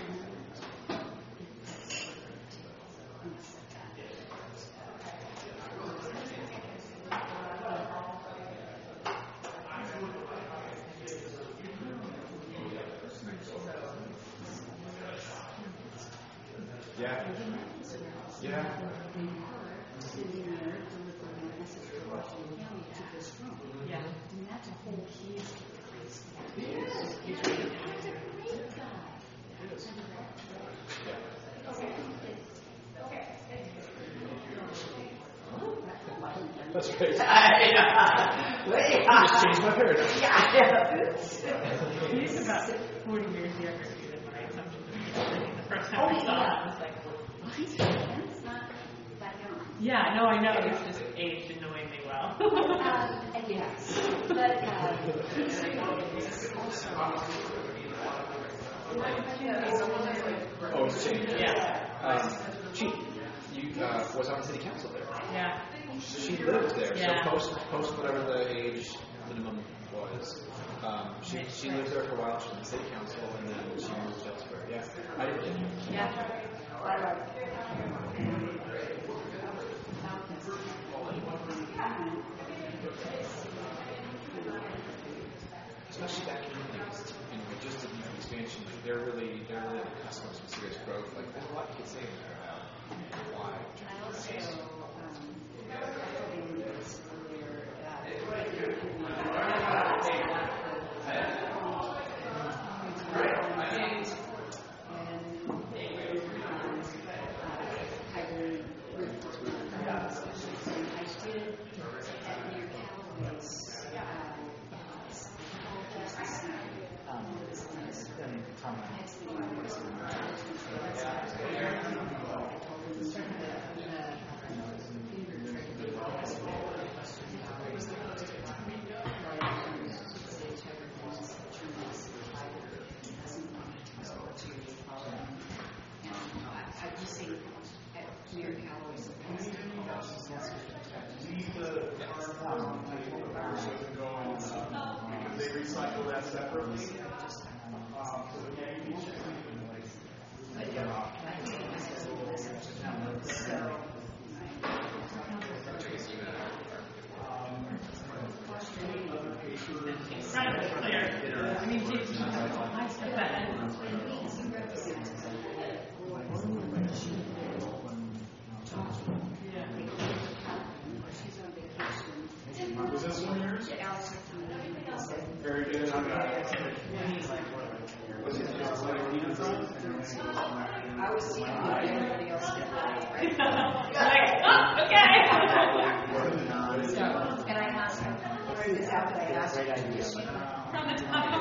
Yeah. Yeah.
Yeah. And that's a whole key.
That's great.
Yeah.
Just changed my paradigm.
Yeah.
He's about forty years younger than my assumption. The first time
Oh,
I saw
yeah.
him, I was like,
Well, he's it's not that young.
yeah, no, I know. It's just aged annoyingly well.
uh, yes. But uh, he's also.
Oh, it's changed.
Yeah.
Um, she you, uh, was on city council there.
Yeah.
She lived there,
Yeah.
so post post whatever the age minimum was. Um, she she lived there for a while. She was in city council, and then she moved elsewhere. Yeah, I didn't know.
Yeah.
Especially back in the days, you know, just the expansion, like they're really they're really the customers with serious growth. Like there's a lot you could say there about why.
I also
They recycle that separately.
I mean, I step back.
Was this one yours? Very good. I'm not. Was it just like you from?
I was seeing everybody else get that. And I asked him, is that what I asked him?
From the top.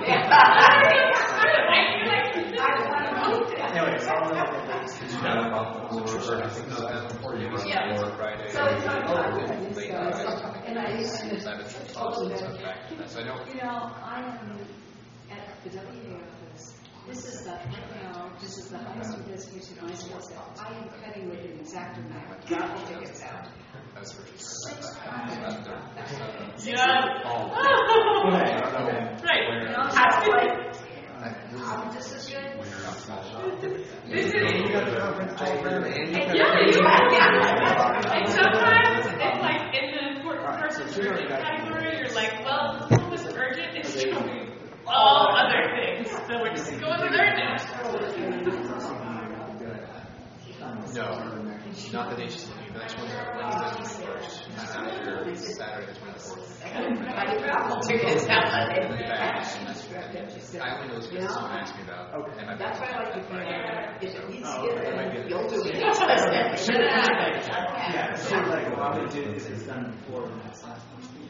Anyways, I'll did you know about the before you was
Yeah.
or Friday?
So it's not
Oh,
fun.
late night.
And I used to.
So I know.
You know, I am at the W A office. This is the, right now, this is the highest investigation I skill set. I am cutting with an exact amount. Raffle tickets out.
That's for
Six
Yeah. Right.
You know, so I'm like, I'm just as good.
This is.
You got the conference over and you
And yeah, and sometimes it's like in the important person's urgent category, you're like, well, this one was urgent, it's doing all other things, so we're just going with urgent.
No, not the day she's looking, but that's when you're Wednesday, first, and after Saturday, the twenty-fourth.
I travel tickets out.
I only know this because someone asked me about. Okay.
That's why I like to be if it needs to get done, you'll do it.
Yeah, so like what we did is it's done before that's last month's meeting.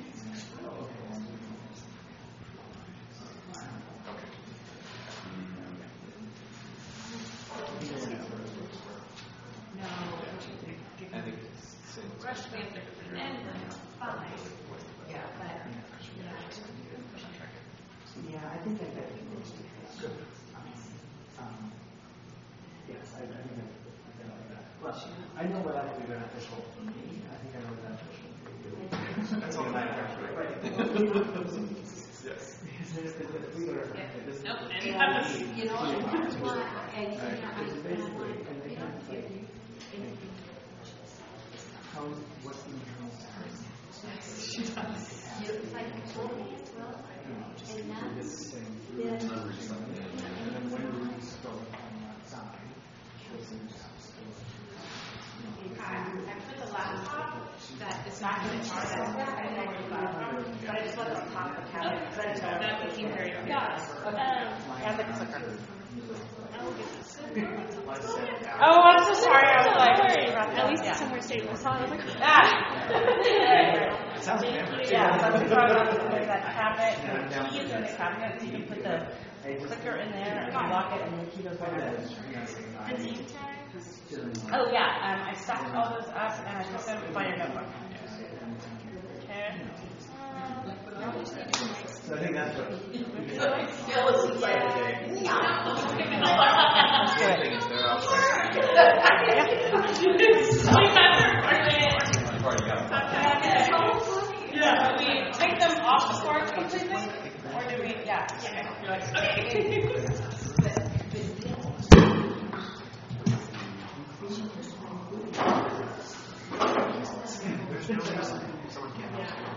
No.
I think it's
Rush answer, and fine.
Yeah, but. Yeah, I think I better.
Good. Um, yes, I, I think I know that. Well, I know what that would be beneficial for me. I think I know what beneficial for you. That's all that actually. Right. Yes. If we were this
Nope, and
And,
happens.
you know, and that's why, and, you know, I, and I'm like, you know, if you, if you.
How, what's the internal
She does. You, like, totally, well, and that's, then.
and then when we go on that side, goes into house.
Oh, I'm so sorry. I was like, at least it's somewhere safe. I saw it. I was like, ah.
Sounds
Thank
good.
you. Yeah, so I'm sorry about there's that cabinet. The key is in the cabinet, so you can put the clicker in there and lock it, and the key goes right there. The name tags? Oh, yeah. Um, I stacked all those up, and I took them by your notebook. Okay.
So I think that's what.
Yeah, do we take them off the floor completely? Or do we, yeah. Okay.